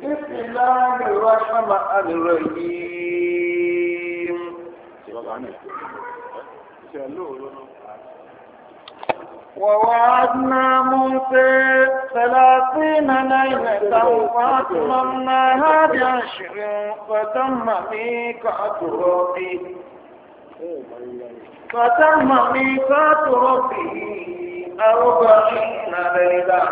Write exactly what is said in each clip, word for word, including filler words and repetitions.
بسم الله الرحمن الرحيم ووعدنا موسى ثلاثين ليلة وأتممناها بعشر فتم ميقات ربه فتم ميقات ربه أربعين ليلة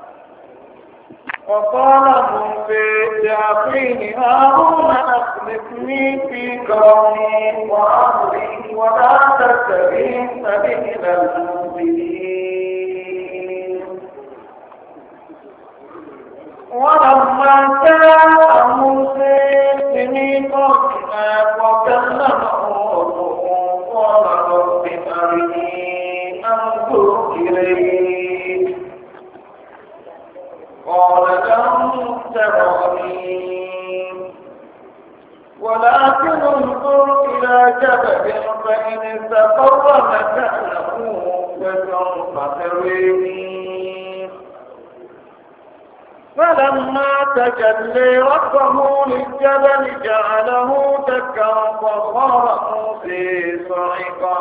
وقال موسى لأخيه هارون أخلفني في قومي وأمري ولا تتبع سبيل المفسدين ولما جاء موسى لميقاتنا وكلمه ربه قال رب أرني أنظر إليك قال لن تراني ولكن انظر إلى جبل فإن استقر مكانه فسوف تراني فلما تجلى ربه للجبل جعله دكا وصار موسى صعقا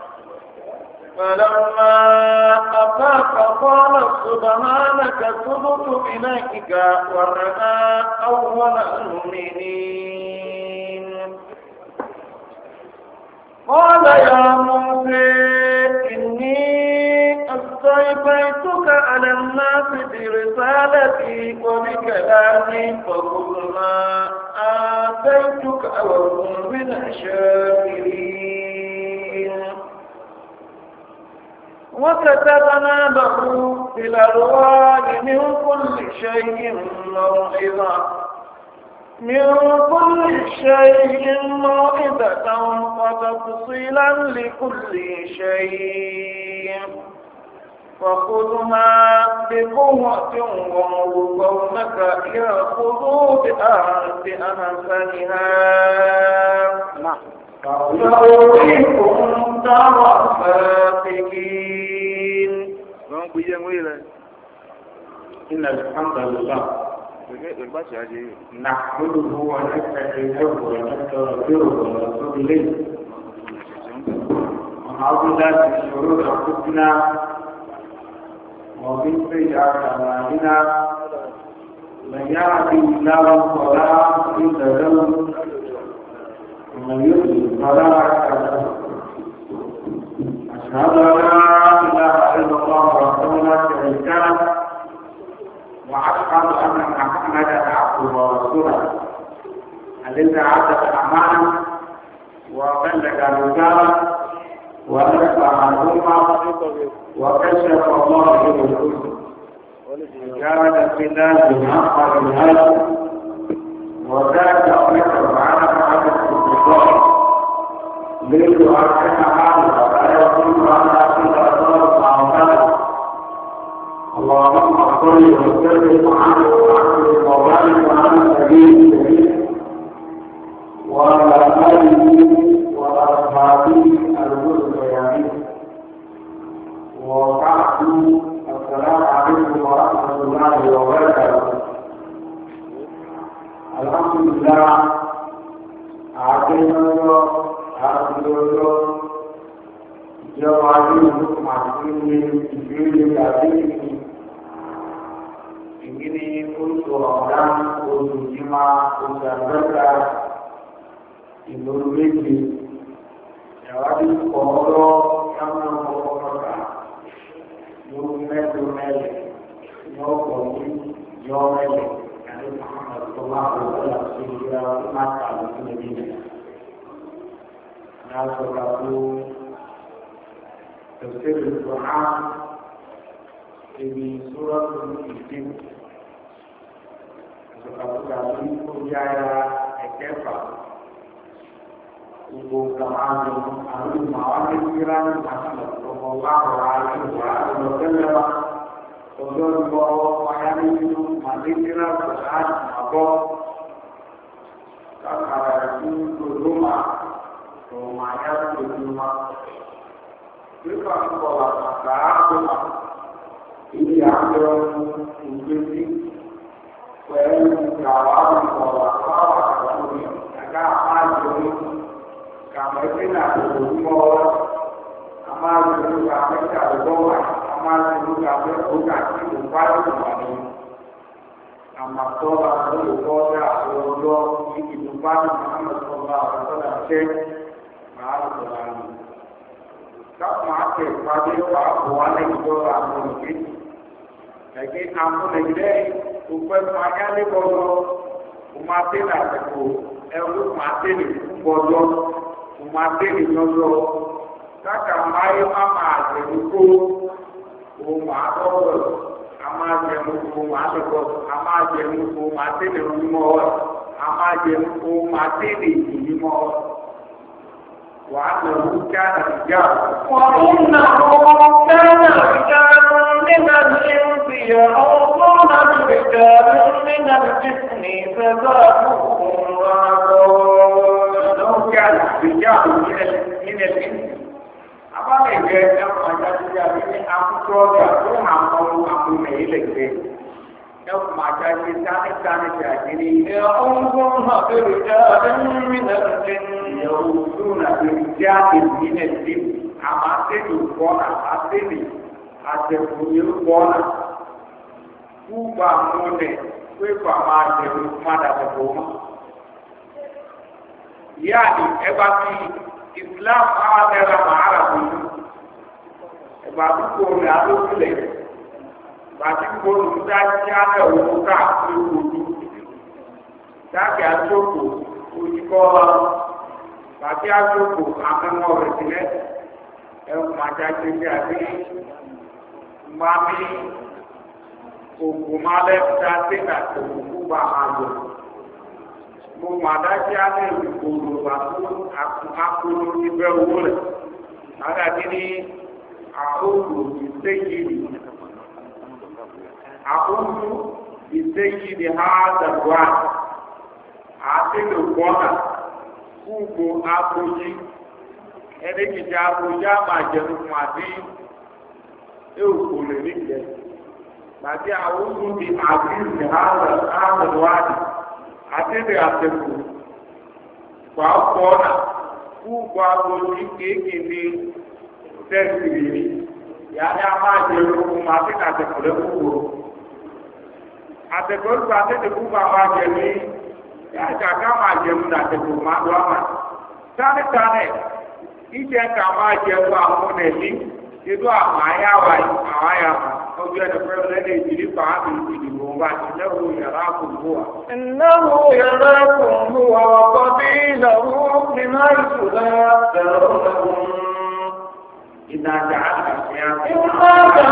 فلما أفاق قال سبحانك تبت إليك وأنا أول المؤمنين قال يا موسى إني اصطفيتك على الناس برسالتي وبكلامي فخذ ما آتيتك وكن من الشاكرين وكتبنا له في الألواح من كل شيء موعظة من كل شيء موعظة وتفصيلا لكل شيء فخذها بقوة وامر قومك يأخذوا بأحسنها سأريكم دار الفاسقين. إن الحمد لله نحمده ونستعينه ونستغفره ونتوب إليه ونعوذ بالله من شرور أنفسنا ومن سيئات أعمالنا من يهده الله فلا مضل له ومن يضلل فلا هادي له أشهد أن لا إله إلا الله وحده لا شريك له وأشهد أن محمدا عبده ورسوله الذي أدى الأمانة وبلغ الرسالة ونصح الأمة وكشف الله به الكفر وجاهد في الله بحق الجهاد وذاك أمره على معرفة الكفار لتؤكدها ولا يكون على كل أثار معاملة اللهم صل وسلم على وعلى وبارك على سبيل السبيل وعلى آله وأصحابه الغر الميامين وبعد السلام عليكم ورحمة الله وبركاته. الحمد لله أعطينا الله أعطينا الله جوابه معصومين في الأدب ini untuk orang untuk jima untuk mereka Indonesia jadi kalau yang memperoleh dunia dunia nyokong nyokong dari Muhammad Sallallahu Alaihi Wasallam mata Indonesia dan suatu tafsir Al-Quran di surat Al-Istim suatu kali pujaya ekefa untuk keamanan ahli mawar pikiran Muhammad Sallallahu Alaihi Wasallam untuk bawa payah itu mati pikiran saat apa kakak itu rumah rumahnya di rumah jika sekolah kakak rumah ini yang berfungsi pẹ̀lú àwọn àwùjọ àwọn àwùjọ àgbà àmàjò kàmẹ́tìnà òwúmọ́ àmàjò kàmẹ́tà òwúmọ́ àmàjò kàmẹ́tà òwúmọ́ àmàtọ́lá olùkọ́dá ọjọ́ ìdùbánù àmàtọ́lá ọ̀tọ́lá ṣẹ́ máa ń sọ̀rọ̀ àmì. Káàkiri àti ìpàdé pàápọ̀ wà lẹ́yìn lọ́rọ̀ àwọn òkè. Ẹ̀gẹ́ àmúlẹ̀gbẹ́ òpẹ́ fún ayálébọ́lọ́, ó máa tẹ́lẹ̀ àtẹ̀kọ́, ẹ̀rú máa tẹ́lẹ̀ bọ́lọ́, ó máa tẹ́lẹ̀ lọ́lọ́. Káàkiri máyé má máa tẹ̀lé kó, ó máa tọ́wọ́ amájẹnu ohun àtẹkọ amájẹnu ohun àtẹlẹ onímọ ọ amájẹnu ohun àtẹlẹ ìdìmọ ọ wàá lọ wú kíáná ìjà. wọ́n ń nà ọ́ kíáná ìjà nínú ìṣẹ́ǹsì ọ̀gbọ́n náà ìjà nínú ìṣẹ́ǹsì ìfẹ́fẹ́ àkókò wọn lọ. lọ́wọ́ kíáná ìjà nínú ìṣẹ́ǹsì. Abáwọ̀ ìgbẹ́ ẹ̀kọ́ àjáde àbí ní akúkọ ọjà tó máa mọ àkúmẹ̀ ilẹ̀ gbé. Ẹ̀kọ́ àjáde sáni sáni ti àjírí. Ìyá ọ̀gbọ́n náà bẹ̀rù jáde nínú ìṣẹ́. Ìyàwó tó nà bẹ̀rù jáde nínú ìṣẹ́. Àmà tẹ̀lé kọ́nà àtẹ̀lé àtẹ̀kùnye kọ́nà. Kúgbà múlẹ̀ pé kò àmà àtẹ̀lé kúmádà tẹ̀kọ̀ mọ́. Ìyá ni ẹ bá fi Islam àwọn ẹ̀rọ màárà fún ẹ̀gbà púpọ̀ rẹ̀ alókùlẹ̀ bàtí gbòòrò dájí alẹ́ òun káàkiri òdu dáàkì àjòkò òjìkọ́ bàtí àjòkò àmẹ́wọ̀n rẹ̀ sílẹ̀ ẹ̀kùn àjáde bí àbí mami ògùn malẹ̀ dáadé àti òkú bá máa lò. Mo máa dájú alẹ́ ìgbòho àti akúrò ibẹ̀ owó rẹ̀. Láti ní àkókò ìséyìí. Àkókò ìséyìí ha dàgbà. Àti lòpọ̀nà kúgbò àkójí. Ẹnìkìjà àkójí àmà jẹun fún àbí èòkò lè níjẹ. Láti àkókò di àbí ìhà dàgbà. Àtẹ̀lé àtẹ̀kù wà pọ̀ náà kúùkù agbóhùn kéèké ní tẹ́sì rí yàrá a máa jẹ ohun àtẹ̀kù àtẹ̀kù lẹ́kùkù. Àtẹ̀kù ó gba àtẹ̀kù bá máa jẹ ní yàrá ká máa jẹ mú àtẹ̀kù máa lọ àmà. Tánítánẹ̀ ìjẹ́ ká máa jẹ fún àwọn ẹ̀mí nínú àwọn àyàwó àwọn àyàwó. Ojú ẹni pẹ́ lẹ́nu ìdílé pàápàá ìdìbò wa ìnáwó yàrá àkùnkùn wa. Ìnáwó yàrá àkùnkùn wa ọkọ̀ bí ìnáwó nínú ìṣúná ẹ̀rọ ọ̀hún. Ìdájà àgbàṣe àti. Ìdájà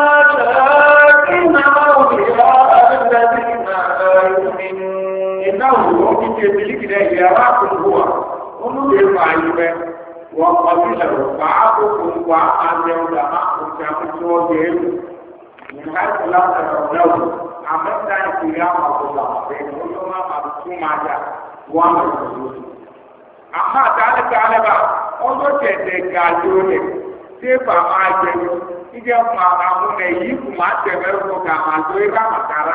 àgbàṣe ìnáwó yàrá àgbàṣe ìnáwó nínú. Ìnáwó wọn kí ṣe bílíkìlẹ̀ yàrá àkùnkùn wa. Olúwe máa yí bẹ́. Wọ́n kọ́ sí ẹ̀rọ pàápàá wa àti ẹ̀rọ àkùnkùn àti ọ̀gbẹ́ ẹ̀rọ. من حيث لا ترونه أمرنا إلى الله بينهما مبسوما جاء ومرسول أما تعالى تعالى بقى ọjọ́ tẹ̀tẹ̀ gàdó rẹ̀ ṣé bàmá jẹun ìjẹ́ fún àwọn èyí kò máa tẹ̀mẹ́ fún gàmà tó ibà màkàrà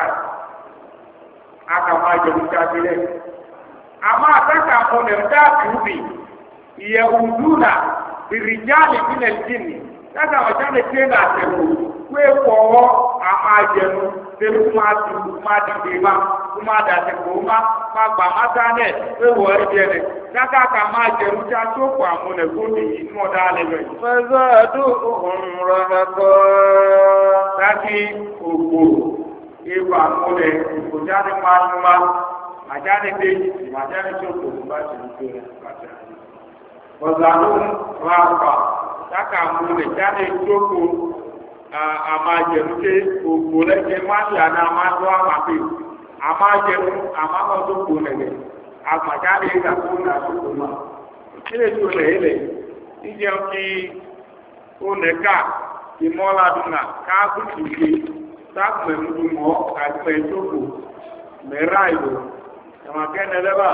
àkàmà jẹun jábílẹ̀. Àmọ́ àtàkà àwọn ẹ̀dá àbúbì ìyẹ̀wò dúnà ìrìjáàlì nílẹ̀ jìnnì láti àwọn jáde tí ó nà tẹ̀kù kó èkọ̀ọ́ àmàjẹnu tẹ̀lé kó máa dùn kó máa dìde má kó máa dàtẹ̀ kó má máa gbà má sánẹ̀ pé wọ́n ẹ̀ jẹ́ rẹ̀ láti àkà máa jẹun tí a tó kọ àwọn ẹ̀kọ́ nìyí ní ọ̀dà alẹ́ rẹ̀. Fẹ́sàdù òun rọ̀mọ̀kọ́. Láti ògbò ìwà àmúlẹ̀ kò jáde máa ń má àjáde dé ìmàjáde tó kò bá ti ń pè é pàtàkì. Ọ̀sánù ráfà láka àmúlẹ̀ jáde tó kò àmàjẹ̀múké ògbò lẹ́jẹ̀ máa ń yàrá máa ń lọ àmàpè àmàjẹ̀mú àmàmọ́tòkò lẹ̀lẹ̀ àmàjáde ìgbàkó nàṣòkò náà. Ilé tó lẹ̀ ilẹ̀ ìjẹun kí ó nẹ̀ka ìmọ̀ládùnà káàkùtù ṣe sáàpẹ̀mùdùmọ̀ àgbẹ̀ ìjókòó mẹ́rà ìlú ẹ̀mọ̀kẹ́nẹ̀lẹ́bà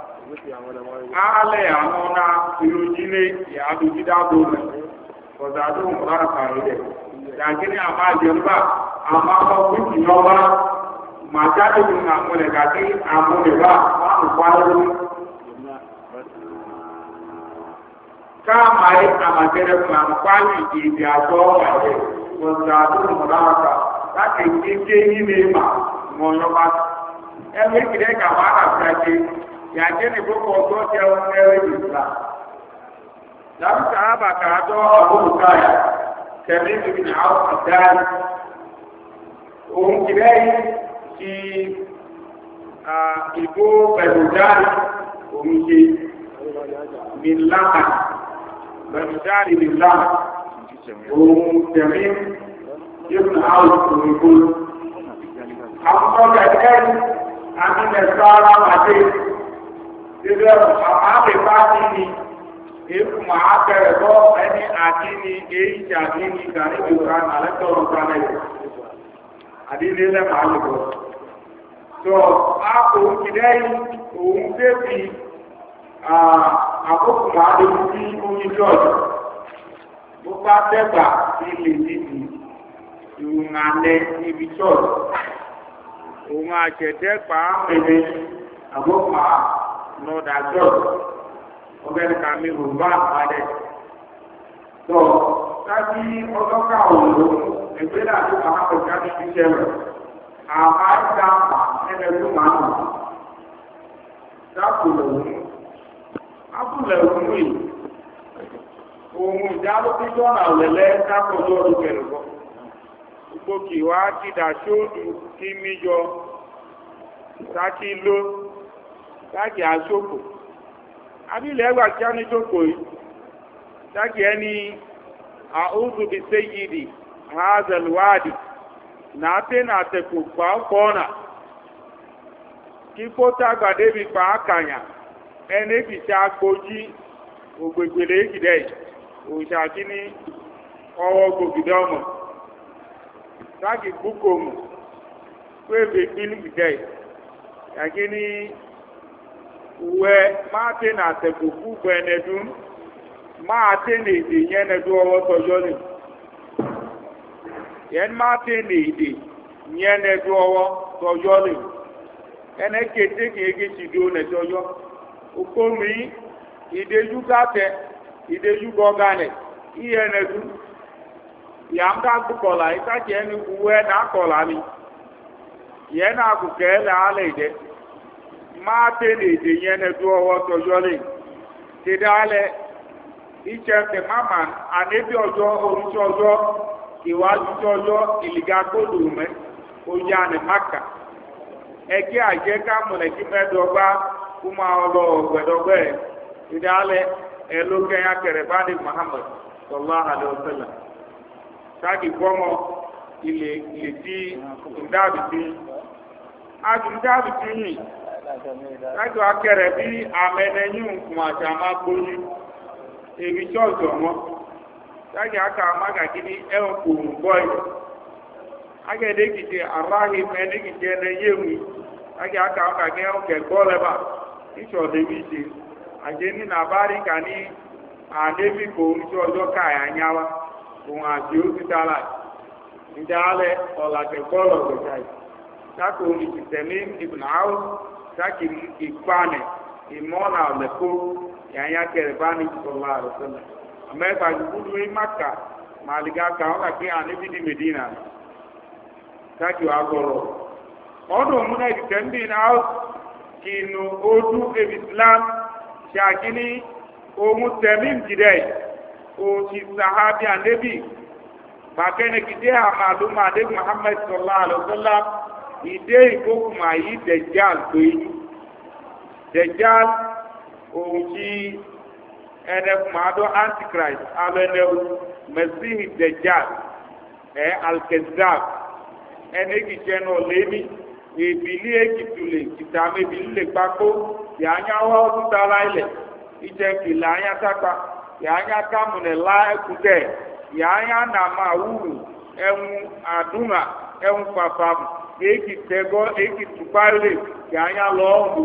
àálẹ̀ àwọn ọ̀nà ìròjìnlé ìyàdójídágbò rẹ̀ ọ̀dàdún rákà ilẹ̀ ìdàgínní àmájẹ̀mbà àmàkọ̀kùtù lọ́wọ́ màjáde ní àmúlẹ̀ gàdí àmúlẹ̀ bá wàhùn wáyé káàmà yìí àmàjẹ́rẹ́ fún àmúkwáyé ìdí àjọ ọ̀wáyé wọ́n ti àdúrà mọ̀láwàkà láti kéèké nílé mà mọ̀nyọ́bá ẹgbẹ́ ìkìlẹ̀ kàwá àgbàjẹ yàjẹ́ ní gbogbo ọjọ́ jẹ́ ohun ẹrẹ́ ìgbà láwùjọ àbàkà àjọ àbúrúkáyà tẹ̀lé ìbí ní àwọn àdáyé ohun kìlẹ̀ yìí ti ìbò pẹ̀lú dárí ohun ṣe mílámà pẹ̀lú dárí mílámà ohun tẹ̀lé ìbí ní àwọn òyìnbó àwọn ọjọ́ ẹ̀kẹ́rì àmìlẹ̀ sára màdé ìbẹ̀ àmàbẹ̀bá ní èkù máa bẹ̀rẹ̀ bọ́ ẹni àti ní èyí jàdí ní ìgbàní ìgbà àlẹ́tọ̀ọ̀rọ̀ gbanẹ̀ àdílé lẹ́màá lè bọ̀. tó àpò ìdẹ́ òun bébì àkókò máa lè sí omi jọ́ọ̀jù bó bá tẹ́gbà sí ilé títì ìrùn alẹ́ níbi jọ́ọ̀jù òun àṣẹ̀dẹ́ pàápẹ̀lẹ̀ àgbọ́pà lọ́dàjọ́ ọgbẹ́ni kàmí rùbá àpàdé tó láti ọlọ́kà òun ẹgbẹ́ láti pàápẹ̀ jáde ṣiṣẹ́ rẹ̀ àmà ìdáàpà ẹgbẹ́ tó máa nù dákùlẹ̀ òun ápùlẹ̀ òun yìí òun ìdálókíjọ́ náà lẹ̀lẹ́ dákọ̀jọ́ ọdún kẹrìnkọ́ gbogbo kì wá ti dà sóòdù kí míjọ sákì ló sákì àṣòkò abílẹ̀ ẹgbà kí á ní jókòó yìí sákì ẹni àúzùbí séyìdì àázẹ̀lúwádì náà tẹ́ nà tẹ̀kù pàápọ̀ọ́nà kí kó tágbàdé bí pàákànyà ẹni kì í ṣàgbójí ògbègbèlè ìkìdẹ̀ òṣàkí ní ọwọ́ gbògìdẹ́ ọmọ sáàkì búkòmù pébè bílùkì dẹ̀ yàgí ní uwe máa tẹ́ nà tẹ̀kù fúgbọ́ ẹnẹ́dún máa tẹ́ nà èdè yẹn ẹnẹ́dún ọwọ́ tọjọ́ lè yẹn máa tẹ́ nà èdè yẹn ẹnẹ́dún ọwọ́ tọjọ́ lè ẹnẹ́ kété kéèké ti dúró nẹ́tọjọ́ okòmí ìdéjú gàtẹ ìdéjú gọ́gánẹ̀ iye ẹnẹ́dún yàmdá gbùkọ̀lá ìtàkì ẹni uwe na-akọ̀lá mi yẹn náà kùkẹ́ lẹ́ alẹ́ ìdẹ́ máa tẹ́ lè dè yẹn ẹdú ọwọ́ tọjọ́ lè tẹ́dẹ́ alẹ́ ìṣẹ́fẹ̀ máma ànẹ́bí ọjọ́ oríṣẹ́ ọjọ́ ìwájú ọjọ́ ìlìgá gbódò mẹ́ oyá ní maka ẹgbẹ́ àjẹ́ká mọ̀lẹ́kí mẹ́dọ́gbá kó máa lọ ọ̀gbẹ̀dọ́gbẹ́ tẹ́dẹ́ alẹ́ ẹlógẹ́yà kẹrẹ̀bá ní Muhammad sallallahu alaihi wasallam sáàkì gbọ́mọ ilé ilé tí ìdáàbìtì àjùdáàbìtì yìí sáàkì akẹrẹ bí àmẹnẹyìn kùn àti àmàgbóyí èyí ṣọ́ọ̀tù ọmọ sáàkì aka amágàkí ní ẹ̀hùn kòrò bọ́ì agẹ́dẹ́gìdì aláhì mẹ́nẹ́gìdì ẹnẹyẹ̀wì sáàkì aka amágàkí ẹ̀hùn kẹgbọ́ lẹ́bà ìṣọ̀lẹ́bí ṣe àjẹ́ ní nàbárí kà ní àdébì kò ń ṣe ọjọ́ káyà nyáwá òun àti ó ti dára ìdálẹ̀ ọ̀làtẹ̀ bọ́ọ̀lù ọ̀gbẹ̀ta yìí sáàkì òun ìtìtẹ̀mí ìbùnà áwọ̀ sáàkì ìpánẹ̀ ìmọ̀nà ọ̀lẹ̀kọ́ yàyà kẹrẹ̀ bá ní ìsọ̀lá àrùsọ̀lá àmẹ́fà gbúdú ní maka màlìgá kàwọn kàkí àníbi ní medina sáàkì wà gbọ́rọ̀ ọdún òmùnà ìtìtẹ̀mí náà kì í nu ojú ebi islam ṣàkí ní ohun tẹ̀mí jìdẹ̀ òtí sahabi ànẹ́bì bàkẹ́ni kìdé àmàlùmọ́ àdébì Muhammad sallallahu alaihi wasallam ìdé ìgbókùnmá yìí dẹ̀jáàl tó yìí dẹ̀jáàl òtí ẹnẹkùnmádọ́ antichrist alẹ́nẹ́wò mẹ́sìhì dẹ̀jáàl ẹ̀ alkezab ẹnẹ́kì jẹ́nu ọ̀lẹ́ni ìbílí èkìtùlẹ̀ kìtàmẹ́bìlì lè gbákó yàányáwó ọdún dára ilẹ̀ ìjẹ́kìlẹ̀ àyàtàkà yàányá kámùnẹ̀ lá ẹkùtẹ̀ yàányá nàmà wúrù ẹ̀hún àdúnà ẹ̀hún pàpàmù èkì tẹ́gọ́ èkì tùpárẹ̀ yàányá lọ́ọ̀mù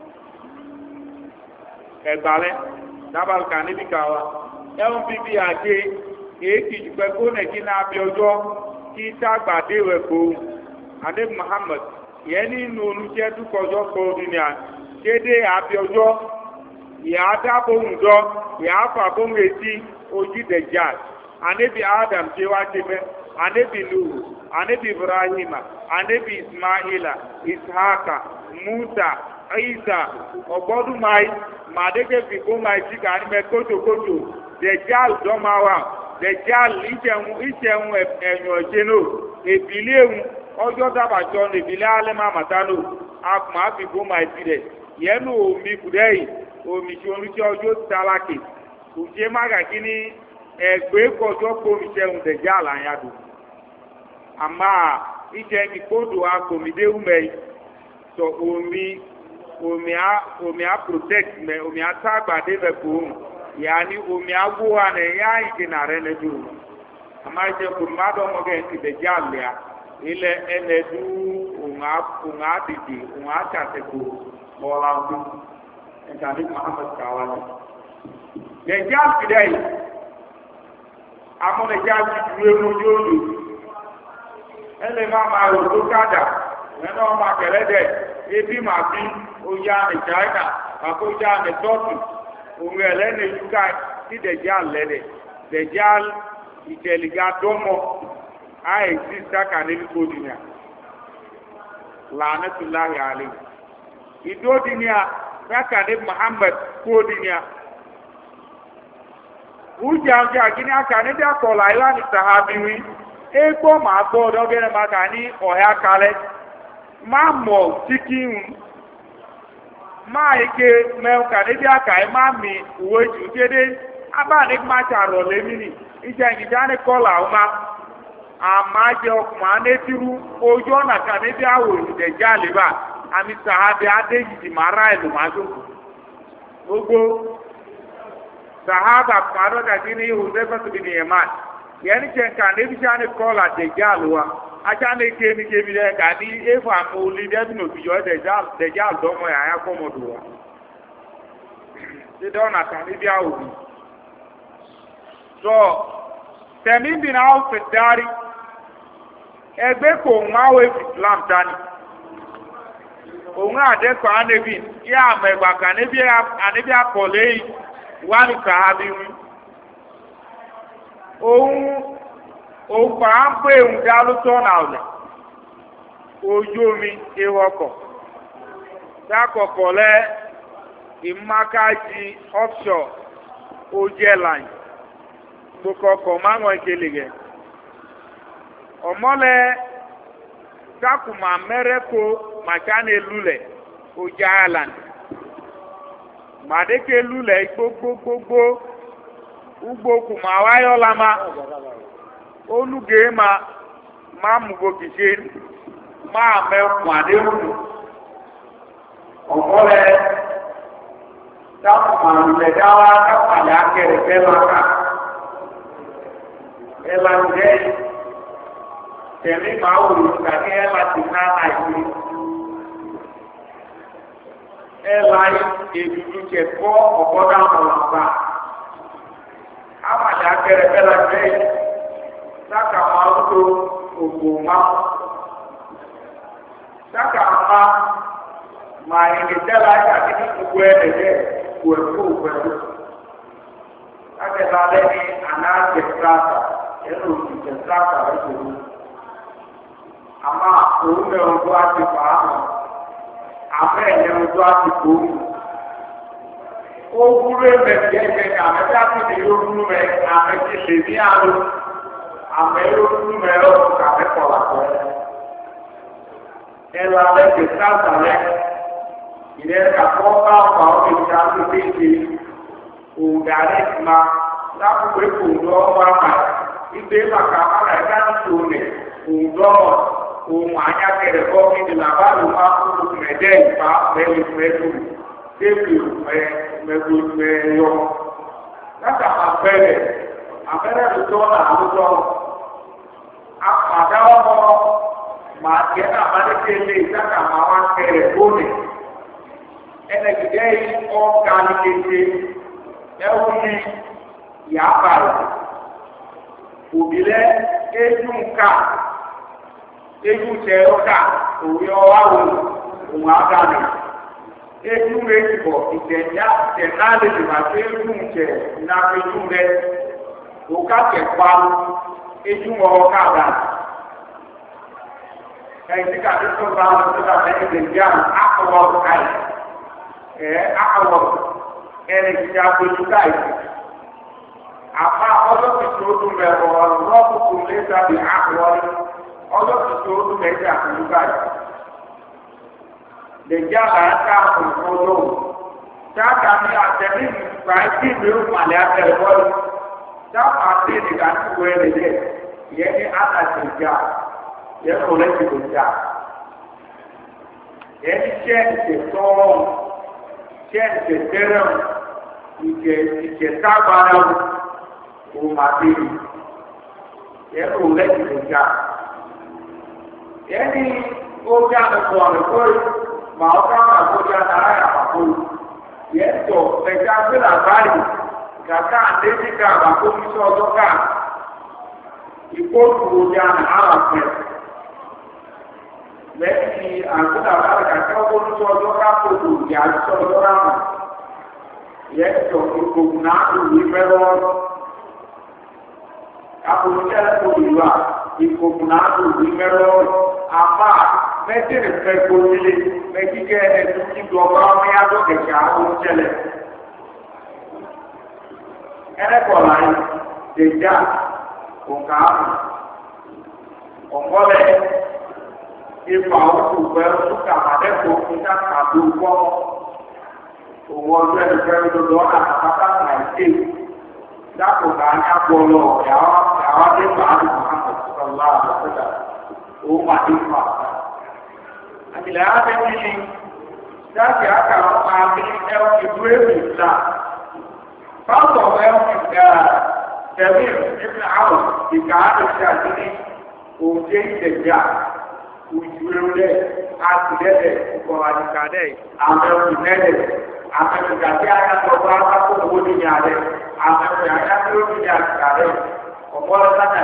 ẹ̀gbàlẹ̀ dábàlùkà níbi kàwá ẹ̀hún bíbí àjẹ èkì jùpẹ́ kónẹ̀kí náà bí ọjọ́ kí tágbàdé rẹ̀ kó adé Muhammad yẹni nonu jẹ dukọjọ kọọdun ni a kéde abiọjọ yàá dábòhùn dọ yàá fàbòhùn etí ojú dẹjà anabi adam ṣe wá ṣe mẹ anabi nuhu anabi ibrahima anabi ismaila ishaka musa isa ọgbọdúnmáì màdéke fìgbómáì tí kà ní mẹ kótókótó dẹjà dọmáwà dẹjà ìṣẹ̀hún ìṣẹ̀hún ẹ̀yàn ọ̀ṣẹ́nò èbílẹ̀ ẹ̀hún ọjọ́ dábàjọ́ nìbílẹ̀ alẹ́ máa màtánù àpò àfìgbómáì tirẹ̀ yẹnu omi kùdẹ́yì omi tí olùsí ọjọ́ tálákì òjé mágàkí ní ẹgbẹ́ kọjọ́ kómiṣẹ́hún dẹ̀já àlàyàdù àmà ìṣẹ́ ní kódò akòmídéhùmẹ́ sọ omi omi a omi a protect mẹ omi a tágbàdé bẹ kóhùn yàní omi a wó àná yá ìdènà rẹ nẹjọ àmà ìṣẹ́ kòmádọ́ ọmọgẹ́ ti dẹ̀já àlẹ́à ilẹ̀ ẹnẹ́dú òun á dìde òun á ṣàtẹ̀kọ̀ bọ́ọ̀lá ọdún ẹ̀ka ní muhammed kawani. Nàìjíríà ti dẹ́ yìí, amúnìjà ti dúró lójú òdu. Ẹnlẹ́ máa ma rò tó kádà, ẹnlẹ́ wọn máa kẹ̀lẹ́ dẹ̀, ebi máa fi oyá ní China, àkó oyá ní Turkey, òun ẹ̀lẹ́ni Yuka ti dẹ̀jẹ́ àlẹ́ dẹ̀. Dẹ̀jẹ́ ìtẹ̀lìgà dọ́mọ, àìsí sáka níbi kódì ní à. Làánẹ́tù láyé àlẹ́. Ìdóòdì ní à. Raka de Muhammad kodinya uja uja kini aka ne dia kola ila ni sahabiwi e ko ma go do gere ma ka ni o ya kale ma mo tikin ma ike me ka ne dia ka e ma mi uwe ju dede aba ni ma charo le mi ni ija ni jane kola o ma ama je o ma ne tiru ojo na ka ne dia wo ni de jale ba ami sahabi adéjì ti mara ẹnu máa jókòó gbogbo sahaba kparo dàbí ní Huzaifa bin Yaman yẹni jẹ nǹkan níbi tí a ní kọ́ọ̀lù àdèjà àlùwà ajá ní kémi kémi dẹ kà ní efu àmì olè dẹbi ní òbí yọ dẹjà àlùdọmọ yà á kọmọdù wa dídá ọ̀nà kan níbi àwòrán sọ tẹ̀mí bí náà ó fi dárí ẹgbẹ́ kò ń máwé Islam dání. Òun àdẹ́kọ̀ ánẹ́bí yá àmọ̀ ẹ̀gbà kan ànẹ́bí àkọ̀lé yìí wà ní sàábí wí. Òun òun kọ̀ á ń pè òun dá lótọ́ náà ọ̀lẹ̀. Ojú omi ewu ọkọ̀. Dákọ̀kọ̀ lẹ ìmákájì offshore ojú airline. Gbogbo ọkọ̀ máa ń wọ ìkele gẹ̀. Ọ̀mọ́lẹ̀ dákùmá mẹ́rẹ́kọ màkánì lulẹ̀ ọjà island màdéke lulẹ̀ gbogbogbogbo ugbo kùmà wáyọ̀ lama olùgé ma má mùgò kìsé má mẹ́kùn àdéhùn ọ̀kọ́lẹ̀ dákùmá lulẹ̀ dáwà dákùmá akẹ́rẹ́ fẹ́ lọ́ka ẹ̀ lànjẹ́ tẹ̀mí máa wò ló kàkẹ́ ẹ̀ láti ná àìsí. Ẹ̀ láyé èdùdù kẹ̀kọ́ ọ̀gọ́dá ọ̀làǹbà. Àmàlà akẹ́rẹ́ bẹ́ẹ̀ la jẹ́ sáka máa ń tó ògbò má. Sáka máa máa ń lè tẹ́lá àti ní gbogbo ẹ̀ lẹ́yẹ kò ẹ̀kọ́ òpẹ̀lú. Sákẹ́lá lẹ́ni àná jẹ̀sáàtà ẹ̀rọ ìjẹ̀sáàtà rẹ̀ kò ní. Àmà òun lè ọdún àti fàánù, àmà ẹ̀lẹ́ ọdún àti fòónù. Ó wúrò ẹ̀mẹ̀tì ẹ̀jẹ̀ ní àmẹ́tí àti ní yóò wúrò mẹ́ àmẹ́tì lè ní àlò, àmẹ́ yóò wúrò mẹ́ ọ̀rọ̀ àmẹ́kọ̀ làkọ̀ ẹ̀. Ẹ̀rọ alẹ́ ti sáàtà rẹ̀, ìrẹ́ kàkọ́ bá ọ̀pá ọ̀pẹ̀ ìjà tó déjì, òǹdarí ma lákòókò èkó ńlọ ọmọ àmà, ìgbé màkà àmàlà ẹ̀dá tó lẹ̀, òǹdọ́mọ̀. Ohun anyakẹrẹ kọ kí ni làbáàlú máa kúrò mẹdẹ ìfà mẹlẹ mẹdù débi mẹ mẹdù mẹyọ láti àbẹrẹ àbẹrẹ tó tọ náà ló tọ àpàdá ọmọ màá tiẹ náà má lè tẹlẹ ìsáka máa wá kẹrẹ bóni ẹnẹgìdẹ yìí ọkà ní kété ẹwù ní yàrá rẹ òbí lẹ éjú nǹka. Eju tẹ ọ̀dà òwe ọwá wo òun àgàmì ejú méjì bọ̀ ìtẹ̀yà ìtẹ̀ná lè lè máa ṣe ejú ìtẹ̀ ìnáfẹ́jú rẹ òkà kẹpa ejú ọwọ́ káàdà ẹ̀yìn tí kàdé tó bá wọn tó dàbẹ̀ ẹ̀dẹ̀ jẹ́ àwọn akọwọ́ káì ẹ̀ akọwọ́ ẹ̀rẹ̀ ìjà pẹ̀lú káì àpá ọjọ́ tuntun ó dún bẹ̀ ọ̀ rọ́ọ̀bù lẹ́sà bí akọwọ́ ọjọ́ tuntun ó dún bẹ̀ ẹ̀jà pẹ̀lú káì lè jẹ́ àlàáká òkú lóhùn sáàkà ní àtẹ̀lé ìgbà tí ìwé òmàlẹ́ abẹ́rẹ́ wọ́lú sáàkà àti ìdìgbà tí ìwé rẹ̀ lẹ̀ yẹ ní àtàtì ìjà yẹ kò lẹ́sìn ìjà yẹ ní jẹ́ ìṣẹ̀ tọ́rọ̀ jẹ́ ìṣẹ̀ tẹ́rẹ̀ ìṣẹ̀ ìṣẹ̀ tágbára òmàdéyì yẹ kò lẹ́sìn ìjà yẹ ní ó já lọ́pọ̀ àrẹ̀kọ́rẹ́ ma ọ ká máa gbọ́dọ̀ náà yà àpò yẹn tó ẹ̀ka gbéra báyìí kàkà àdéjì ká àbàkó ní sọ ọjọ́ ká ìkóòtù ọjà náà fẹ́ lẹ́yìn àgbéra báyìí kàkà ọkọ̀ ní sọ ọjọ́ ká kóòtù ìyá sọ ọjọ́ náà mọ̀ yẹn tó ìkóòtù náà tó wí fẹ́rọ́ àpòlùjẹ́ tó wí wá ìkóòtù náà tó wí fẹ́rọ́ àmà mẹ́tìrì fẹ́ gbóyè mẹ́tìkẹ́ ẹ̀dùn ìdù ọba ọmọ yàtọ̀ kẹ̀kẹ́ àwọn ìṣẹ̀lẹ̀. ẹnẹ́kọ̀ọ́lá yìí dèjà òǹkà ààbò ọ̀pọ̀lẹ̀ ìfà òkú pẹ̀lú ṣúkà àdẹ́kọ̀ọ́ ìta àbò kọ́ òwò ọjọ́ ẹ̀dùnkẹ́ lọ́dọ̀ ọ̀nà àpáta nàìjíríà dákò ká ní àpọ̀lọ̀ yàrá dẹ́gbà àdùnkù àkọsọ̀lá àbọ̀sẹ̀dà òun pàdé fà. Àtìlẹ̀ àbẹ̀wìlì dáàbì àkàrà àmì ẹ̀wọ̀n ìdúró èdè ìlà. Fáwọn ọ̀rọ̀ ẹ̀wọ̀n ìgbà tẹ̀lé ìpínlẹ̀ àwọn ìgbà àdùnkù àdínní òjé ìtẹ̀jà òjúwèrè rẹ̀ àtìlẹ́lẹ̀ ọkọ̀ àdìkàdẹ̀ àmẹ́wọ̀n ìmẹ́lẹ̀ àmẹ́wọ̀n ìgbàdí àyàtọ̀ àkókò owó ní ìyàrẹ̀ àmẹ́wọ̀n àyàtọ̀ ní àdìkàdẹ̀ ọ̀pọ̀ ọ̀sán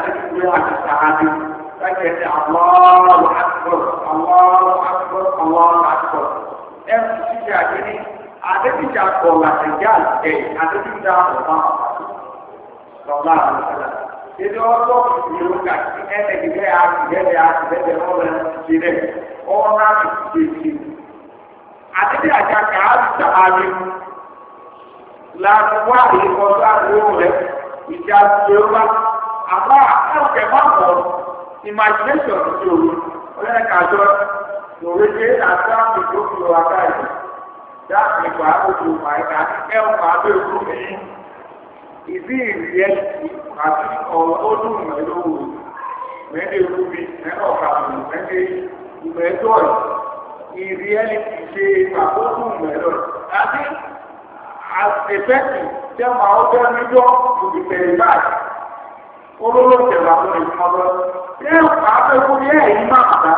لكن الله أكبر الله أكبر الله أكبر أم تجاهني أدب جاء الله تجاه أي أدب جاء الله صلى الله عليه وسلم إذا الله يقول لك أنت كذا كذا كذا كذا ولا كذا أو نعم كذا أدب جاء كذا سامي لا تواعي كذا ولا إذا جوا أما أو كمان imagination ti o ọlọ́nà kájọ lórí ṣe àtàkì tó fi wà káyìí dáàbì ìgbà ojú àìká ẹ̀wọ̀n àbẹ́ òkú mi ìdí ìrìẹ́ àti ọ̀rọ̀ ọdún mẹ́lòó mẹ́lẹ̀ òkú mi mẹ́lẹ̀ ọ̀kàbù mẹ́lẹ̀ ìmẹ́tọ́ ìrìẹ́ ti ṣe àkókò mẹ́lọ̀ àti àtẹ̀fẹ́kì tẹ́ máa ó bẹ́ẹ̀ níjọ́ òbítẹ̀ báyìí olówó tẹ̀wà tó lè fún ọdọ́ tí ó pàá fẹ́ fún ní ẹ̀yìn máa dá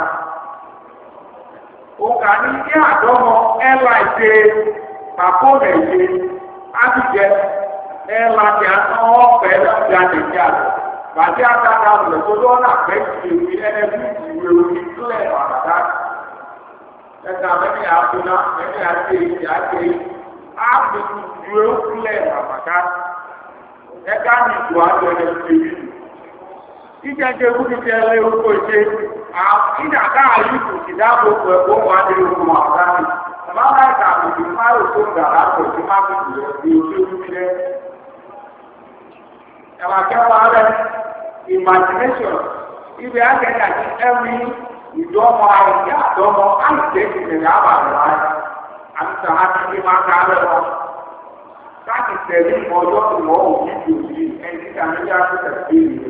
o kà ní ní àdọ́mọ ẹ̀là ìṣe pàpọ̀ nàìjíríà ábìjẹ ẹ̀là tí a tán ọ̀pẹ̀ lọ́jà nàìjíríà bàtí àtàkà rẹ̀ tó lọ́nà pẹ́ sí ìwé ẹnẹ́bí ìwé orí kílẹ̀ àbàdá ẹ̀ka mẹ́ni àbúná mẹ́ni àti èyí àti èyí ábì ìwé kílẹ̀ àbàdá ẹ̀ka ní ìwà àjọ ẹ̀nẹ́bí ìjẹ́jẹ́ wúni tí ẹlẹ́ orúkọ ìṣe ìdàgbà àyíkù ìdáàbò ẹ̀kọ́ wà ní orúkọ àdáni àbáwá ìta àbùkù máa tó ń dàrá pọ̀ sí máa fi jùlọ ní ojú orí rẹ̀. Ẹ̀wà kẹwàá rẹ̀ imagination ibi akẹ́kẹ́ àti ẹ̀mí ìdọ́mọ àìsí àdọ́mọ àìsí ìṣẹ̀lẹ̀ àbàlẹ̀ wáyé àti sàmátì ní máa ká rẹ̀ wọn. Láti tẹ̀lé ìmọ̀ ọjọ́ ìwọ̀ òbí ìdòwì ẹni tí kàmí yá tó tẹ̀lé ìlú.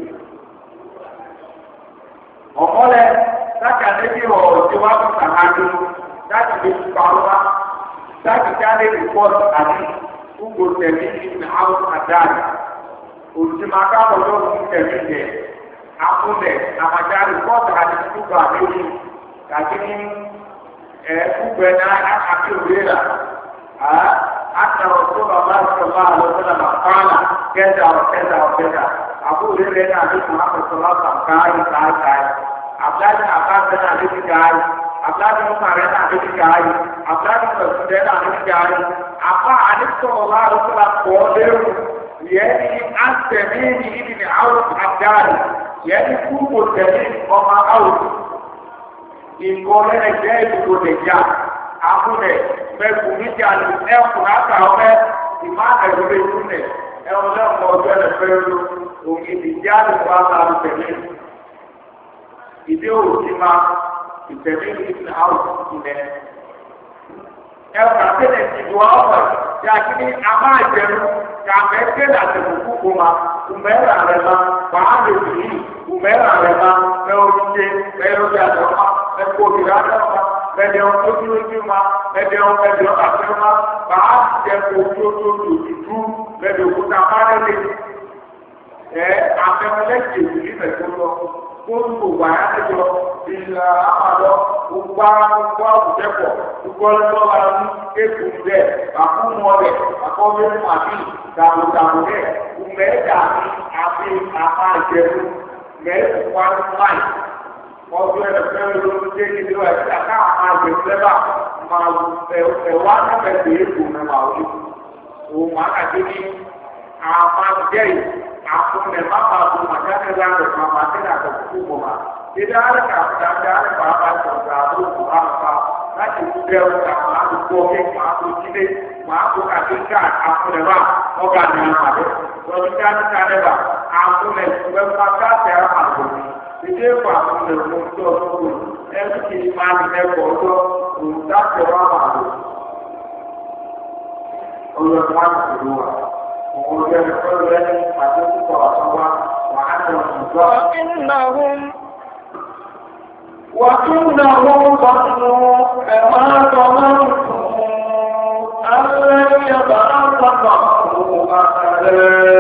Ọ̀mọ́lẹ̀ láti àdébí ọ̀rọ̀ tí wọ́n fi sàmájú láti lè fi pàrọ̀ láti jáde rìpọ́tù àti gbogbo tẹ̀lé ní àwọn àdáàrí. Olùsìmáká ọjọ́ fún tẹ̀lé jẹ àkúnlẹ̀ àmàjá rìpọ́tù àti gbogbo àdébí kàkí ní gbogbo ẹ̀ná àti òwúrẹ́rà. Àtàwọn tó bàbá ìṣọ̀lá àlọ́sọ̀lá bàbá kẹta ọ̀kẹta ọ̀kẹta. Abu Hurairah Nabi Muhammad sallallahu alaihi wasallam kai kai. Abdullah bin Abbas bin Abi Bakar, Abdullah bin Umar yana da kai Abdullah bin Mas'ud yana da kai apa Annabi sallallahu alaihi wasallam ko da yani an tamimi ibn Auf Abdari yani ku ko tamimi ko ma Auf in ko ne je ko de ja akune me ku mi ja ni e ku na ka o me imana yo be ku ne e o le mo jo le pe o mi di ja ni wa ta ru tamimi ide o ti ma ìtẹ̀lé ìdílé àwọn ìlẹ̀ ẹ̀rọ àtẹ̀lẹ̀ ìdìbò ọ̀pọ̀ tí a ti ní a máa jẹun kí a fẹ́ tẹ̀lé àtẹ̀kùkù kó ma kùmẹ́rà rẹ̀ ma wàá lè fi yìí kùmẹ́rà rẹ̀ ma mẹ́ oríṣi mẹ́ orí àjọ ma mẹ́ kóbi rájọ ma mẹ́ dẹ̀ ọ́n tójú lójú ma mẹ́ dẹ̀ ọ́n mẹ́ dẹ̀ ọ́n àfẹ́ ma wàá jẹ kó tó tó lòdìdú mẹ́ dẹ̀ òkúta pálẹ́lẹ̀ ẹ̀ àfẹ́mọ́lẹ́sì ìdílé mẹ́tò lọ kóńtò wàá tẹ̀jọ́ ìlà àmàlọ́ gbogbo gbogbo àwùjẹ́pọ̀ gbogbo ọlọ́wà ní èkó rẹ̀ àkúmọ̀ rẹ̀ àkọ́bẹ̀rún àbí dàbòdàbò rẹ̀ kùmẹ́ẹ̀dà ní àbí àmà ìjẹ̀bú mẹ́ẹ̀kù wájú láì ọdún ẹ̀rẹ̀fẹ́ lórí dé ní ìlú ẹ̀sìn àká àmà ìjẹ̀bú lẹ́bà máa ẹ̀wá nípẹ̀sẹ̀ èkó mẹ́wàá orí òun máa kàdé ní àmà ìjẹ́yì àkúmẹ̀ má bàa bù màjáde láàrẹ̀ màmá tẹ́lẹ̀ àkọ́kọ́ bọ̀ máa. Tidak ada kata-kata apa-apa terbaru apa nanti sudah sama aku boleh aku sini aku kasihkan aku lewat orang yang ada kalau kita tidak lewat aku lewat maka saya aku jadi aku lewat untuk aku itu iman lewat untuk untuk orang aku Allah Tuhan kedua kemudian kemudian pada sekolah semua wahana وإنهم وإنهم ظنوا كما ظننتم أن لن يبعث الله أحدا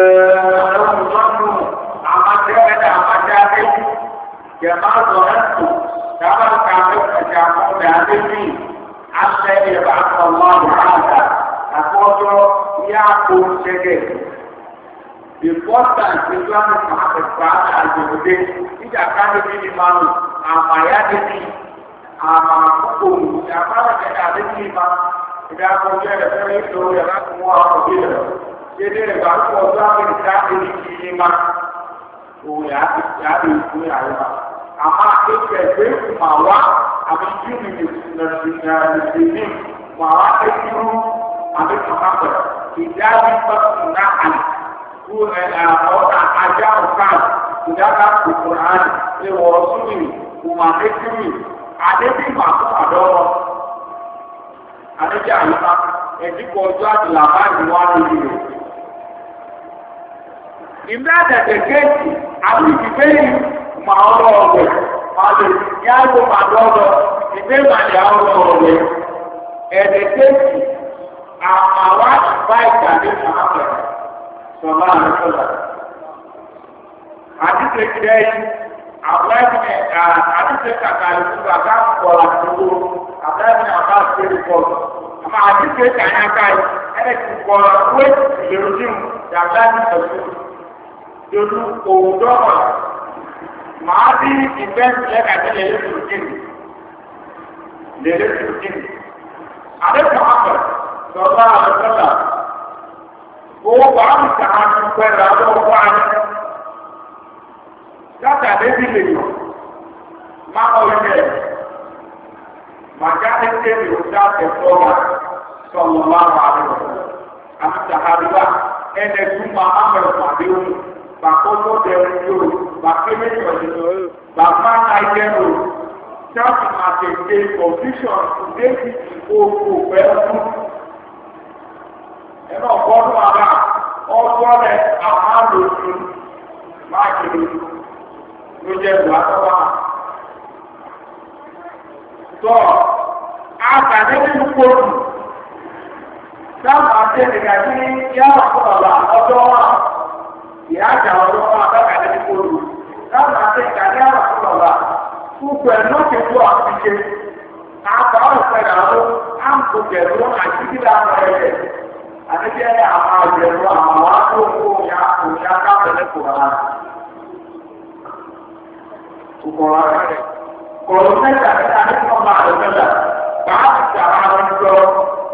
ظنوا أمجد أمجد كما ظننتم كما كانوا يجعلون هذه أن لن يبعث الله أحدا أقول يعقوب شديد The first time Islamic Muhammad Father as the day, it accounted in the man, Amayadini, Amakukum, Yamaka and Adima, it happened a very story about more of it. They did about four thousand family in Lima, who have to do Ama is a great Mawa, I mean, you in the Mawa, I mean, Muhammad, he died in Nahan. Orang ajar kan tidaklah Al-Quran lewasuni umat ini ada di masa ada ada jahilah yang dikojak delapan dua ini. Imda ada dekat, aku dibeli mau logo, ada yang aku mau logo, dibeli mau logo. Dekat, awak baik dari mana? Sallallahu alaihi wasallam. Hadis kedai, apa ini? Hadis kakak itu kakak sekolah dulu. Apa ini apa sekolah? Ama hadis kedai kakak, ada sekolah kuat di ujung jalan itu. Dulu kodoh, mati event lekat lekat ujung, lekat ujung. Ada Muhammad Sallallahu alaihi wasallam. Owó bàbá kàá ti pẹ̀lú àwọn ọkọ̀ àná. Dáta débi lè yọ. Máa kọ́ ilé ẹ̀. Màjá ní tẹ́lẹ̀ ó dá ẹ̀fọ́ wa sọ̀rọ̀ máa wà lọ. Àti sàhàdùbà ẹnẹ tún máa má bẹ̀rẹ̀ pàdé òun. Bàkọ́ tó bẹ̀rẹ̀ yóò. Bàkéwé yọ̀dẹ̀. Bàbá náà yẹ lò. Sáàtì máa tètè confusion débi ìkókò pẹ̀lú. Ẹ̀nà ọ̀gbọ́dún àbá ọgbọ́n rẹ̀ àmàlòsù máa kiri ló jẹ́ ìwà tọ́wà. Tọ́ àtàdé nínú kóòtù sáàmù àti ènìyàn ní yàrá ọ̀pọ̀lọpọ̀ ọjọ́ wà ìyá àjà ọjọ́ wà àtàdé nínú kóòtù sáàmù àti ènìyàn ní yàrá ọ̀pọ̀lọpọ̀ púpọ̀ ẹ̀nà kẹtù àfiṣe àbá ọ̀pẹ̀lẹ̀ àwọn àǹkókẹ̀rù àti kíkà ọ̀rẹ́ àti àwọn àjẹ̀rọ àwọn akókò ya òṣà káfẹ́lẹ́ kò rárá. Kòkòrò ara rẹ̀. Kalau saya katakan itu kemarin saja, bahasa cara menjual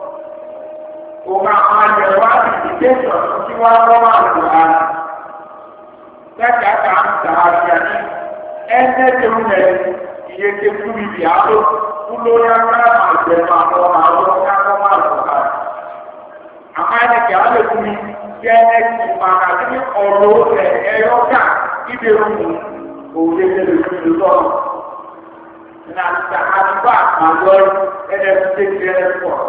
orang menjual di desa jiwa orang Tuhan. Saya katakan cara ini, ente cuma ia cuma biasa, pulau yang ramai bermakna orang yang ramai Tuhan. Apa yang kita lakukan, kita cuma ini orang yang orang itu boleh jadi sesuatu. Nah, sekarang pak, maklum, ada sedikit repot.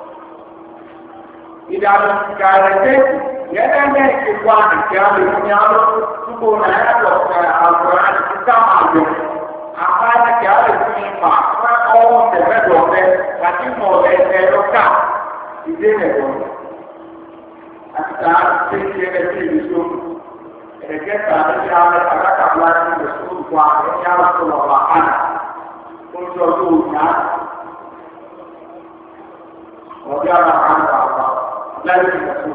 Di dalam sekarang ini, ya ada kekuatan yang dipunyai untuk mengatur Al-Quran kita maklum. Apa yang kita lakukan, apa orang terbentuk, tapi mulai terluka. Ini adalah. Kita sedikit itu. Kita ada yang ada kabar itu suatu yang berlaku. Untuk dunia, wajah anda apa? Lalu kita.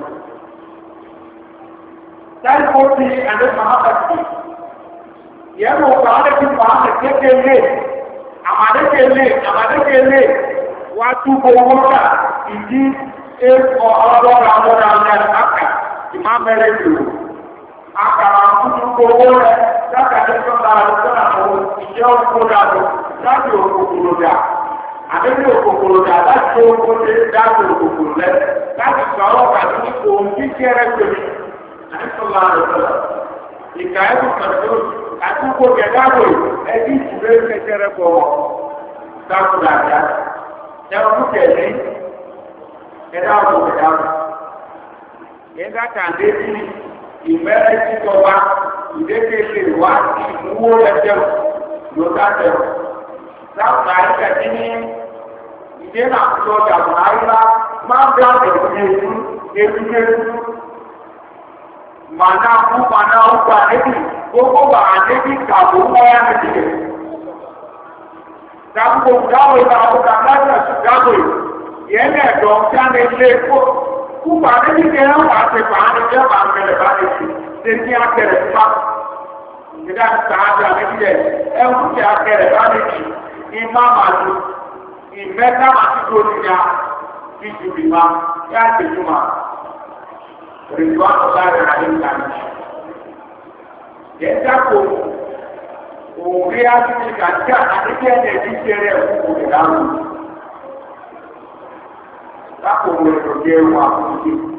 Dan posisi anda sama pasti. Ya, mau ada kita kekele, amada kekele, amada kekele. Waktu bermuda, ini es orang orang orang yang akan imam mereka. Akan aku bermuda, tak ada seorang orang yang bermuda. Láti òkòkòrò dà, àbẹ́bí òkòkòrò dà láti òkòkòrò dáàbò òkòkòrò lẹ, láti sọ̀rọ̀ àti nípò kíkẹ́rẹ́ pèmí, àìsọ̀lá rẹ̀ sọ̀rọ̀. Ìkà ẹ̀kọ́ pẹ̀lú àtúkò kẹ̀dáàbò ẹbí ìtìlẹ̀ kẹ̀kẹ́rẹ́ pọ̀ dáàbò dàdá. Ẹ̀rọ mú kẹ̀lé, ẹ̀dáàbò kẹ̀dáàbò. Ẹ̀dá kàndé bí ìmẹ́rẹ́ títọ́ba, ìdékèlè wá sí ìmúwó ẹ̀jẹ̀ lọ́dá tẹ̀rọ. Láti àìsẹ̀ tí ní ìdé náà tó dàbò àìlá máa ń bláàbẹ̀ fún ewu, ewu ewu. Màná fún màná ọgbà níbi gbogbo bà níbi kàbò wáyá nìdílé. Dàbò dáwò ìdàbò kàbláṣà sí dábò yẹn ẹ̀dọ̀ tí a lè lé kó. Kúpa níbi kẹrẹ́ wà ti fà á ní jẹ́ bá mẹ́rẹ̀ bá lè fi ṣe ní akẹrẹ fà. Ìdá ìsáájú àmẹ́bíyẹ ẹ̀wù tí akẹrẹ bá lè fi. Ima madu, imeta mati dunia, itu lima, ya cuma. Ridwan Allah yang kami. Jadi aku, uriah ini kerja, ada yang jadi cerai untuk dalam. Aku berdoa waktu itu.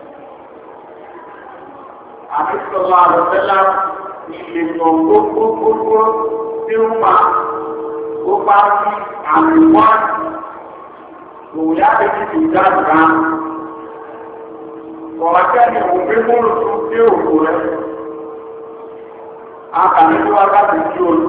Nabi Sallallahu Alaihi Wasallam ini mengurus urus di rumah. Ó bá rí àmì wá òun yára ti ti dáàbà ọ̀rọ̀kẹ́ ni òun gbé mọ́rù tó dé òkú rẹ̀ akàmì tó wá láti jí olú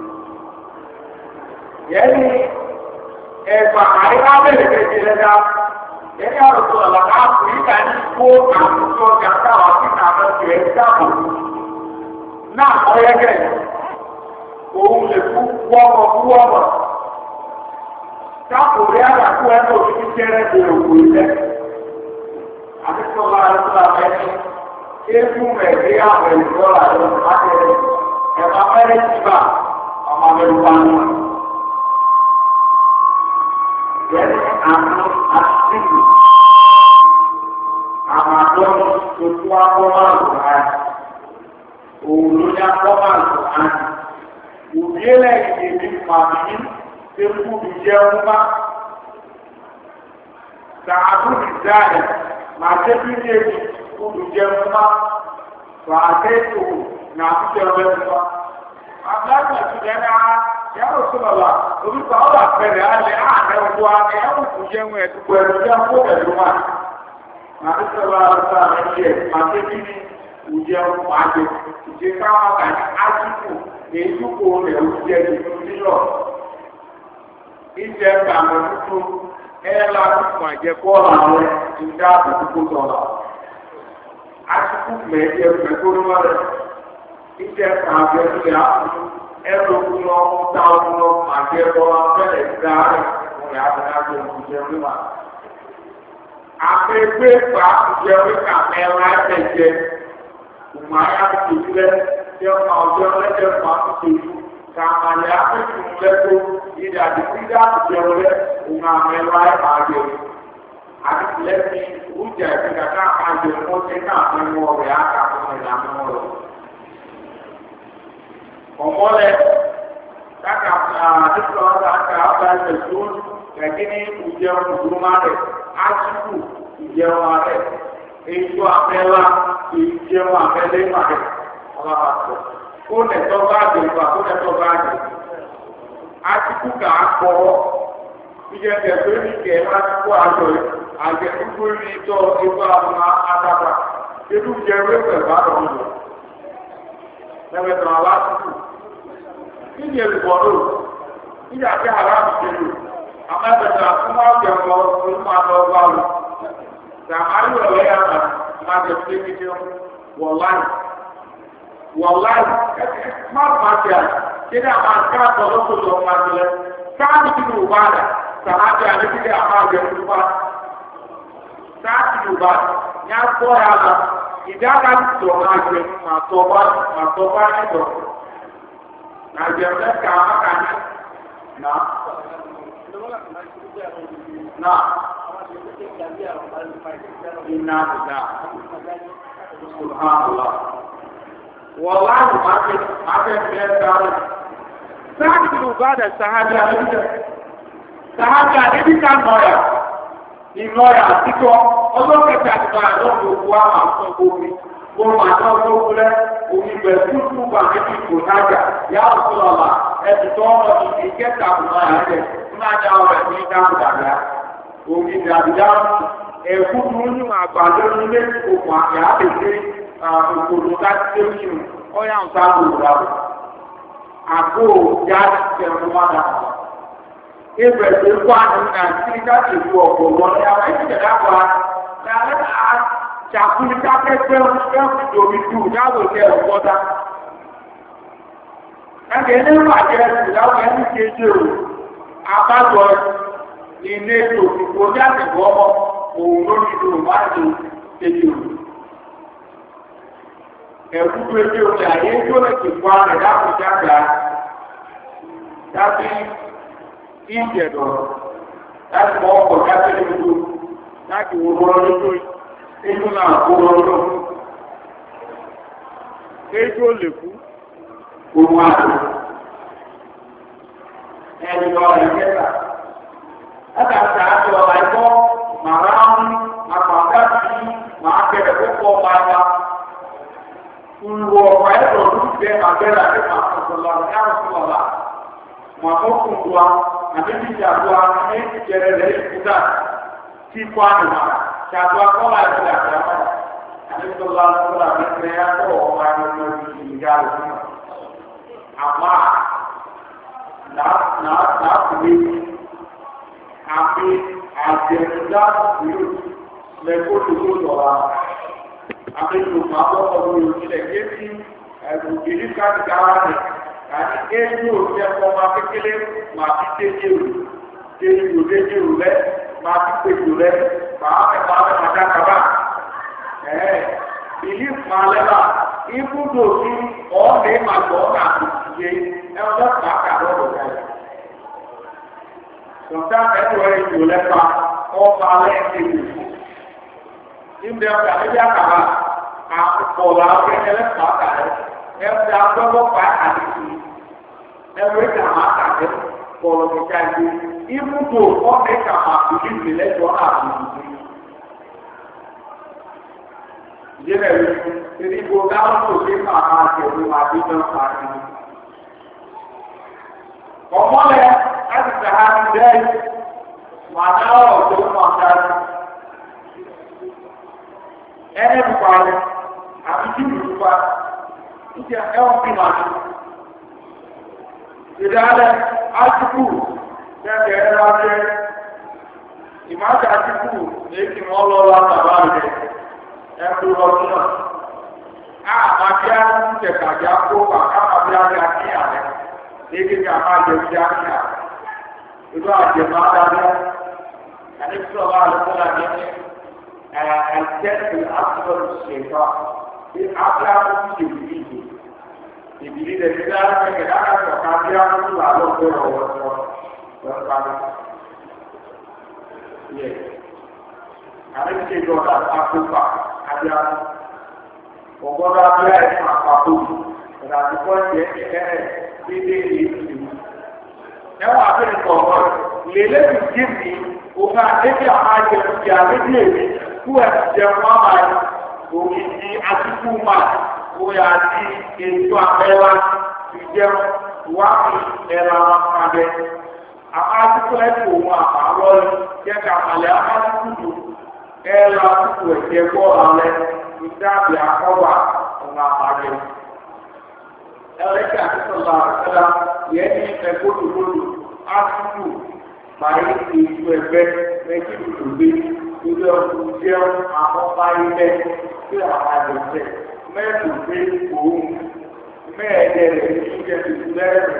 yẹ́nì ẹ̀fà àríwá bẹ̀rẹ̀ kejì lẹ́dá yẹ́nì àrùtò ọ̀làká àfíríkà ní kó àkókò gàtà wà sí àbẹ̀tì ẹ̀ dáàbò náà ọ̀yẹ́gẹ̀ òun lè fún wọ́pọ̀ fún wọ́pọ̀. Káàkiri àgbàkú ẹ̀kọ́ òfin kẹ́rẹ́ di òkú ilẹ̀. Àbíkọ́lá ẹ̀kọ́ ẹ̀kọ́ ẹ̀kú ẹ̀dí àwọn ìjọba ẹ̀rọ àtẹ̀rẹ̀ ẹ̀fà mẹ́rẹ̀ tìbà ọmọ mẹ́rù pàánù. Yẹ́nì àmì àtìkù àmàdọ́ tuntun akọ́mọ̀lù rẹ̀. Òun ló ní akọ́mọ̀lù rẹ̀. Ubiele ìdèmí pàmì tí kú ìjẹ ọmọ sàádù ìdáyẹ̀ máa jẹ́ bí ní èdè kú ìjẹ ọmọ fàájẹ́ ètò náà fíjẹ ọmọ ẹ̀fọ́. Àbúláṣà ti jẹ́ náà yàrá òṣùlọ́lá orúkọ ọ̀rọ̀ àpẹẹrẹ alẹ́ ààrẹ ọgbọ́ ààrẹ ẹ̀rùn kú jẹ́ wọn ẹ̀dùkú ẹ̀rù jẹ́ fún ẹ̀rù wà. Màá tí sọ́lá ọ̀rọ̀ àrẹ́jẹ́ máa jẹ́ bí ní ìjẹ ọmọ àjẹ ìjẹ káwọn kà ní ájíkù èyíkò rẹ̀ ó jẹ́ tuntun nílọ̀. Ìjẹ́ kàmọ̀ tuntun ẹ̀rọ àtúntò àjẹkọ́ àwọn ìdá àbùkù sọ̀rọ̀. Àtúntò mẹ́jẹ mẹ́kóró rẹ̀. Ìjẹ́ kàmọ̀ ẹ̀rọ àtúntò ẹ̀rọ òkúlọ̀ ọ̀tá òkúlọ̀ àjẹkọ́ abẹ́rẹ́ ìdá rẹ̀ fún ìyàbẹ̀rẹ̀ àjẹkọ́ ìjẹun níwà. Àpẹgbẹ́ pa ìjẹun kàmọ̀ ẹ̀rọ àjẹjẹ. Ìmọ̀ ayé àti ìjẹ́ tí ọmọ ọjọ́ lẹ́jẹ̀ fún àtúntò ìlú kàmàlẹ́ àpèkùn lẹ́kọ̀ọ́ ìdí àdìsídà ìjọba òun àmẹ́wà àjẹ àti lẹ́sìn ìwújà ìfìkàtà àjẹ mọ́tẹ́ náà nínú ọ̀rẹ́ àkàkùn ìlànà ọ̀rọ̀. ọ̀mọ́lẹ̀ kàkà àdìsídà ọ̀sà àkà àbá ìfẹ̀sùn kẹ̀kíní ìjẹun ìgbìmọ̀ rẹ̀ àtìkù ìjẹun rẹ̀ ètò àmẹ́wà ìjẹun àmẹ́lẹ́wà rẹ̀ ọlọ́pàá. Kó nẹ̀tọ́ bá àgbègbà kó nẹ̀tọ́ bá àgbègbà. Atiku kà á kọ́ ìjẹ́ kẹfẹ́ ní kẹ́ atiku àjọ àjẹ gbogbo ní ìtọ́ ìgbà àwọn àdàbà. Ebi jẹ ewé pẹ̀lú àrọ̀ ń lọ. Lẹ́wẹ̀tọ̀ àwọn atiku. Níbi èlùbọ̀ lò, níbi àti àrà àbùjẹ lò. Àmọ́ ẹ̀bẹ̀tẹ̀ àfúnmá ọ̀gẹ̀ ọmọ olúmọ̀ àlọ́ ọgbà lò. Sàmárì ọ̀rẹ́ yàrá máa jẹ fún ẹgbẹ́ wọ̀ láì. Wàláì má pàṣẹ àná kéde àwọn àti àtọ̀lọ́sọ̀ lọ pàṣẹ lẹ sáàtì tí mo bá rẹ̀ sàmájì àdébídé àwọn àgbẹ̀ òṣùpá sáàtì tí mo bá ní akọ́ ya lọ ìdára tó máa jẹ màtọ́bá màtọ́bá nídọ̀ nàjẹ mẹ́ta àmàkàní nà nà iná nà subhanallah. Wallahi maafin maafin biyar tawo. Sa'ad bin Ubadah sahabi Nabi. Sahabi Nabi kan lawyer. Ni lawyer tiko ojo kete ati ba do gbogbo a ma so gomi. Mo ma so gbogbo le omi be tutu ba ni ko taja. Ya Rasulullah, e ti to mo ni ke ta bu ma ya. Ma ja o ni ka da ya. Omi da da e ku tu ni ma ba do ni le ko pa ya be òkòrò láti ṣe oṣù ọ̀yà ń sáà lò wá. Àgbo ìjà ti ẹ̀rọ wá dà. Ibẹ̀ tó kọ́ àná àti káàkiri ìlú ọ̀pọ̀ wọlé àwọn ìṣẹ̀lẹ̀ dàgbà. Nàlẹ́ àṣàkúni kákẹ́kẹ́ ọ̀ṣẹ́ ìdòmí tù dáwò jẹ́ ọ̀pọ̀dá. Ẹgbẹ́ ní ìpàdé ẹ̀sùn láwọn ẹni kéjì o. Àbájọ ilé ètò ìgbò ní àtìgbò ọmọ òun lórí ìlú ìwádìí kéjì o. Ẹ̀kúkú ẹgbẹ́ òjò àyè tó lè ti fún ààrẹ lápòjá gbà dábí ìjẹ̀dọ̀ láti mọ́ ọkọ̀ dábí lójú láti wo bọ́ lójú inú náà kó lọ lójú. Kéjò lè kú. Gbogbo àjò. Ẹni lọ rẹ̀ kẹta. Látàkì àjọ àìkọ́ màrá ń àpàdá sí màá bẹ̀rẹ̀ púpọ̀ máa Ulwo ọ̀pá ẹ̀rọ olùgbé àgbẹ̀rẹ̀ àti màkàtọ̀lá ní àrùsọ̀lá. Màkọ́kùn wa, àbíbí ìjàdùá ní ìjẹrẹ rẹ̀ ìkúdà tí kọ́ àdùmá, ṣàdùá kọ́lá ìjọba àgbàmọ́. Àbíbíọ́lá sọ́lá ní ìpínlẹ̀ yàtọ̀ ọ̀pá ẹ̀rọ ìjà rẹ̀ fún wa. Àmọ́ láàpùlé àfi àjẹ̀dá ìlú lẹ́kọ̀ọ́ tó lọ́wọ́. Àbẹ̀tò máa bọ́ ọdún ìrìnlẹ̀ kéèkì ẹ̀bùnkìrí káàkiri rẹ̀ àti kéèkì òfin ẹ̀kọ́ máa kékeré máa fi téjì rù téjì rù téjì rù rẹ̀ máa fi pèjì rẹ̀ máa mẹ́ta mẹ́ta dákàbà ẹ̀ ìlú máa lẹ́bà ibùdó sí ọ̀ọ́lẹ̀ máa gbọ́ náà kò sí yé ẹ̀wọ́n pàákà lọ́dọ̀ rẹ̀. Sọ̀tà ẹ̀tọ́ ìjò lẹ́pa ọ̀pá lẹ́ẹ̀kejì Ìgbẹ́ ọ̀gá ẹgbẹ́ àkàbà àpọ̀lọ̀ akẹ́kẹ́lẹ́ pàákàrẹ́ ẹgbẹ́ agbọ́gbọ́pàá àdìsí ẹgbẹ́ ìjàmà àkàtẹ́ pọ̀lọ̀ ìjà ìgbé ibùdó ọ̀gá ìkàmà ìlú ìlẹ́jọ́ àbùkù. Ìjẹ́bẹ̀ rẹ̀ ti ní gbogbo gáwọn tó ṣe máa tẹ̀lé àbíjọ́ pàdé. Ọ̀mọ́lẹ̀ láti sàá ti bẹ́ẹ̀ wà náà ọ̀dọ́ ọ̀dájú. Ẹni ẹ̀kọ́ rẹ̀ àti jíjù nípa ìjẹ́ ẹwọ́n bí máa ṣe. Ìdálẹ̀ átíkù jẹ́ ẹ̀rọ jẹ́ ìmáṣẹ́ átíkù èkì wọ́n lọ látàbá rẹ̀ ẹ̀kú lọ́dún náà. Àmà bí a ń tẹ̀kàjá kó pàkápà bí a rí àkíyà rẹ̀ léèké ní àmà jẹ́ bí àkíyà. Ìlú àjẹmọ́ adájọ́ àti ìṣọ́lá àlùkọ́lá ní الجهل الأكبر الشيطان في أقرب تجريده ìbílí rẹ̀ ti dára pẹ̀lú dára sọ̀ká bí a ń lù àlọ́ pé ọ̀wọ́ sọ lọ́ọ́ parí. Yẹ àbí ṣe gbọ́dọ̀ àpòpà àbí àpò ọ̀gbọ́dọ̀ àbí àìsàn àpapọ̀ ọ̀dà àtìkọ́ ìjẹ́ ẹ̀ẹ́ dédé èyí. Ẹ̀wọ̀n àbẹ̀rẹ̀ kọ̀ọ̀kan lèlẹ́ ti dì mí òun àdébí àwọn àjẹmú ti àdébí èmi kú ẹ̀ jẹun wọn máa yẹ òkè ní àtìkú máa bóyá àti ètò àpẹẹrẹ ìjẹun wá fi ẹ̀rọ àwọn àgbẹ̀. Àwọn àtìkú ẹ̀sìn òun àpàrọ̀ jẹ́ ká àlẹ́ àtìkú dùn ẹ̀rọ àtìkú ẹ̀jẹ̀ bọ́ọ̀lù alẹ́ ìdáàbì àkọ́wà òun àpàrẹ̀. Ẹlẹ́kẹ̀ àtìsọ̀lá àtẹ́lá yẹn ní ẹ̀kọ́ lòlòlò àtìkú báyìí ti ìlú ẹgbẹ́ méjì lòlòlè ilé ọdún jẹun àkọ́kọ́ ilẹ̀ tí àwọn àjọṣe mẹ́rin pé òun mẹ́ẹ̀ẹ́dẹ́ rẹ̀ ní ìjẹ́ tuntun lẹ́rẹ̀.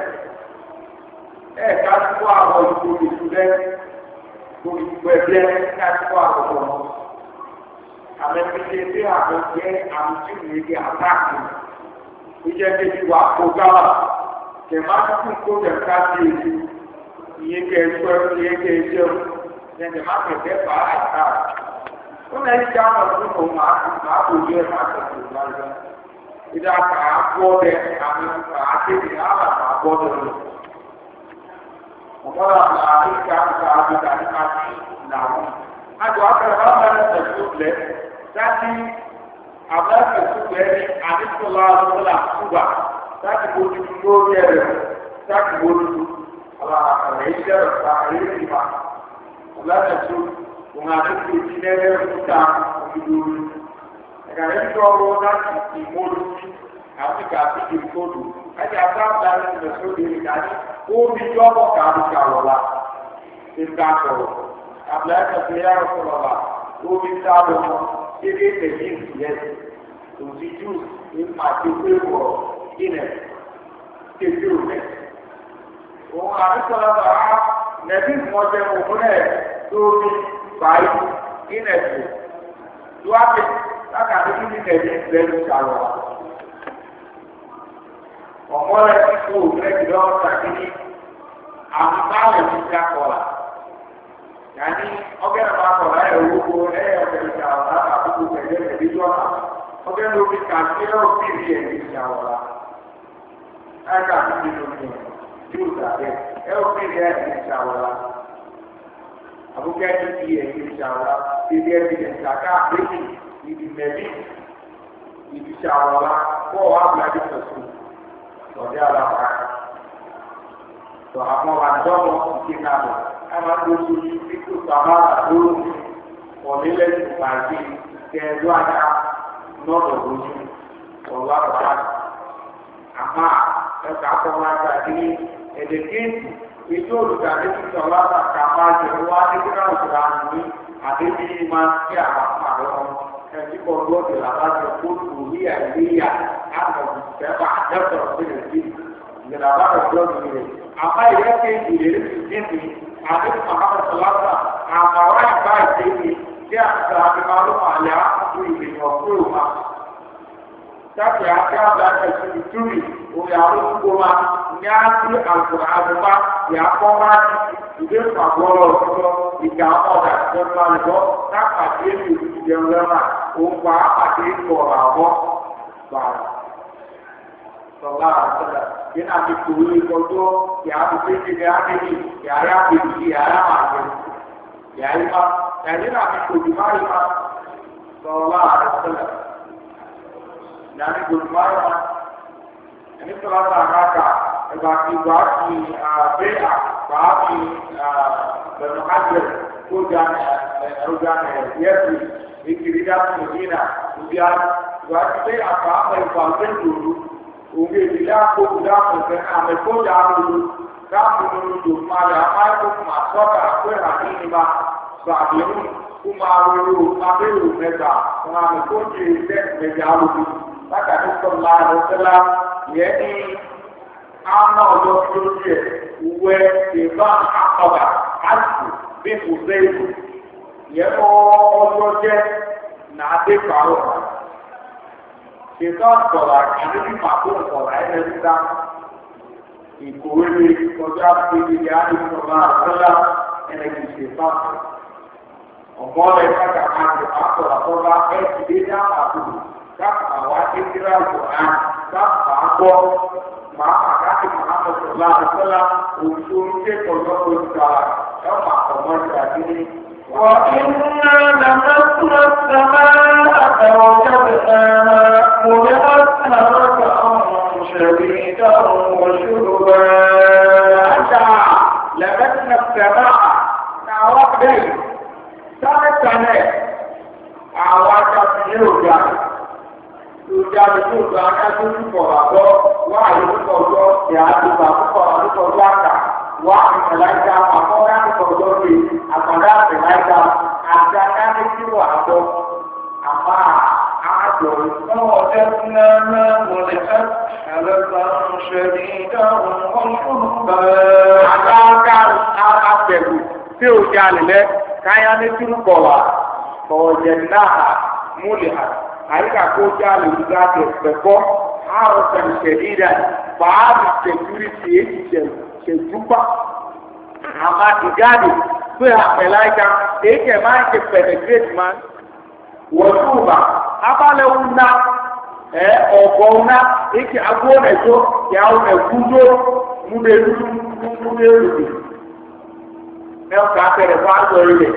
Ẹ̀ka tó àwọn ìbò tuntun lẹ́rẹ̀ gbogbo ẹgbẹ́ ká tó àwọn ọmọ. Àmẹ́fẹ́lẹ́ tí àwọn jẹ́ àmì tí ìwé di àtàkì. Ìjẹ́ kejì wà kó gáwà. Kẹ̀má tuntun kó jẹ̀ ká sí èyí. Iye kẹ̀ẹ́sọ́ iye kẹ̀ẹ́sọ́ ẹ̀jẹ̀ má kẹ̀kẹ́ fà á àtà. Ó lẹ́ ní jáwọ́ ọdún kò máa máa kò yẹ máa tẹ̀sí ìgbàlódé. Ìdá kà á gbọ́ bẹ àmì àkéde àbà kà á gbọ́ bẹ lọ. Ọ̀pọ̀lọpọ̀ àmì àríkà àbùkà àbùkà ní ká sí làwọn. Àjọ akẹ́rẹ́ bá bẹ̀rẹ̀ tẹ̀sí lẹ̀ láti àbẹ̀rẹ̀ tẹ̀sí lẹ̀ ní àdìsọ́lá ọ̀dọ́là kúgbà láti bójú lórí ẹ̀rẹ̀ láti bójú àwọn àkàrà iṣẹ́ ọ̀sà àríkìmá. Ọ̀làtẹ̀sí òun àdúgbò ìdílé òkúta òkúdórí. Ẹ̀ka rẹ̀ ń tọrọ láti ìmọ̀lùsí àti kàbí ìfòdù. Ẹ̀ka àtàkùn àti ìfẹ̀sọ́dé ìdájí ó ní jọ́bọ̀ kàbí kàwọ̀lá. Ìka sọ̀rọ̀. Àbúlá ẹ̀ka fi yára sọ̀rọ̀ wá. Ó ní sábọ̀ mọ́. Kéde tẹ̀lé ìfìyẹ́. Òsì jù ní màtí pé wọ̀ ilẹ̀ kéde òmẹ́. Òun àdúgbò bàá nẹ̀bí ìmọ̀jẹ̀ òmùnẹ̀ lórí báyìí ìnẹ̀tì. Lọ́wọ́ lákàtí kí ní nẹ̀bí ìgbẹ́lú sàrọ̀. Ọ̀pọ̀ rẹ̀ ti kó òmùnẹ̀ lọ́wọ́ tàbí ní àwọn báwọn ti dá kọ̀ọ̀lá. Yàní ọgbẹ́ náà máa kọ̀ọ̀lá ẹ̀ owó ẹ̀yẹ ọ̀gbẹ́ ìṣàwọ̀ láti àkókò pẹ̀lú ẹ̀mí lọ́nà. Ọgbẹ́ ló fi kàṣí ẹ̀rọ bíbí ẹ̀mí ìṣàwọ̀ lá. Ẹ̀ka àti nínú ní yóò dàbẹ̀ ẹ̀rọ bíbí ẹ̀mí ìṣàwọ̀ lá. Àbúkẹ́ ní ti ẹ̀mí ìṣàwọ̀ lá. Bíbí ẹ̀mí ìṣàká àgbéjì ìdí mẹ́bí ìdí ìṣàwọ̀ lá. Bọ́ọ̀ wá gbàdé sọ̀tún lọ́dẹ́ àlàfà. Tọ́ àwọn àdọ́mọ̀ ìké náà lọ. A máa tó so ní títú sàmà àdúró ọ̀lẹ́lẹ̀ ìpàdé kẹ̀ẹ́dọ́ àdá lọ́dọ̀ lójú ọ̀lá ọ̀lá. Àmà ẹ̀ka akọ́wá gbàdé ẹ̀dẹ̀kéèkì ètò olùdarí títí ọ̀lá àtàkà máa jẹ wá nígbà òṣèlú àmì àdébí máa ń kí àwọn àpàrọ̀ ọmọ ẹ̀sìn kọ̀ lọ́dọ̀ làbájọ kóòtù orí àìléyà àmọ̀ ìfẹ́fà àjẹsọ̀rọ̀ sílẹ̀ sí ìgbàlá àbájọ lọ́dọ̀ rẹ̀. Àmà ìrẹ́pẹ̀ ìlérí ti dín mi àti Muhammad Salasa àmàwá ìbá ìdéyìí tí àti àbímárùn àyà àti ìgbìyànjú fúrò máa. Sáàkì àti àbá ẹ̀sìn ìtúrì òun àwọn olùkó máa ní àti àgùrà àdùmá ìyàpọ̀ máa ti ìdé ìpàgọ́rọ̀ ọ̀tọ́ ìgbà ọ̀dà ìjọba ìbọ̀ lápàdé èlò ìjẹun lẹ́wà òun pa àpàdé ìkọ̀ọ̀rọ̀ àwọ̀ bàrà. Sọlá àtọ́lá yẹn náà ti tòun ìkọjọ́ yàrá péjìlẹ̀ ábẹ́lì yàrá péjì yàrá àgbẹ̀ yàrá ìfà yàrá náà ti tòun báyìí má sọlá àtọ́lá yàrá ìgbòho báyìí má ẹni sọlá tó àkàkà ẹgbà tí wà á fi bẹ́ẹ̀ wà á fi bẹ̀rù àjẹ kó jáde ẹ̀rọ jáde yẹ́pì ìkiri dáhùn ìdínà ìdí àná wà á ti bẹ́ẹ̀ àpá àpá ìfà ọ̀gbẹ́ ìdòdó. Òwe ìdílé àkókò dáàbò fẹ́ àmẹ́kọ́jà lóru dáàbò lóru tó máa yà máa kó máa sọ́kà àpẹẹrẹ àdínníba gbàgbéwò kó máa rorò abẹ́rò mẹ́ta wọn àmẹ́kọ́jà ìfẹ́ mẹ́jà lóru lákàtí sọ́lá àdọ́sẹ́lá yẹ ní àmọ́ ọjọ́ tó yẹ wẹ ìbá àkọ́bà àti bí kò sẹ́yìn yẹ kọ́ ọjọ́ jẹ́ nàádé pàrọ̀ ṣètò ọ̀sọ̀rọ̀ àti ní màkó ọ̀sọ̀rọ̀ ẹ̀ lẹ́síta ìkòwé ní ọjọ́ àpèjì ní àdìsọ̀rọ̀ àtọ́lá ẹnìkì ṣètò ọ̀gbọ́n rẹ̀ kájà máa ṣe àtọ̀rọ̀ àtọ́lá ẹ̀ ti dé ní àpàtù káàpà wá kékeré àgbọ̀n káàpà gbọ́ màá àkáàkì màá sọ̀rọ̀ àtọ́lá òṣù ṣètò lọ́wọ́ ìgbà ẹ̀ máa kọ̀ mọ́ ìgbà وإنا لمسنا السماء فوجدناها ملئت حرسا شديدا وشربا حتى لمسنا السماء نعوق به سنة عواك يوجد يوجد يوجد أنا تنفر وعي تنفر يعطي تنفر تنفر wá ìmọ̀láìka àkọ́dá ìkọ̀jọ́ rè àkọ́dá ìmọ̀láìka àti akáni tí wà bọ́ àmà àjọ ìfọwọ́ ẹ̀fúnná náà wọlé ẹ̀ ẹ̀rẹ́ta ṣẹ̀rí dáhùn ọ̀ṣunba. àgbàká àbẹ̀wò tí ó jẹ́ àlẹ́ káyá ní túrúkọ̀ wá ọ̀jẹ̀ náà múlẹ̀ àyíká kó jẹ́ àlẹ́ ìgbà tẹ̀pẹ̀kọ́ àrùn ṣẹ̀rí dà bàálù security èyí ṣẹ̀rí. Ṣèjúpa àmà ìgáàdì pé àpẹ̀láìka èyíkẹ̀ máa ń ṣe penetrate man wọ̀túùbà abálẹ̀ ọ̀nà ẹ̀ ọ̀gọ̀ ọ̀nà èyíkẹ̀ agbóhùn ẹ̀jọ́ kí àwọn ẹ̀kúndó múdèrú múdèrú mẹ́ọ̀ká tẹ̀lé fún àjọ ilẹ̀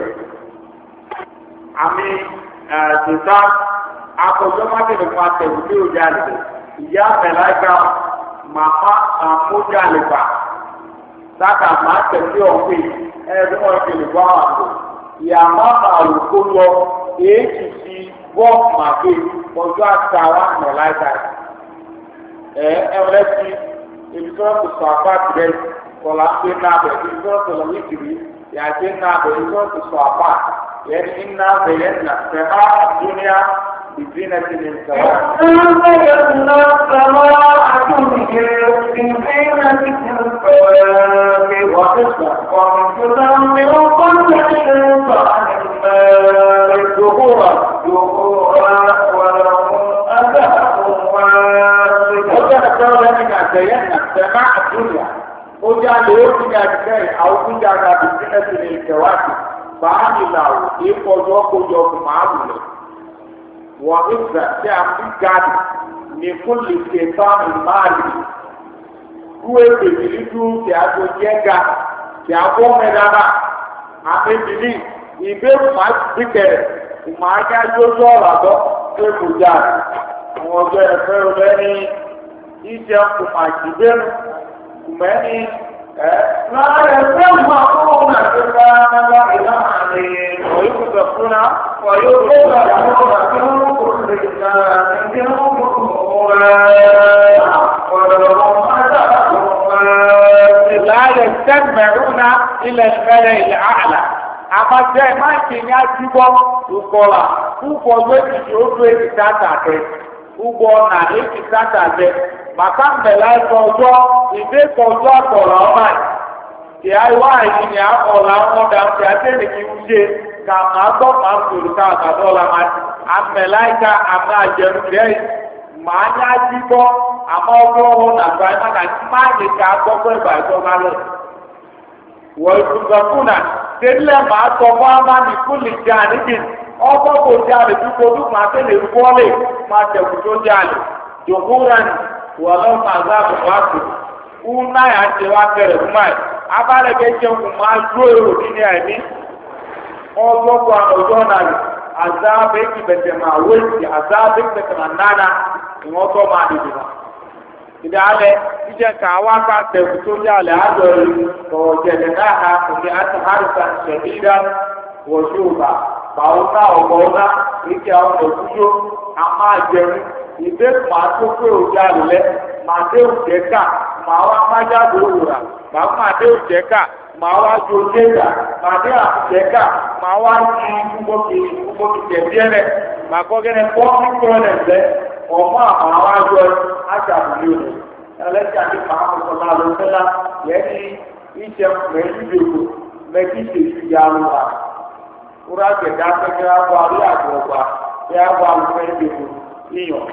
àmì ṣèṣá akọ̀jọ́ má tẹ̀lé fún àtẹ̀wò tí ó jáde ìyá àpẹ̀láìka màmá àmójà lè bà. Saka máa tẹ̀lé ọ̀pẹ ẹ̀ẹ́dún ọ̀pẹ nìgbà àpò. Ìyàmá máa wò kó lọ èéjì sí bọ́ọ̀mù màgbé ọjọ́ àti àwọn àmọ̀ láìka. Ẹ ẹ̀rẹ́ sí ibi tí wọ́n ti sọ apá tirẹ̀ kọ̀lá ń gbé náà bẹ̀ ibi tí wọ́n ti lọ ní kiri yàtí náà bẹ̀ ibi tí wọ́n ti sọ apá yẹn ní náà bẹ̀ yẹn nà sẹ́mà dúníà ìdínà ti ní sẹ́wà. Ẹ̀ẹ́dẹ́gbẹ̀rún sẹ́wà àtúnyẹ̀ ìdínà ti ní sẹ́wà. وتدمر كل شيطان مارد ظهورا ظهورا ولهم أذاب واصب. وتذكر من زينا سماع الدنيا وجعل يومنا بكي أو كجعل بسنة للكواكب فعلي الله يقول يوكو يوكو معبولة وإذا تعمل قاد من كل شيطان مارد kúwé bèbìlì dùn kí a tó jẹ ga kí a bọ́ mẹ́dàbà àmẹ́bìlì ìbéèrè máa ti kẹrẹ̀ máa ká yóò ọ̀rọ̀ àbọ̀ pé kò já àwọn ọjọ́ ẹ̀fẹ́ rẹ̀ ní ìjẹ́ kò máa jì bẹ́ẹ̀ kò mẹ́ni ẹ̀. láàrẹ̀ fẹ́ máa kó wọn àti bá wọn ìlànà àlè wọ́n yóò gbà fún wa wọ́n yóò gbé àwọn àti wọn kò lè gbà ní wọn kò wọ́n لا يستمعون إلى الملأ الأعلى أما زي ما كان يجيبهم يقول فوق وجهي يوضع إتاتاته فوق ونا إتاتاته مكان بلاي كوجو إذا كوجو كولا أمي kì á wá ìyìn ní àkọọ̀lá ọmọdé àti àtẹ́lẹ̀ kí ń ṣe ká máa gbọ́ máa ń sòrò ká àgbàdọ́là máa ti àmẹ́láìka àmì àjẹrù rẹ̀ màá ní àjíbọ́ àmọ́ ọgbọ́n nàgbà ẹ̀ máa ní máa lè ká gbọ́gbọ́ ìgbà ìjọ máa lọ. wọ́n ìfúnṣọ́kùnà tẹ́lẹ̀ máa sọ fún amáni kún lè jẹ́ àníbì ọgbọ́n kò jẹ́ àlè tó kọjú máa tẹ́lẹ̀ rúbọ́lẹ̀ máa tẹ̀kù tó jẹ́ àlè. jòkúra ni wọ́n lọ́ máa gbá àbùkù àpò. wọ́n náà yà ń ṣe wá kẹrẹ̀ fún máa abálẹ̀kẹ́ jẹun máa dúró èrò nínú ẹ̀mí. ọgbọ́n kò àwọn ọjọ́ náà azabe kibete ma wezi azabe kibete ma nana ìwọ́tọ́ máa dìde ma. ìdálẹ̀ jíjẹ káwá ká tẹ̀kù tó yà lẹ́ àjọyọ̀ ọ̀jẹ̀dẹ̀ náà ha òkè àti harisa ṣẹ̀dídá wọ̀ṣọ́ọ̀bà bàwọ́nà ọ̀gbọ̀nà ìkẹ́ àwọn òkúyó àmà jẹun ìdè máa tó pé òjá lẹ́ máa dé òjẹ́ ká máa wá májáde òwúrà máa máa dé òjẹ́ ká máa wá ju ojéga máa dé àjẹká máa wá ju gbogbo gbogbo tẹ̀bíẹ́rẹ́ máa kọ́ gẹ́gẹ́ fọ́ọ̀mù kọ́lẹ̀sẹ̀ ọmọ àwọn àwájọ aṣàbùlé rẹ̀ ẹlẹ́sìn àti pàápàá sọ̀rọ̀ àlọ́sẹ́lá yẹn ní ìṣẹ̀ mẹ́rìndínlógún mẹ́tìṣèṣì yàrá wa kúrò àgbẹ̀dá pẹ́kẹ́ wá àrí àgbọ̀gbà pé wá mẹ́rìndínlógún yíyan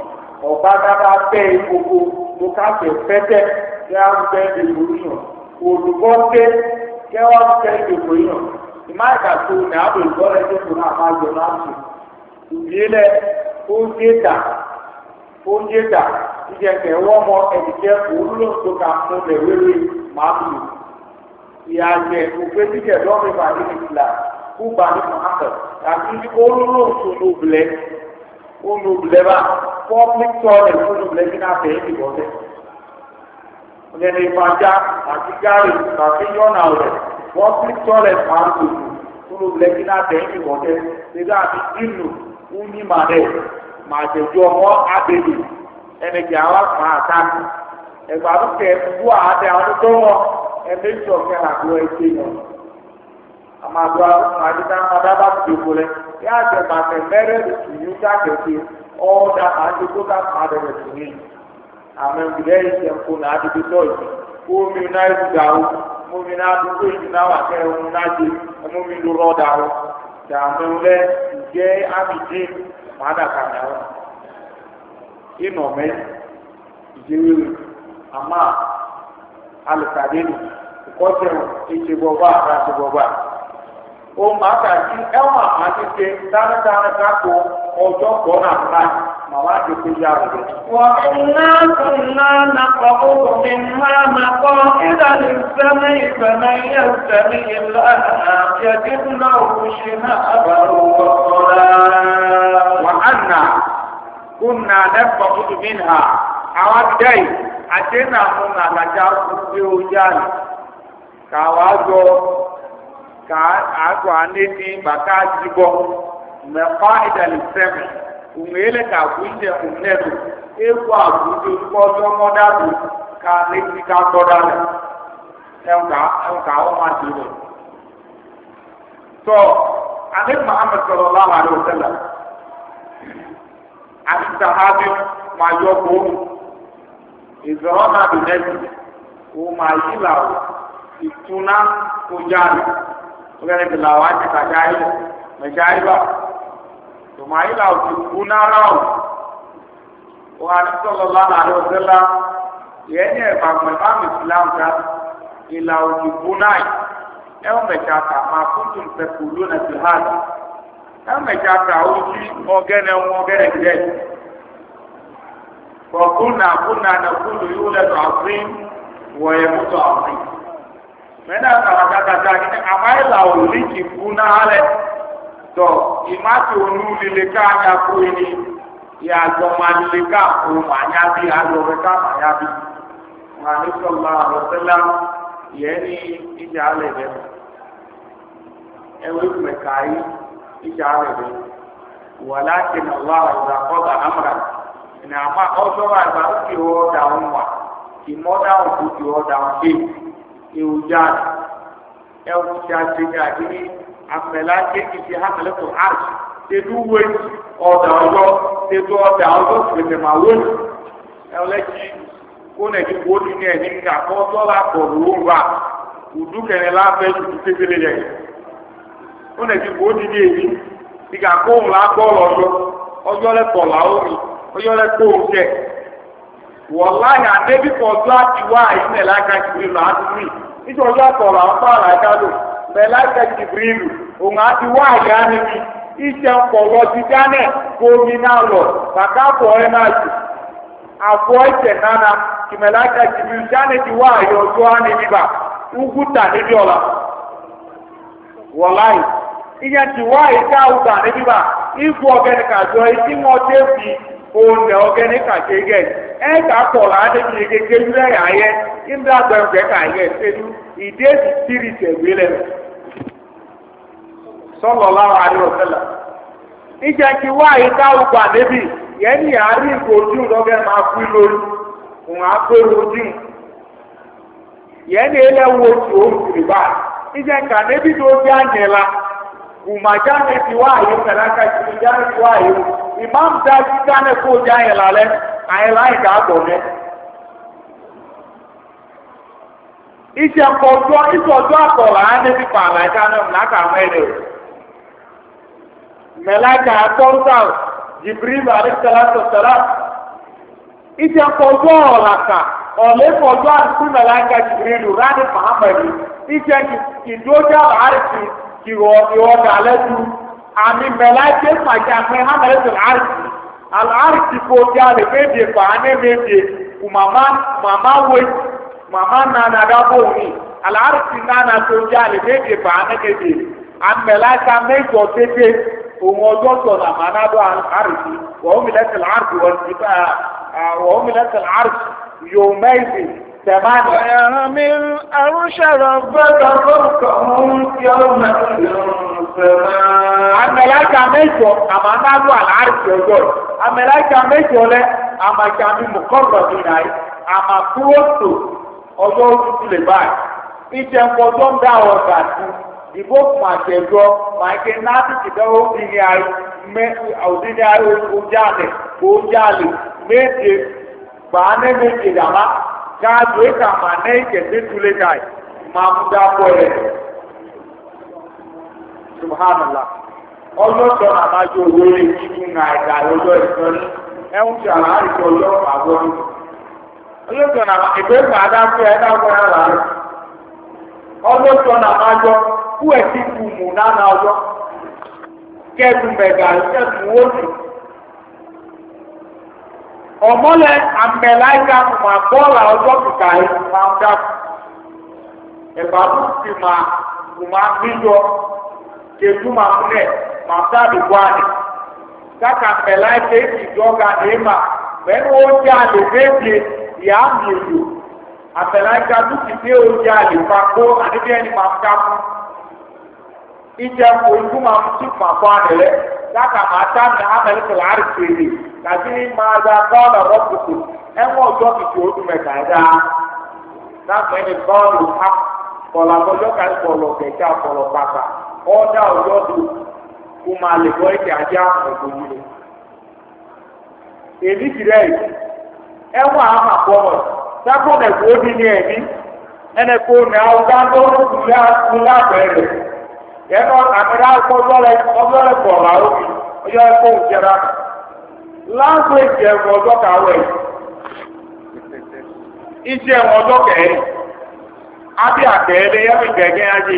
ọba dábàá bẹ́ gbogbo mo ká fẹ́ fẹ́tẹ́ kí á ń bẹ́ ìdìbò yàn olùkọ́ tẹ́ kí wọ́n ń bẹ́ ìdìbò yàn ìmáìkà tó ní àbò ìgbọ́lẹ̀ tó kù náà máa jọ náà tù ìdílé oúnjẹ dà oúnjẹ dà ìjẹ̀kẹ̀ wọ́n mọ ẹ̀dìjẹ́ òwúlò tó ka fún lẹ́wẹ́rẹ́ máa bù ìyá jẹ òfin jíjẹ lọ́rùn ìbàdí ìfìlà fún bàdí Muhammad àti olóró òṣùnú òbílẹ̀ òṣùnú òbílẹ̀ bá public toilet òṣùnú òbílẹ̀ bí náà fẹ̀yìn ìbọn tẹ̀. ọ̀nẹ́ni ìfàjà àti gárì àti yọ̀nà rẹ̀ public toilet máa ń tòṣù òṣùnú òbílẹ̀ bí náà fẹ̀yìn ìbọn tẹ̀. nígbà tí dínú ń ní màdẹ́ màdẹ́jọ ọmọ abẹ́lé ẹnìkì àwọn máa ta ẹgbàá kẹ wú àádẹ àwọn tó wọn ẹbí sọ kẹ àgbo ẹsẹ yẹn àmàdo àdìdá àdàbà tìjọpọ rẹ yá àjẹ bàtẹ mẹrẹ ìyú kákẹsẹ ọdà àdìgbò ká àdẹrẹ tìyẹ àmì ìbílẹ̀ ìṣẹ ńkọ náà àdìgbò tọyì omi náà ìdúgà ó omi náà àdúgbò ìdúná wà kẹ ẹhún náà jẹ ẹmúmi ló rọdà ó dàmú lẹ ìjẹ àmìjẹ màdàkànyà ó ìnọ̀mẹ́ ìdíwìrì àmà alùpàdénù ìkọ́sẹ̀ ìṣègbọ̀gbà àṣègbọ̀gbà. ó máa kà sí ẹ̀wọ̀n àtìké dáradára kákó ọjọ́ kọ́ náà láì màmá ti fi yá rẹ̀. وإنا كنا نقعد منها مقاعد للسمع فمن يستمع الآن يجد له شهابا رصدا. وأنا كنا نقعد منها أودي أتينا من الأجار بيوجان كواجو كأجو أنتي بكاجيبو مقاعد للسمع umele ka kuite umnedu ekwa kuite kodo modadu ka leki ka kodale enka enka o ma diwe so ane Muhammad sallallahu alaihi wasallam ani sahabi ma yoko izrona bineji o ma yila ituna kujani ogale bilawati kajai majaiba Tumaila ukikuna rao wa sallallahu alaihi wasallam yenye pamwema Islam ka ila ukikuna eo mechaka mafuntu mtekuluna jihad eo mechaka uji ogene ogene kide kwa kuna kuna nakulu yule tuafrim wa yamutu afrim mena kawakaka kani amaila uliki kuna hale tọ ìmáàtì onúlilé káànyà kú ni ìyàgbọ́ máa lè ká òun mànyá bí alọ́rẹ́ ká mànyá bí wọn ní sọlá àlọ́sẹ́lá yẹn ní ìjà alẹ́ rẹ̀ ẹwé mẹ̀ká yìí ìjà alẹ́ rẹ̀ wà láti nà wà ìgbà kọ́gà amúra ní àmà ọ̀ṣọ́wà ìgbà ó kì í wọ́n dà wọn wà ìmọ̀dá òkú kì í wọ́n dà wọn dé ìwùjá ẹwù tí a ṣe ní àdínní. Amela keki ti hamele ko arch tedu we oda ojo tedu oda ojo tete ma we eleji ko ne ki wo ni ni nga ko to la ko ru wa udu kene la fe ju tete le ko ne ki wo ni ni ni diga ko la ko ojo ojo le ko la o mi ojo le ko o je wallahi adebi ko la ti wa ine la ka ti la atu mi ijo ojo ko la pa la ka do Mẹ̀láìkà Jìbìrìlù, òun àti wá àyà níbi, iṣẹ́ ọpọlọ ti dánẹ̀ gómìnà lọ, bàtà bọ̀ ẹ́ náà jù. Àbọ̀ ẹ̀jẹ̀ nánà, kì mẹ̀láìkà Jìbìrìlù dánẹ̀ ti wá àyà ọjọ́ á níbi bà, ugúta níbi ọ̀la. Wọ̀láì, ìyẹn ti wá àyà ká ugúta níbi bà, ìfú ọ̀gẹ́ni kàjọ etí wọn dé fi òǹdẹ̀ ọ̀gẹ́ni kàjẹ gẹ̀. Ẹ kà pọ̀ láti fi kékeré rẹ̀ ayẹ, ìgbà gbẹ̀rùkẹ́ kà yẹ ṣẹ́jú, ìdé ti tìrì tẹ̀wé lẹ́nu. Sallallahu alaihi wasallam. Ìjẹ́ kí wá ìta ògbà níbi, yẹn ní àárín ìgò ojú lọ́gẹ́ máa kú lórí, òun á pé ojú. Yẹn ní ẹlẹ́wọ̀ oṣù oṣù báyìí. Ìjẹ́ kà níbi tó jẹ́ àyẹ̀lá, kùmàjá ní ti wá àyè kẹ̀láka ìṣẹ̀lẹ̀ já ní ti wá àyè. Ìmáàmù dá sí jáde kó jẹ́ àyẹ̀lá lẹ́, àyẹ̀lá ìdá àbọ̀ mẹ́. Ìjẹ́ kọjọ́ ìtọ́jú àkọ̀lá á níbi pààlà ìdáná láka àwọn ẹ̀rẹ̀ o. Mẹ̀láìkà àtọ́ńtà Jibril alayhisalatu wassalam ìjẹ́ kọjọ́ ọ̀làkà ọ̀lẹ́kọ̀ọ́jọ́ àdúgbò mẹ́láńgá jìbìrìlù rádì muhammadu ìjẹ́ ìdójà àrìsì kìrọ̀ ìwọ̀dà lẹ́tù àmì mẹ́láńgá pàjá pé hamẹ́lẹ́tù àrìsì àrìsì kọjá rẹ̀ méje pàáné méje màmá wé màmá nana dábò mi àrìsì nana kọjá rẹ̀ méje pàáné méje àmì mẹ́láńgá méjọ tètè òun ọjọ́ sọ̀nà mànádọ́ àrìsì wọ́n mi lẹ́sẹ̀ àrìsì wọ́n ti bá وعملت العرش يومئذ ثمانية ويحمل عرش ربك فوقهم يومئذ ثمانية amẹlẹka mẹ́jọ àmàlálù àlàárìsì ọjọ́ amẹlẹka mẹ́jọ lẹ àmàjàmí mùkọrọ nìyà yìí àmàkúròtò ọjọ́ òtútù lè báyìí ìjẹun ń dá ọgá sí ìbò fún àjẹjọ màáké náà ti ti dá òbí ayé mẹ òbí ní ayé ojáde ojáde méje gbàánẹ méje dàmá káàdù ẹka màánẹ ìkẹsẹ túlẹ káì máa mú dábọ rẹ subhanallah ọlọsọ náà máa jẹ owó rẹ kíkún náà ẹka ọjọ́ ìsọní ẹhún ti àlá àìsàn ọjọ́ àbọ ní ọlọsọ náà ìgbẹ́ gbàdá fún ẹ dábọ ẹ rà rẹ ọlọsọ náà máa jọ kú ẹ ti kú mù nánà ọjọ́ kẹtù mẹgà kẹtù wọlé. ọmọlẹ amẹláìka mà bọ́ọ̀lù ọjọ́ kìkà yìí máa ń dàpọ̀ ẹ̀bàdú sì máa kò máa gbíjọ kẹtù máa múlẹ̀ máa sáàbì wáàdì káka amẹláìka ìjọba èèmà bẹ́ẹ̀ni ó jẹ́ àlè méje ìyá mi èlò amẹláìka dúkìtì ó jẹ́ àlè pàkó àdébí ẹni máa ń dàpọ̀ ìjẹun òyìnbó máa ń tún pàkó àdìrẹ káka máa tá mi amẹlẹsẹ láàrín fèrè kàdí máa da bọ́ọ̀lù rọ́pùtù ẹ̀wọ̀n ọjọ́ kìkì ó dùn mẹ́ta ẹ̀dá láti ẹni bọ́ọ̀lù ha kọ̀lá bọ́jọ́ kárí kọ̀lọ̀ kẹ̀kẹ́ àkọlọ̀ pàpà ọ̀dà ọjọ́ tó kó máa lè bọ́ ẹ̀kẹ́ ajá ọ̀gbọ̀n yìí lọ. èmi ti rẹ̀ yìí ẹ̀wọ̀n àmà bọ́ọ̀lù sákòó nẹ̀kọ́ ó di ní ẹ̀mí ẹnẹ̀kọ́ ní àwùjá lọ́rùn kúlẹ̀ àbẹ̀rẹ̀ ẹ̀nà àmìlá ọjọ́ language ẹ̀wọ̀n ọjọ́ kàwé iṣẹ́ ẹ̀wọ̀n ọjọ́ kẹ̀ẹ́ abẹ́ àkẹ́ẹ́lẹ́ yẹ́mì gẹ̀gẹ́ ajé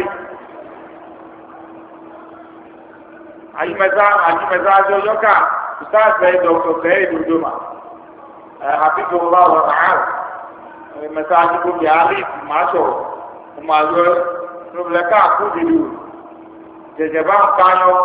ayimẹ́ta ayimẹ́ta ajé ọjọ́ ká ìsáàfẹ́ dr sẹ́yìn dòdòmà àbíkò ọba ọ̀rọ̀ náà ayimẹ́ta ajé gbogbo alif máa sọ̀rọ̀ ọmọ àgbẹ̀ lọ́bìlẹ̀ káàkó dìlù jẹjẹ bá ń pààyàn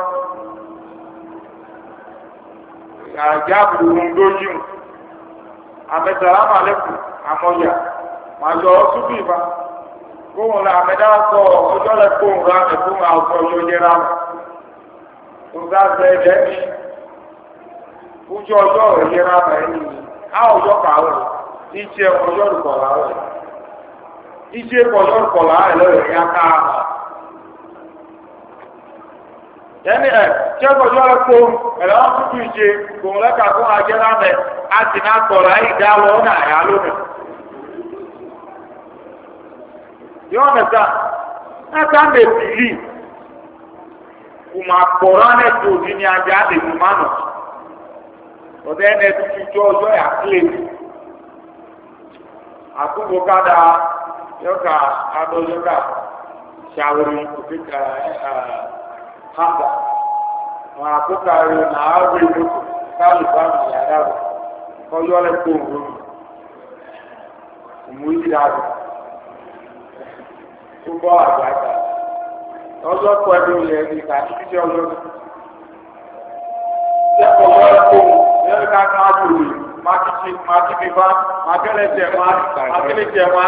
àjábù ndójú àmẹsàlámà lẹkùn àmọyà màjọ ọsùnbù ìfà kóhùn la àmẹdá sọ ọjọ́ lẹ kóhùn rà ẹkún àwùjọ ọjọ́ yẹra ọgá sẹ ẹdẹ ní ojú ọjọ́ ìyẹra ẹni àwùjọ kàwé iṣẹ ọjọ́ ìkọlà rẹ iṣẹ ọjọ́ ìkọlà rẹ lọrẹ yá ká yẹni ẹ tíẹ́kọ̀jọ́ rẹ kó ẹ̀rọ tuntun ìṣe kòun lẹ́ka fún ajẹ́lá mẹ́ a sì náà sọ̀rọ̀ ayé dá lọ ọ́nà àyà lónìí. yọ mẹ́ta náà lè bìlì kò máa kpọ̀rọ̀ ánẹ́ tó di ní ajá lè mú mánu ọ̀dọ́ ẹ̀ náà tuntun jọ ọjọ́ yà kílè àkókò kádà yọ ká adọ́jọ́ ká ṣàwòrán òfin ká ẹ̀ hamba wọn àkókò àrùn náà áwọ ìlú kálùbá ní yàrá rẹ kọjọ lẹ kó òun òmù ìdíra rẹ tó bọ àgbàjà ọjọ́ pẹ̀lú ilẹ̀ ní ká títí ọjọ́ tẹkọ lọ kó lẹ́yìn ká ká àbúrò má títí má títí bá má kẹlẹ jẹ má má kẹlẹ jẹ má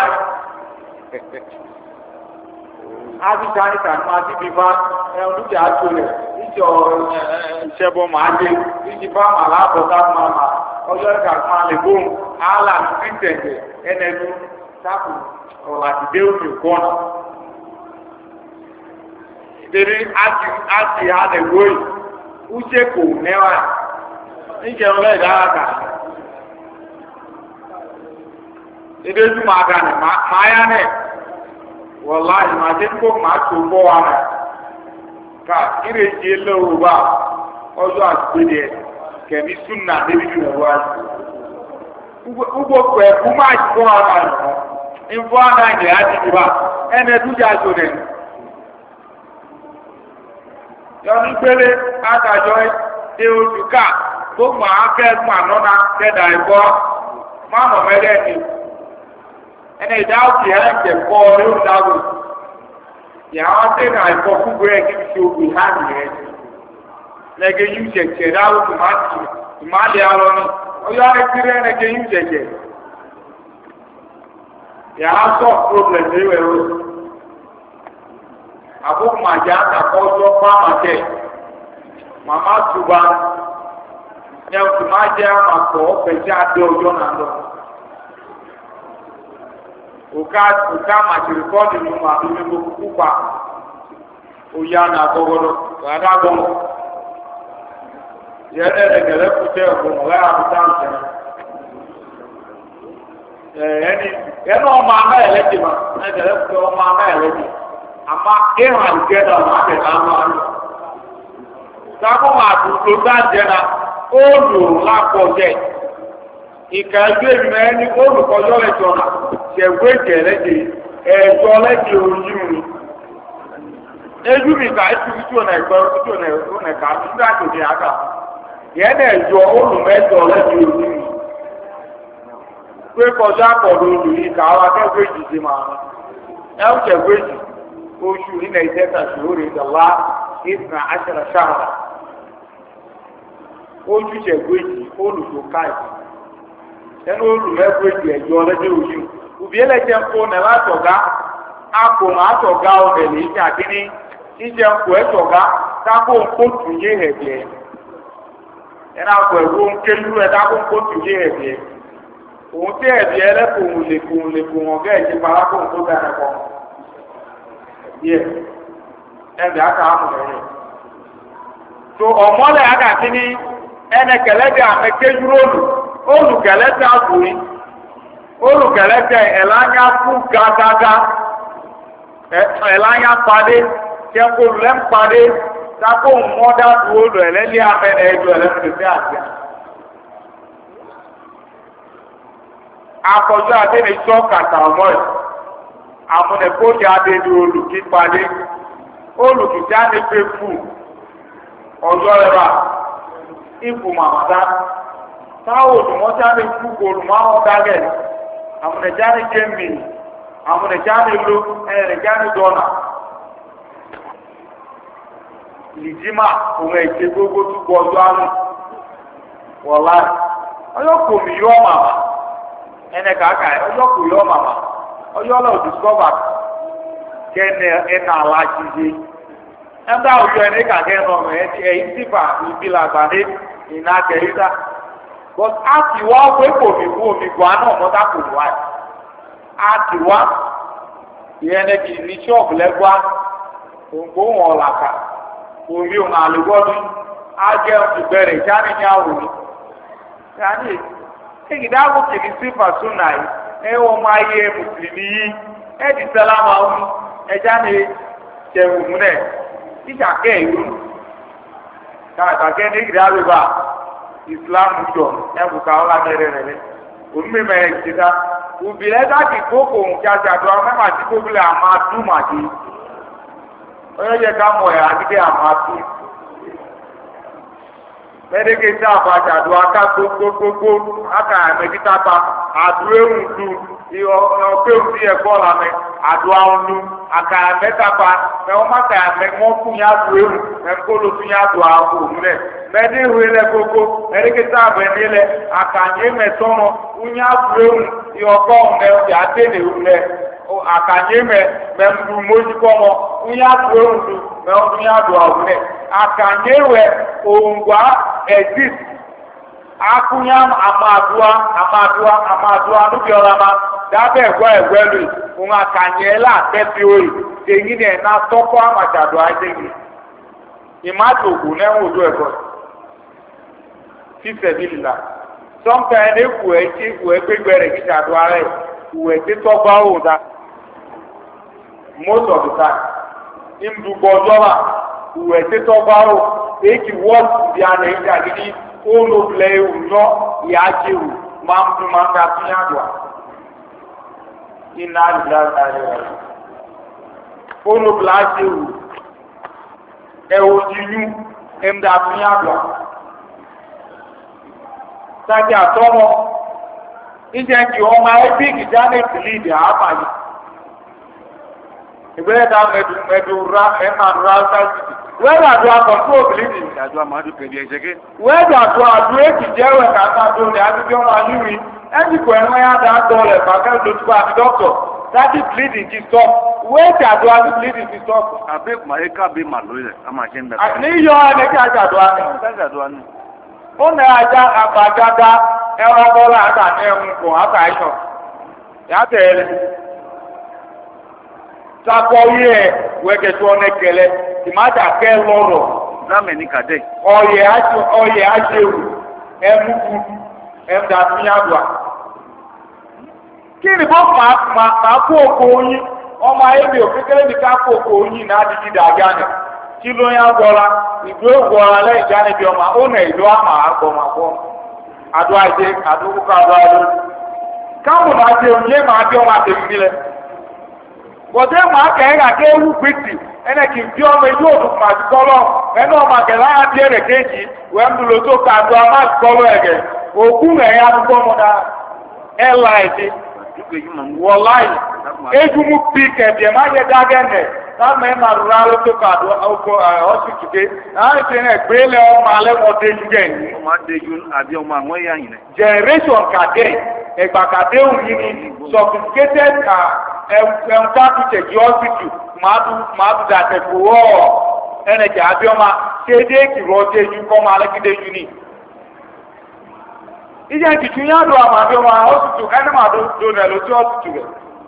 ábíkà ní kàní máa ti bí bá ẹ̀hún dúkìá tó lẹ̀ ìjọ ìṣẹ́bọ máa dé ìjì bá màá láàbọ̀ ká máa mà ọjọ́ ìkà máa lè gbóhùn áàlà ní píntẹ̀ǹtẹ̀ ẹnẹnu sáàpù ọ̀là ti dé òkè kọ́nà. ìdérí àti àti àlẹ́gbóyè úṣe kò nẹ́wà níjẹun lẹ́yìn dára kà. ìdéjú máa kà ní máa yá náà. Wallahi ma je ko ma to bo wa na ka ire je lo wa ojo asede ke mi sunna de bi no wa ugbo kwe kuma ko ara no info ana de ati diba ene duja so de yo ni pele ata joy de ojuka bo ma ke ma no na de dai bo ma mo mere ni ene da o ti ara ke ko ri o da go ya o te na ko ku gbe ki ti o bi ha ni e lege yu je je da o ma ti ma le aro ni o yo re tire na ge yu je je ya so problem ni we o abu ma ja ta ko so pa ma ke mama tuba ne o ma je ma ko pe ja do yo na do o ka o ka ma ti record ni ma bi me ko ku pa o ya na go go wa da go ya ne ne gele ku te ko mo la a ta se eh yani ya no ma na ele ti ma na gele ku o ma na ele ti ama e ha ge da ma ke da ma ta ko ma tu lo da je na o lu la ko je ika ju mi ni o lu ko yo le jona se gwe je le ji e jo le ji oju mi eju mi ka tu tu na igbo tu na o na ka tu da to di aga ye na jo o lu me jo le ji oju mi pe ko ja ko lu ni ka wa ke gwe ji ji ma e o je gwe ji oṣù ní nàìjíríà ṣòro ìdàlá ìsìnà àṣẹrà ṣáàrà ojú ṣẹ̀gbẹ́jì olùdókàì ẹnu olùmẹ́gbẹ́jì ẹ̀jọ́ ọlẹ́dẹ́ òyìn òbí ẹlẹ́jẹ̀ ń kó nàlá àtọ̀gá àpò àtọ̀gá ọ̀nẹ̀lẹ̀ ìjà kínní ìjẹ́ ń kó ẹ̀tọ̀gá dákó nkótù yé hẹ̀bẹ̀ ẹ̀nà àpò ẹ̀wọ́ nkélú ẹ̀ dákó nkótù yé hẹ̀bẹ̀ òun tí ẹ̀bẹ̀ ẹlẹ́kùn lè kùn lè kùn ọ̀gá ẹ̀jẹ̀ parákó nkótù ẹ̀kọ́ yẹ ẹbí aka amúlẹ yẹ tó ọmọlẹ aka kini ẹnẹ kẹlẹtẹ amẹkẹdúró olù olù kẹlẹtẹ àbúrí olù kẹlẹtẹ ẹlanya kú gàgàgà ẹlanya padé tẹkọlù lẹm padé tako mọdà tó olù ẹlẹni amẹnẹ ẹjọ ẹlẹni tẹsẹ àjà akọjọ àtẹnì sọ kàtà ọmọ yìí. Amúnẹ̀kọ́jà adédu olùkípadé olùkíjà ní pé fún ọjọ́ ẹ̀rọ ìfù màmàdá táwọn olùmọ́jà ní fún olùmọ́ọ́ dágẹ̀ amúnẹ̀jà ní jẹ́mì amúnẹ̀jà ní lo ẹ̀rẹ̀jà ní dọ́nà lìjìmá òun ẹ̀jẹ̀ gbogbo tó gbọ́ ọjọ́ àánú wọ̀lá ọjọ́ kò mí yọ màmá ẹnẹ kàkà ọjọ́ kò yọ màmá. Ọyọ́lá ò discover kẹ́ni ẹ̀ka alájídé ẹ̀dá òjò ẹni kàkẹ́ nọ mẹ́ ẹ̀yìn tìfà ìbílàgbàdé ìná kẹrìndà but a ti wá pé kò mí kú omi gbọ́ àná ọmọdé kò wá a ti wá ìyẹn ní ní ṣọ́ọ̀bù lẹ́gbàá òǹkó wọn làkà omi òun àlùbọ́dún á jẹ́ ìbẹ̀rẹ̀ ìjáde ní àwòrán yàrá kéèkì dáàbò kìíní sífà súnà yìí. Ewo ma ye muslimi yi edi salama wu eja ne jewu mune ija ke yu ka ka ke ni grabe ba islam jo e bu ka ola mere mere o mi me jida u bi le da ki koko nja ja do ma ma ti ko bi la ma du ma di o ye ka mo ya di ke ama tu Bẹ́ẹ̀ni kí n sá àbájá àdúrà ká gbogbogbò aka àmẹ́gítàta àdúrà ehùndù ìyọ̀ ọ̀pẹ́ òbí ẹ̀kọ́ làmẹ́ àdúrà ọ̀nù àkà àmẹ́tàpá mẹ́wọ́n má kà àmẹ́ wọ́n fún yà àdúrà ehù ẹ̀kọ́lù fún yà àdúrà òhun rẹ̀ bẹ́ẹ̀ni ìwé lẹ gbogbo bẹ́ẹ̀ni kí n sá àbẹ̀ni lẹ àkà ànyé mẹ́tọ́nù fún yà àdúrà ehù ìyọ̀kọ́ ọ̀nẹ́ ọ̀dẹ̀ àtẹ̀lẹ̀ ehù rẹ̀ àkànyé mẹ mẹ́mú mójúkọ́mọ fún yà àdúrà ehù mẹ́wọ́n fún yà àdúrà òhun rẹ̀ àkànyé wẹ̀ òǹgbà exist akunya amadua amadua amadua nubi ọlama dabe ẹgbọ ẹgbọ ẹlu fún akanyẹlá tẹbi oyi èyí ni ẹna tọkọ amadzado ayélujára ìmáàtì ògùn náà wò do ẹgbọ sísẹ nílùú sọmpa ẹni kù ẹtí kù ẹgbẹgbẹ rẹ kíkà do ara ẹ kù ẹtí tọgbà ó da most of the time ìmùdùgbọ ọjọba kù ẹtí tọgbà ó. Eki wọ́ọ̀tù bí a nà-èjì àgídí olóògbé ìwúyọ́ ìyájẹ́wò máa ń dún máa ń da sí àdùá iná àdìlá àdìlá rẹ̀ fóònù bìláṣẹ́ wù ẹ̀wò tìlú ẹ̀mdà sí àdùá sájà tọ́mọ ìjẹ́ kí ọmọ ẹbí ìjáde ìtìlí ìdí àbáyé ìgbésẹ̀ tá mẹ́dù mẹ́dù rà ẹ̀ma rà sáàsì wẹ́ẹ̀dù àdó àkọ́kọ́ òbílíìdì àdó àmàdù pẹ̀lú ẹ̀jẹ̀gẹ́. wẹ́ẹ̀dù àdó àdó èkì jẹ́wẹ̀ kàkà tó ní àdúgbò ọmọ àyùwì ẹ̀jìkò ẹ̀wọ̀n yá dá dọ̀lẹ̀ bàkẹ́ lójúbà àti dọ́kítọ̀ dájú bleeding ti stop wẹ́ẹ̀dù àdó àdó bleeding ti stop. àbẹ́ màá ká bẹ́ màlúù yẹ a máa ṣe ń dàgbà. níyọ ẹnìkí àjàdó àná. ó nà ajá àgbàjàdá ẹ̀rọ bọ́lá àtàní ẹ̀hún kò àtàyọ̀ yàtẹ̀ ẹ̀rẹ̀ sakọ yẹ wẹgẹtọ ọnẹkẹlẹ tìmátà kẹ lọrọ lámẹ ní kàdé. ọyẹ àti ọyẹ àjẹwò ẹmuku ẹmdàfíàdùà kí ni bó máa máa kó oko oyin ọmọ ayé mi ò kékeré mi ká kó oko oyin náà di dídà jáde kí ló yá gbọra ìdó gbọra lẹ́yìn jáde bí ọmọ ó nà ìdó àmà àgbọmọ àgbọ àdó àjẹ àdó kókó àdó àdó káwọn náà jẹ òun yé màá bí ọmọ àtẹ̀wé nílẹ̀. bọ̀dé máa kẹ́yìn àké ewu gbèsè ẹnẹ kì í bí ọmọ ilé òdùn máa ti kọ́lọ́ ẹnu ọmọ àgẹ̀lá àti ẹ̀rẹ̀ kéjì wẹ́n ń dúró tó ká àdó àmà ti kọ́lọ́ ẹ̀gẹ̀ òkú ẹ̀yà àdúgbò ọmọ náà ẹ̀ láìsí wọ̀láì ejumu bí kẹ̀bí ẹ̀ má yẹ dágẹ́nẹ̀ láàmú ẹ̀ máa rúra ló tó ká àdó ọkọ̀ ọ̀sùn ké láàrín ti rẹ̀ gbé lẹ́ ọmọ alẹ́ wọn dé ju gẹ̀ ní. ọmọ adéjú àbí ọmọ àwọn ẹ̀yà yìí. generation kàdé ẹ̀gbà kàdé òyìn ni sophisticated ẹ̀ǹkà tuntun jí ọ́sìtù máa dùn dàtẹ̀ kó wọ́ ẹnẹ̀jẹ̀ abíọ́mà ṣédé kìrọ̀ ọ̀tẹ̀jú kọ́ máa lẹ́kídé ju ni. ìjẹ́ ìtìtù yá lọ àmà abíọ́mà ọ́sìtù ẹni máa do nẹ̀ ló tí ọ́sìtù rẹ̀.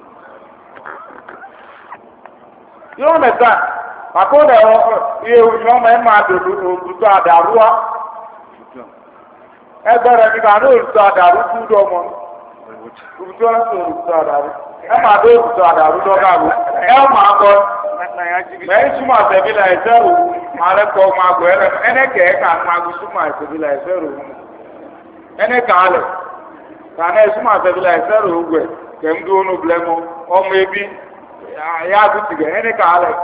yóò mẹ́ta pàkó rẹ̀ iye òyìn ọmọ ẹ̀ máa dòdò òdòdó àdàrúwa ẹgbẹ́ rẹ̀ nígbà ní òdòdó àdàrú kú dọ́mọ òdòdó òdòdó àdàrú ẹ máa dé òkùtù àdàrú lọ́gàrú ẹ máa kọ mẹ́rin súnmọ́ àtẹ̀bílà ẹ̀sẹ̀ rò máa lẹ́kọ̀ọ́ máa gbọ́ ẹ̀rẹ́ ẹnẹ́kẹ̀ ẹ̀ka máa gbé súnmọ́ àtẹ̀bílà ẹ̀sẹ̀ rò ẹnẹ́kà alẹ̀ kàná ẹ̀ súnmọ́ àtẹ̀bílà ẹ̀sẹ̀ rò gbẹ̀ kẹ̀mdú ọ̀nù blẹ́mọ ọmọ ebi yá àtúntì gẹ̀ ẹnẹ́kà alẹ̀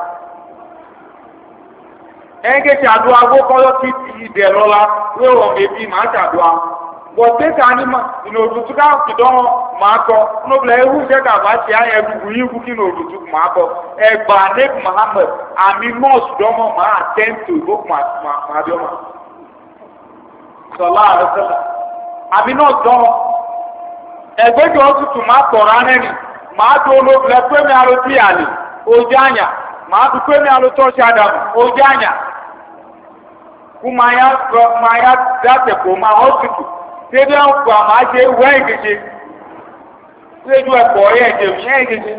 ẹnẹ́kẹ̀ tí àdó agbó kọ́lọ́ ti ìdẹ̀ lọ́la wíwọ̀ ọmọ ebi máa ṣàdó bọ̀dé kàní ma ìnà òtútù ká kìdọ́ máa kọ n'obìnrin ewu jẹ́ kàbá ṣe àyẹ̀ gbogbo yìí kú kí nà òtútù máa kọ ẹgbà nẹ́bù Muhammad àmì nọ́ọ̀sì dọ́mọ máa àtẹ́ǹtì ìbókù máa bí ọmọ sọlá àrẹsẹlẹ àmì nọ́ọ̀sì dọ́mọ ẹgbẹ́jọ òtútù máa kọ̀ọ̀rọ̀ anẹ́ni máa tó olóbìnrin pẹ́mi aró tí àlè ojú àyà máa tó pẹ́mi aró tọ́ṣì àdàmù ojú àyà kú máa yá dátẹ̀kọ̀ máa ọ́sìtù tẹ́lẹ̀ ń kọ́ àmà ṣe wẹ́ ìkejì lójú ẹ̀kọ́ ọ̀yẹ́ ẹ̀jẹ̀ òṣìṣẹ́ ìkejì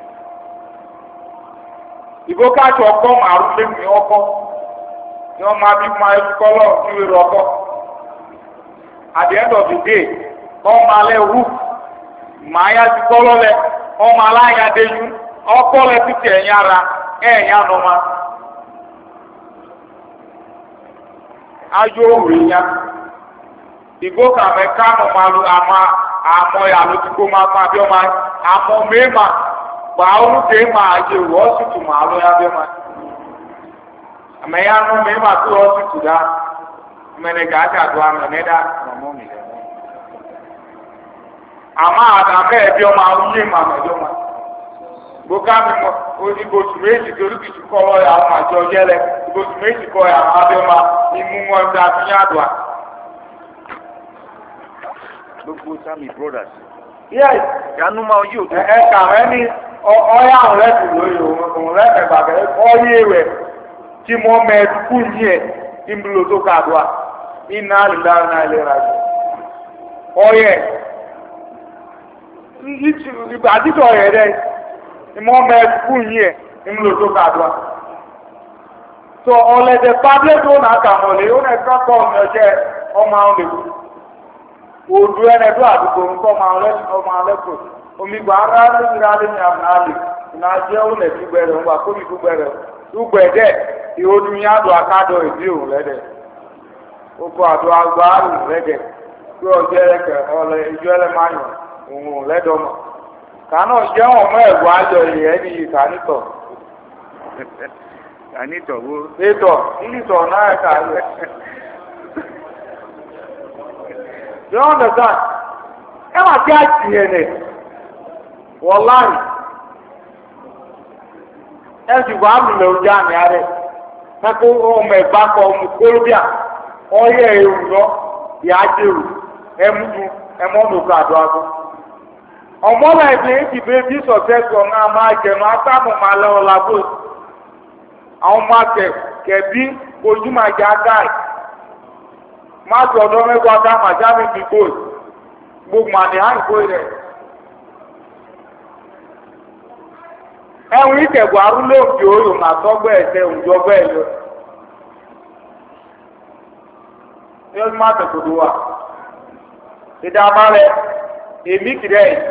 ìbò káàtó ọkọ màrún lẹ́mìí ọkọ ni wọ́n máa bí máa ẹbí kọ́lọ́ ìwé ọkọ at the end of the day ọmọ alẹ́ wú màá yá ti kọ́lọ́ lẹ ọmọ aláya déjú ọkọ lẹ títí ẹ̀yìn ara ẹ̀yìn ànọ́mà ayé òwúrẹ̀ yá. Ìgbó kàmẹ́ kánú máa lu àmọ́ àmọ́ ìyàló tí kò máa pa bí ọmọ àmọ́ mẹ́ẹ̀mà gbà orúkè máa yẹ wọ́ sùtù máa lọ yá bí ọmọ. Àmọ́ ẹ̀yà nù mẹ́ẹ̀mà tó wọ́ sùtù dá mẹ́nẹ̀ gàdá àdó àmẹ́nẹ́ dá ọmọ mi. Àmọ́ àdàmẹ́ ẹ̀bí ọmọ àwọn yé màá mẹ́jọ ọmọ. Gbóká mi mọ ìgbòsù méjì torí kìí kọ́ àwọn àjọ yẹlẹ ìgbòsù méjì kọ́ àwọn abẹ́ọ́mà ìmú wọn dá fi yá àdùá. Gbogbo Sami brothers. Yes. Yanu ma oyi òtún. Ẹ kà wẹ́ ní ọyá àwọn rẹ̀tù lórí òun rẹ̀tẹ̀ bàbẹ̀ ọyé rẹ̀ tí mo mẹ kú yí ẹ̀ ìmúlò tó kàdùá iná lílá náà lè ra jù. Ọyẹ ìgbà títọ̀ ọ̀yẹ̀ rẹ̀ mo mẹ kú yí ẹ̀ ìmúlò tó kàdùá. So ọ̀lẹ̀dẹ̀ pàdé tó nà kà mọ̀lẹ́ ó nà kọ́kọ́ ọ̀nà ọjẹ́ ọmọ àwọn lè kú. Odu ẹnẹ do àdúgbò ńkọ máa lẹ ọmọ alẹ kò omi gbà ara lóyún alẹ ní àmàlẹ ìnájẹ ó lẹ fi gbẹrẹ ńgbà kó mi kú gbẹrẹ dúgbẹ dẹ ìhòòdù yẹn àdó akádọ ìdí òun lẹdẹ oko àdó agbá àrùn lẹdẹ kí ọjọ́ ẹ̀kẹ́ ọ̀lẹ́ ìjọ ẹlẹ́máyọ̀ òun lẹ́dọ̀mọ̀ kàánà jẹ́ ọmọ ẹ̀gbọ́n ayọ̀ ìyẹn ní ìkànnìtọ̀ kànítọ̀ wo. ètò ìlítọ̀ náà ẹ̀ka rẹ̀. you understand? ẹ wà tí a tì yẹn nẹ̀ wọ́n láàyè ẹ sì wà á mú lè ojú àmì rẹ̀ kẹ́kọ̀ọ́ ọmọ ẹ̀gbá kọ ọmọ kólóbíà ọyẹ èrò lọ yà á jèrò ẹ̀mùtù ẹ̀mọ́nùkọ̀ àdó àgbo. ọmọ náà ẹ̀dẹ̀ èjì bẹ́ẹ̀ bí sọ̀tẹ́sì ọ̀nà àmà jẹ̀nu àtàmù máa lọ́wọ́ làbó àwọn ọmọ akẹ kẹbí ojúmọ̀ àjà gáì má tó ọ̀dọ́ mẹ́wàá dá màjáde dìbò gbogbo àdé àìkú rẹ̀. ẹ̀wọ̀n ìkẹ̀gbọ́ arúlé òkè oyò mà tọ́gbẹ́ ẹ̀sẹ̀ òjò bẹ́ẹ̀ lọ. ní ọdún má tẹ̀kọ̀dọ̀ wa ìdààmú rẹ̀ èmi kìrẹ́ yìí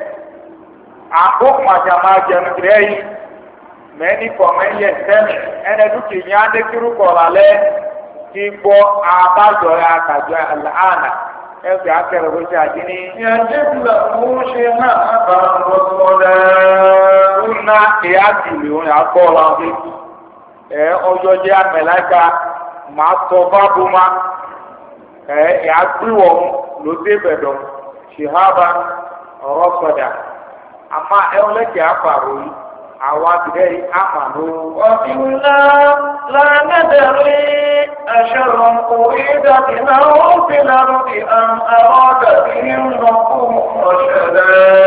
àkókò àjà máa jẹun kìrẹ́ yìí mẹ́ni kọ̀ mẹ́yẹ sẹ́mi ẹnẹ dúkìá ní adékirú kọ̀ọ̀lá lẹ́ ti gbọ́ abájọ àkàjọ àlàánà ẹ̀fẹ̀ akẹ́rọ̀ bó ṣe àdínní. يجب موشها بالرسل Una ìyá tìlì òun yà kọ́ ọ lọ́wọ́ ẹ ọjọ́ jẹ́ àmẹ́láka máa tọ́ bábú ma ẹ ìyá gbìwọ̀ ló dé bẹ̀dọ̀ ṣìhábà ọ̀rọ̀ sọ̀dà àmà ẹ ọlẹ́kẹ̀ àpàrọ̀ yìí àwọn àbílẹ̀ yìí àmà ló. وإنا لا ندري أشر أريد بهم في الأرض أم أراد بهم ربهم رشدا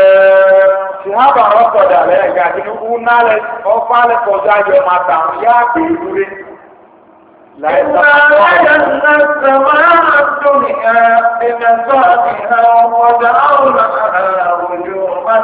Ṣìhábà ọ̀rọ̀ sọ̀dà lẹ́yìn ìgbà tí ó ná lẹ ọ̀fà lẹ kọjá yọ máa tà wọ́n yá bèèrú rẹ̀. إنا وجدنا السماء الدنيا بمسابها وجعلناها رجوما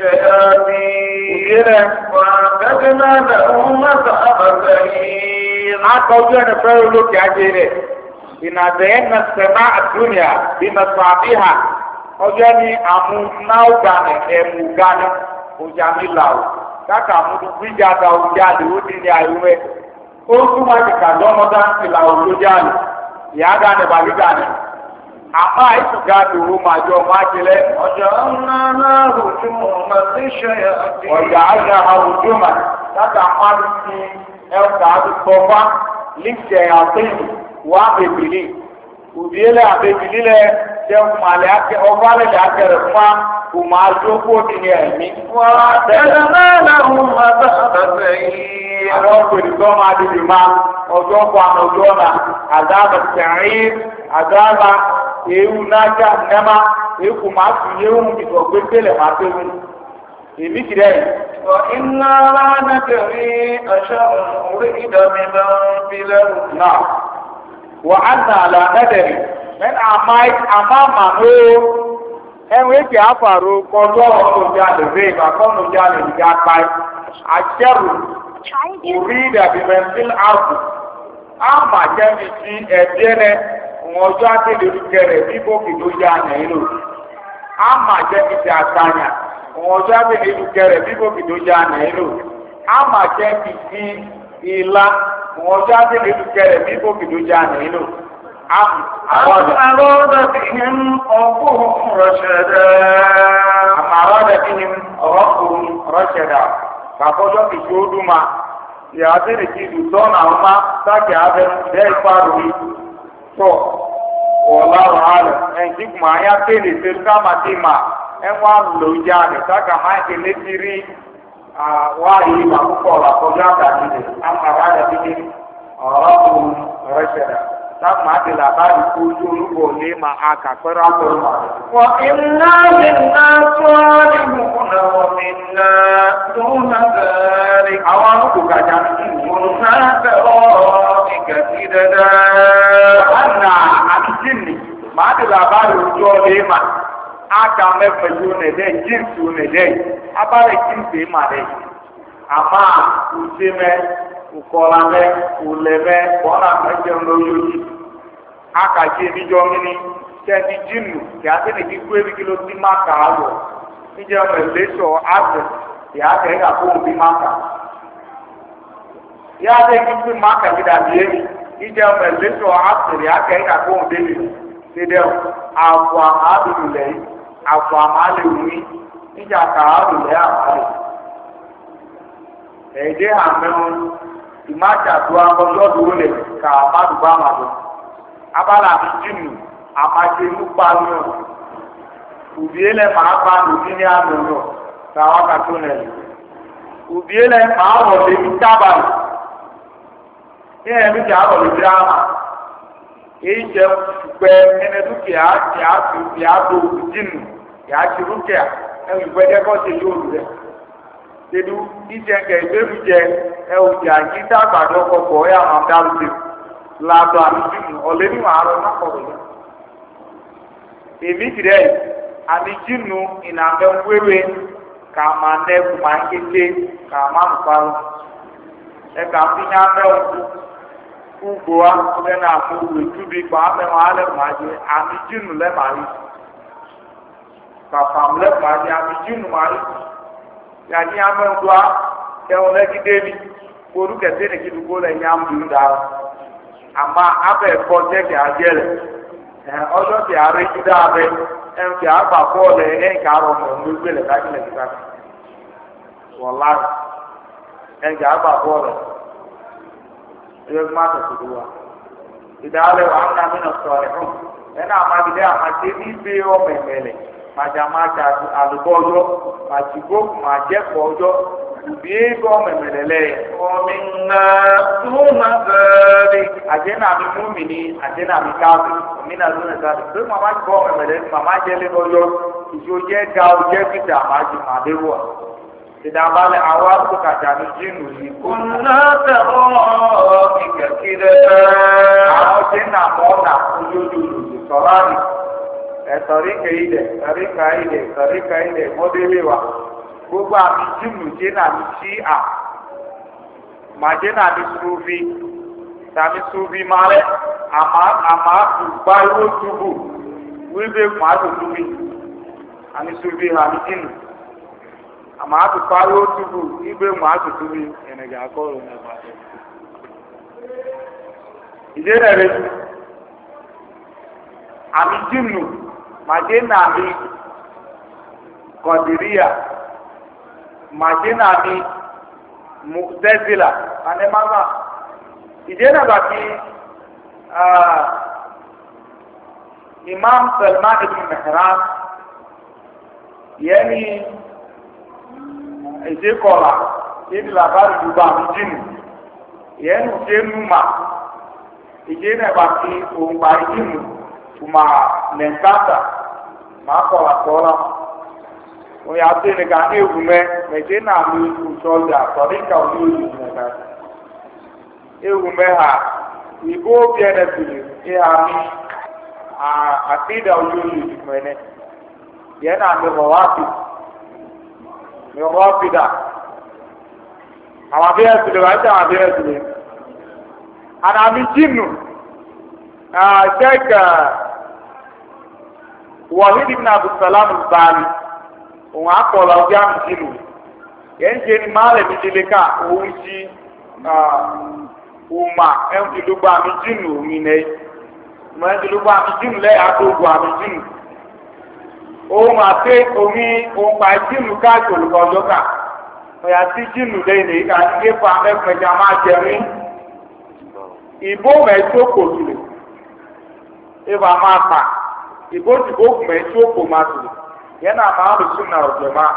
للشياطين وأعتدنا لهم مصاب سعير. Akọ̀jú ẹni fẹ́ olókè ajé rẹ̀. Ìnàbẹ̀yẹn na sẹ̀má àdúnyà bí mẹsàbíhà. Ọjọ́ ni àmúnáwó gánà ẹ̀mú gánà ọjà nílà o. Káka àmúdú gbígbà ga ọjà lè ó dín ní àyúwẹ̀. Ó túmọ̀ ní kàdọ́mọ́dá ń tìlà òjòjà lè. Ìyá gánà bàbí gánà. Àmọ́ àìsùn gánà òwò máa jọ máa jẹlẹ̀. وجعلناها رجوما للشياطين. Ọjà àjà àwùjọ mà. Káka àmàlù ti ẹ̀ka àdúgbò líkẹ̀ àtẹ̀yìn wà bèbìlì. Òbíyẹlẹ àbẹ̀bìlì lẹ jẹ́ ọmọlẹ́ akẹ́ ọbalẹ̀ akẹ́rẹ́ fún wa kò máa jókòó ní ní ẹ̀mí. وأعتدنا لهم مصاب سعير. Àwọn òkèèrè tó máa dìbò máa ọjọ́ kan àwọn ọjọ́ náà àdáàbà tẹ̀rín àdáàbà ewu nájà nẹ́mà èkó máa tún yéwù ìtọ̀ gbẹ́gbẹ́lẹ̀ máa tẹ́wù. Èmi kìlẹ̀ yìí. وإنا لا ندري أشر أريد بمن في الأرض. Náà wà á nà àlà nẹ́dẹ̀rì mẹ́ta àmà àmà ló ẹ̀wọ̀n èkè àfàrò kọjọ́ ọ̀nùjà lè rè àkọ́nùjà lè dìgbà pa àjẹrù orí ìdàbí mẹ́fìl ààbò àmà jẹ́mi sí ẹ̀dẹ́rẹ́ ọjọ́ àtẹlẹ́rùkẹrẹ bíbó kìló yá nàìlò àmà jẹ́mi sí àtànyà ọjọ́ àtẹlẹ́rùkẹrẹ bíbó kìló yá nàìlò àmà jẹ́mi sí ìlà ọjọ́ àtẹlẹ́rùkẹrẹ bíbó kìló yá nàìlò. أم أراد بهم ربهم رشدا. أم أراد بهم ربهم رشدا. Kakọjọ ìṣòdù ma yàtí ní kí ìdùtọ́ náà má sáàkì abẹ bẹ́ẹ̀ fàrò yìí tọ̀ ọ̀la ọ̀hálẹ̀ ẹ̀ǹkí kùmà ayá tẹ́lẹ̀ tẹ́lẹ̀ káàmà tí ma ẹ̀wọ̀n àlùlò ìjà rẹ̀ sáàkà máa ń tẹ̀lé ti rí wá yìí mà púpọ̀ làkọjọ àtàkì rẹ̀ àmàrà àdàbí ní ọ̀rọ̀ tó rẹ̀ṣẹ̀dà. Sáàmà àti làbáyé kó ojú olúbọ̀ ní ma àkàpẹ́rẹ́ àpẹẹrẹ mà. وإنا منا صالحون ومنا دون ذلك. Àwọn arúgbó gàjà ní كنا طرائق سددا. Ana àti jíìnì máa di làbáyé ojú ọ̀lẹ́ mà. Aka mẹ́fẹ̀ yóò nẹ̀ dẹ́ jíǹsì ò nẹ̀ dẹ́ abálẹ̀ jíǹsì mà dẹ́. Àmà ùjẹ́ mẹ́ ukọla mẹ́ ulẹ̀ mẹ́ kọ́nà mẹ́jẹun lóyún. Aka jẹ́ níjọ́ mímí kẹ́ni jíìnì kí a ti ní kíkú ebi kí ló ti má kà á lọ. Níjẹ́ ọmọ ìlẹ́sọ̀ àgbẹ̀ kí a kẹ́ ká fóun bí má kà. Yá bẹ́ẹ̀ kíkú má kà bí dàbí èmi. Níjẹ́ ọmọ ìlẹ́sọ̀ àgbẹ̀ kí a kẹ́ ká fóun débi. dídẹ́ àpò àmàlù lẹ̀ àpò àmàlù wí níjà kàálù lẹ̀ àmàlù. Ẹ̀dẹ́ àmẹ́wọn ìmájàdó akọ́jọ́dún lẹ̀ kà àmàlù bá màdó. Abala mi jìnnù àmàjẹ nípa mi ọ̀. Òbíye lẹ̀ máa bá lòdì ní àmì ọ̀nà káwá kàtó nẹ̀. Òbíye lẹ̀ máa wọ̀ lé ní tábàlì. Ní ẹ̀mí kì á wọ̀ lè dírámà. Èyí jẹ́ pẹ́ ẹni dúkìá kì á fi kì á do jìnnù kì á ti dúkìá ẹ̀mí gbẹ́dẹ́ kọ́ ṣe yóò rẹ̀. Ṣèlú ìjẹ́ kẹ̀ ìgbérù jẹ ẹ̀wù jà yí dábàdàn kọ̀kọ̀ ẹ̀ àwọn dárúdé. Làdọ̀ àmì jìnnù ọ̀lẹ́ ní wàá rọ náà kọ̀rọ̀ yẹn. Èmi kìrẹ́ àmì jìnnù ìnàmẹ́ wéwé kà máa nẹ́kù máa kété kà máa nùparọ́. Ẹ̀ka fi ní amẹ́wọ̀n ugbo wa ọbẹ̀ náà mú wò túbi kpa amẹ́wọ̀n alẹ́ máa jẹ àmì jìnnù lẹ́ máa rí. Kàfàm lẹ́ máa jẹ àmì jìnnù máa rí. Yàtí amẹ́wọ̀n wa kẹ́wọ̀n lẹ́kí débi kóru kẹsẹ́ nìkí dùgbò lẹ́ nyà ń dùn dáa. Àmà abẹ́ kọ́ jẹ́kì àjẹ́ lẹ̀. Ọjọ́ tí a rí jí dáa bẹ́ ẹ̀ ń fi àgbà bọ́ọ̀lù ẹ̀ ń kà á rọ̀ mọ̀ ní gbé lẹ̀ kájí lẹ̀ kíkà. Wọ̀lá ẹ̀ ń kà á gbà bọ́ọ̀lù ẹ̀ ń má tẹ̀sí wa. Ìdálẹ̀ wà ń nàmí nà sọ̀rọ̀ fún ẹ̀ náà má bi dẹ́ àmàtẹ́ ní ibi ọmọ ìmẹ̀lẹ̀ màjà má ta àlùbọ̀ ọjọ́ màtìgbó màjẹ́pọ̀ ọjọ́ ìbí ẹ̀gbọ́ ọmọ ìmẹ̀lẹ̀ lẹ̀ ọmọ iná tó nà bẹ́ẹ̀rẹ̀ àjẹ́ náà mi mú mi ní àjẹ́ náà mi káàbù mi náà ló nà káàbù pé màmá gbọ́ ọmọ ìmẹ̀lẹ̀ màmá jẹ́ lé lọ́jọ́ ìṣó jẹ́ ga ọjọ́ fìdá màájú màdéwọ̀ ìdàbalẹ̀ àwọn àtúkàjà ní jínù yìí. Kùnà tẹ̀rọ ìkẹ̀kẹ̀rẹ̀ àwọn tí nà mọ́ nà ojójú sọ̀rọ̀ àrí. Ẹ̀sọ̀rí kẹ̀yìdẹ̀, sọ̀rí kẹ̀yìdẹ̀, sọ̀rí kẹ̀yìdẹ̀ mọ́délé wa. Gbogbo àmì jínù jẹ́ nà mí sí à. Mà jẹ́ nà mí súnfì. Tàmí súnfì máa rẹ̀ àmà àmà àtùgbà yóò túbù. Wíwé màá tó túbì. Àmì súnfì àmì jínù. Àmà àtùpá yóò túbù ìgbé mọ̀ àtùtùbí ẹ̀nẹ̀gà akọ́rò mẹ́fà. Ìdé rẹ̀ rẹ̀ jù. Àmì jìnnù màdé nàmì kọ̀dìríyà màdé nàmì mùtẹ́sílà ànẹ́màmà. Ìdé rẹ̀ bàtí Imam Salman ibn Mihran yẹ́nì èdè kọlà èdè làbárí gbogbo àmì jìnnù yẹn ní ṣe nùmà èdè náà bá fi òǹgbà jìnnù tùmà nẹ̀ńtàtà máa kọlà kọlà wọn yà tó ní ká ní ewu mẹ mẹjẹ náà ló ń sọ ọjà sọdíkà olú òyìnbó mẹta ewu mẹ ha ìbò bí ẹnẹ bìrì ìhà mi àtìdá olú òyìnbó mẹnẹ yẹn náà mi bọ̀ wá sí. Rọ́fìdà àwọn abẹ́rẹ́ ìsìlẹ̀ wáyé tí àwọn abẹ́rẹ́ ìsìlẹ̀ ànàmì jìnnù ṣẹ́ẹ̀kà wọ̀hídì ní abùsàlámù báàlì òun àkọọ̀lọ̀ ọjọ́ àmì jìnnù yẹn ń ṣe ni máàlẹ̀ mi délé ká òun ṣí ọmọ ẹ̀ńdínlógún àmì jìnnù òmìnira ọmọ ẹ̀ńdínlógún àmì jìnnù lẹ́yìn àtògùn àmì jìnnù. Ohun àti omi ohun pa jìnnù káàkiri olùkọ́ ọjọ́ ká. Ọ̀yà tí jìnnù lẹ́yìn èyí ká ní kéfà mẹ́fẹ̀ẹ́jà máa jẹrí. Ìbò mẹ́tò kò tùlẹ̀. Ìbà máa pa. Ìbò tìbò mẹ́tò kò máa tùlẹ̀. Yẹn náà máa lù sún náà ọ̀jẹ̀ máa.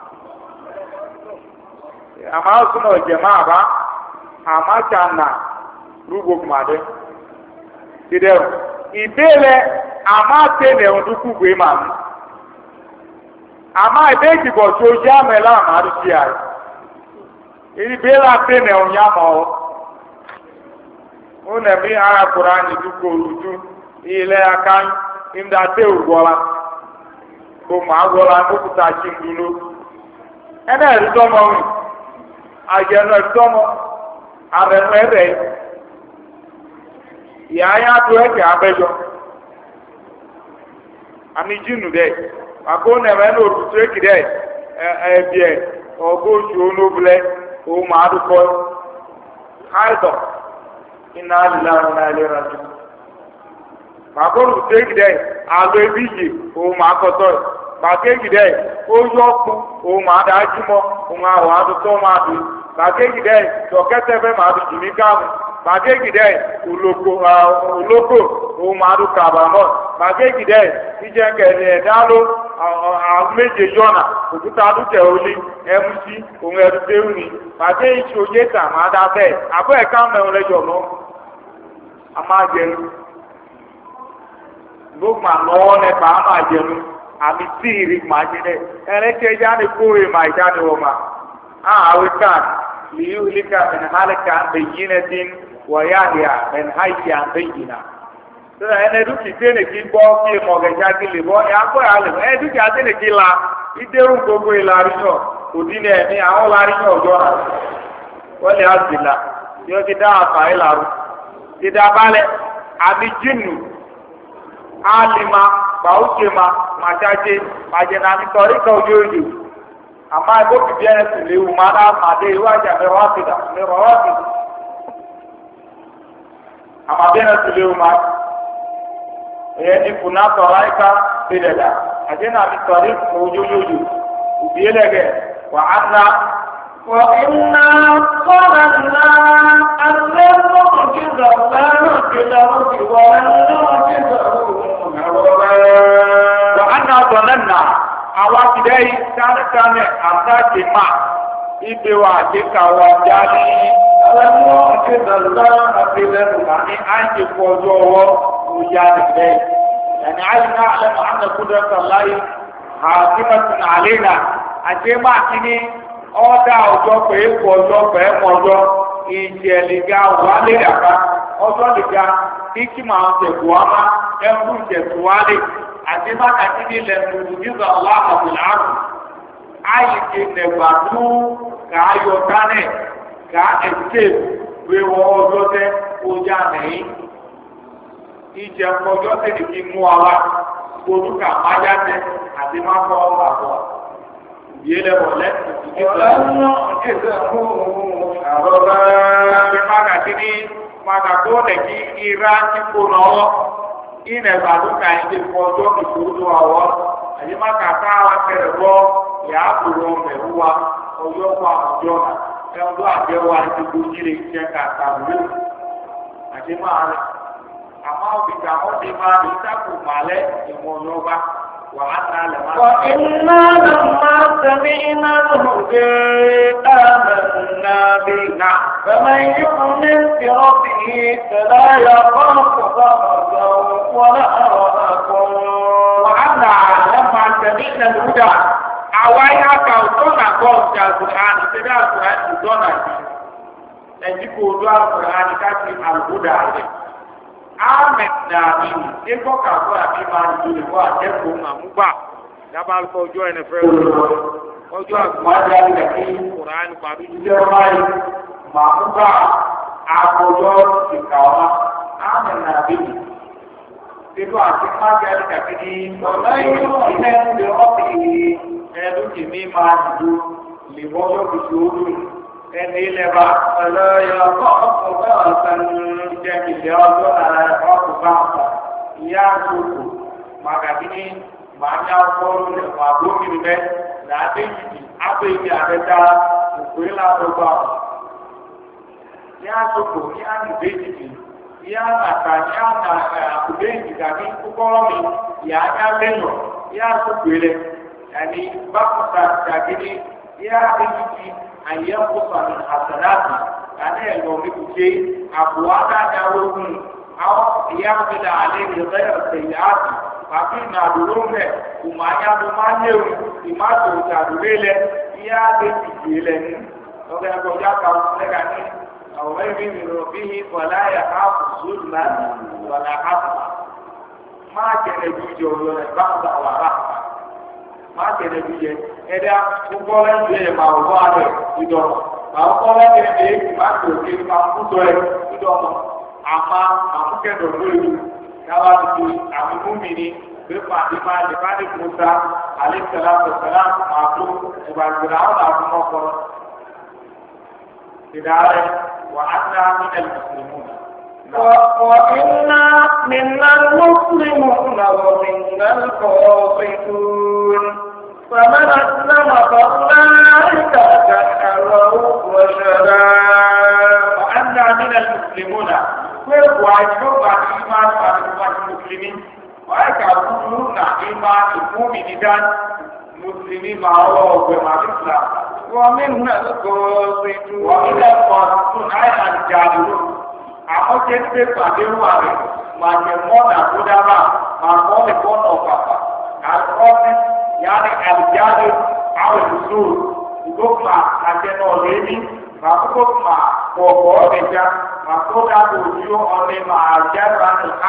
Àmà sún náà ọ̀jẹ̀ máa bá. Àmà tà nà rúgbò kùmàdé. Ìdẹ̀rù. Ìbéèrè àmà tẹ̀lé ọ̀dúnkù gbé màmú. Àmà ìbéèjì bọ̀ tó yá mẹ́lá àmàrí sí àrẹ. Ìbéèrè àtẹ́nẹ̀ ònyá mọ̀ ọ́. Ó nẹ̀mí arákùnrin àyè dúkọ̀ olùdú ilẹ̀ aká ìmúdàtẹ́ ògbọ́lá. Kò máa gbọ́lá kókùtà sí ń dúró. Ẹnẹ́ ẹ̀rí tọ́mọ rìn. Àjẹnú ẹ̀rí tọ́mọ. Àrẹ̀nú ẹ̀rẹ̀. Ìyá ayá tó ẹ̀kẹ́ abẹ́jọ. Àmì jìnnù dẹ̀. Akó nẹ̀mẹ́ ní òtútù èkìdẹ́ ẹ̀ẹ́bíẹ̀ ọgọ́jù onóbulẹ̀ òun máa dúkọ́ háìdọ̀ iná lílá iná ilé rájú. màkòrò téèkì dẹ àlọ ebíyè òun máa kọtọ màkéèkì dẹ ó yọ ọkù òun máa dá jùmọ òun àwọn àdúgbò máa dùn màkéèkì dẹ tọkẹtẹ fẹ máa dùn jìnnì káàmù màkéèkì dẹ olóko olóko òun máa dùn kàbàmọ màkéèkì dẹ ìjẹkẹlẹ ẹdáló àwọn méje yọnà òkúta dúkẹ olí mc òun ẹrù déwùnì màkéèkì òye tà máa dá bẹ́ẹ̀ àbọ ẹka mẹrin lẹjọ mọ a máa jẹun gbogbo àlọ́wọ́ nípa a máa jẹun àmì tíìrì máa jẹ dẹ ẹlẹ́kẹ́ jáde kóre máa jáde wọ́n ma á àwẹ̀ kan lìyí wílíkà ẹ̀nà hálíkà bẹ̀yìn náà dín wọ̀nyá àhìá ẹ̀nà háìkì àbẹ̀yìn náà. sọ́dọ̀ ẹ̀nà dúkì tẹ́lẹ̀ kí gbọ́ kí mọ̀gẹ́jà kí lè bọ́ ẹ̀ akọ́ yà lè bọ́ ẹ̀ dúkì àtẹ́lẹ̀ kí la ìdérù gbogbo ìlàrí náà òdì ní ẹ̀mí àwọn lárí náà ọjọ́ náà wọ́n lè àzìlà yóò ti dá àfà ìlàrú ti dá balẹ̀ àbí jìnnù alima bauchema machache majenani torika ujojo ama ibo bibiana tuliu mana made waja mewapida mewapida ama biana tuliu ma yani kuna toraika bidada ajena ni torika ujojo ubielege wa anna وإنا ظننا أن لن نعجز الله في الأرض ولن نعجزه وأنا ظننا أواتدي كان كان أتاكي ما إبوا جيكا وجالي لن نعجز الله في الأرض يعني أنت فوزوه وجالي يعني عايز نعلم أن قدرة الله حاكمة علينا أجمع كني ọdá ọjọ́ pé kú ọjọ́ pé mọ ọjọ́ ìjẹ̀lẹ̀gà wálé dàgbà ọjọ́ lẹ̀gà kíkí máa ń tẹ̀kù ọmọ ẹkú ìtẹ̀kù wálé àti bákàtí ní ilẹ̀ tuntun nígbà wà àbùlárù àyíké nẹ̀gbà tó kà á yọ kánẹ̀ kà á ẹ̀sìkéè wéwọ ọjọ́ tẹ ọjà nẹ̀yìn ìjẹ̀kù ọjọ́ tẹ̀lé kí mú wa wá gbòdúkà májá tẹ àti má kọ́ ọ̀gbà bọ̀. yele wọlé ọlọ́nà ìṣẹ̀kùn àrọ́bá ṣe mága tí ní mága tó lè kí ira tí kò náwọ́ ilẹ̀ ìbàdúkà ìdè fọjọ́ ìṣòro àwọ̀ àyè mága káwà kẹrẹ bọ́ yàá kúrò mẹ́wúwa ọjọ́ wa ọjọ́ ẹ̀rọ àjẹwà ìdìbò jíire iṣẹ́ kàkà wúlò àti máa rẹ̀ àmọ́ òbíkà wọ́n ti máa ní sákò màlẹ́ ìmọ̀ ọlọ́ba. وإنا لما سمعنا الهدى آمنا به فمن يؤمن بربه فلا يخاف ضررا ولا رهقا وأنا لما سمعنا الهدى أوايا كوتونا قوم القرآن سيدا القرآن دونا ẹ̀jíkò odó القرآن káàkiri الهدى rẹ̀. Ahmed Nabi ní kọ́kà fún àbí máa ń dúró wá àjẹkùn àmúgbà dábàá lọ ọjọ́ ẹni fẹ́ ọjọ́ àgbàdo àgbàdo Kùránì pàdé jíjẹ́ báyìí màmúgbà àkọjọ́ ìkà ọ̀ma Ahmed Nabi nínú àti májá àgbàdo ní ọ̀nà ìlú ilẹ̀ ìlú ọ̀pẹ̀ ẹ̀ẹ́dùn kìíní máa dùn lè bọ́jọ́ kìí ojú ẹni ilẹ̀ bá ọlọ́yọ̀ ọkọ̀ ọkọ̀ bá ọ̀sán jẹ́ ìlẹ̀ ọjọ́ náà ọkọ̀ bá ọ̀sán ìyá àtòkò màgàdínní màá ní akọ́rù rẹ̀ wà gómìnà bẹ́ làádé yìí ábẹ́ ibi àbẹ́ta òpè látọ̀gbà ọ̀. ìyá àtòkò ní ànúbẹ́ yìí ìyá àtà ní àná àkùbẹ́ yìí tàbí kúkọ́rọ́ mi ìyá ajá lẹ́yọ̀ ìyá àtòkò rẹ̀ yàní bákùtà tàbí ìyá àtòkò an yankusa min hasanati kana yalo mikuce abuwa da dawogun aw yaqbil alayhi ghayr sayyiati fa na durumne kuma ya do manewu ima to ta durele ya de tijele ni to ga ko ya ka ne ga ni aw maybe min rabbihi wala yakhafu zulma wala hasma ma kene bijo yo ne ba da wa rahma má tẹ̀lé bí yẹ ẹ̀dá gbogbo ọlẹ́dẹ̀ yẹ máa wọ́ àrẹ ìdọ̀ àwọn ọlẹ́dẹ̀ yẹ èyí má tẹ̀lé má kútọ̀ ẹ̀ ìdọ̀ mọ̀ àmà àmúkẹ́dọ̀ lórí káwá tuntun àmì múmi ni pépà ní máa lè má lè mú sa alẹ́ sẹ́lá sọ̀sẹ́lá máa tó ìgbàgbọ́dọ̀ àwọn àfọmọ́ kọ́ ìdárẹ̀ wà á ní àmì ẹ̀ mùsùlùmù وإنا منا المسلمون ومنا القاسطون فمن أسلم فأولئك تحروا رشدا وأنا من المسلمون ويجب أن إيمان بعد المسلمين ويكون إيمان المؤمنين مسلمين معه ومع الإسلام ومنا القاسطون ومن القاسطون أي الجاهلون àwọn jẹ́ pé pàdé wà rẹ̀ máa jẹ mọ́nà tó dára máa kọ́ lè bọ́nà ọ̀pàpà àkọ́sí yáni àlùjáde àwọn ìṣòro ìgbókùnmá àjẹnà ọ̀lẹ́ni máa kókòkùnmá pọ̀pọ̀ ọ̀rẹ́jà máa kó dáàbò ojú ọ̀lẹ́ máa jẹ́ra ní ká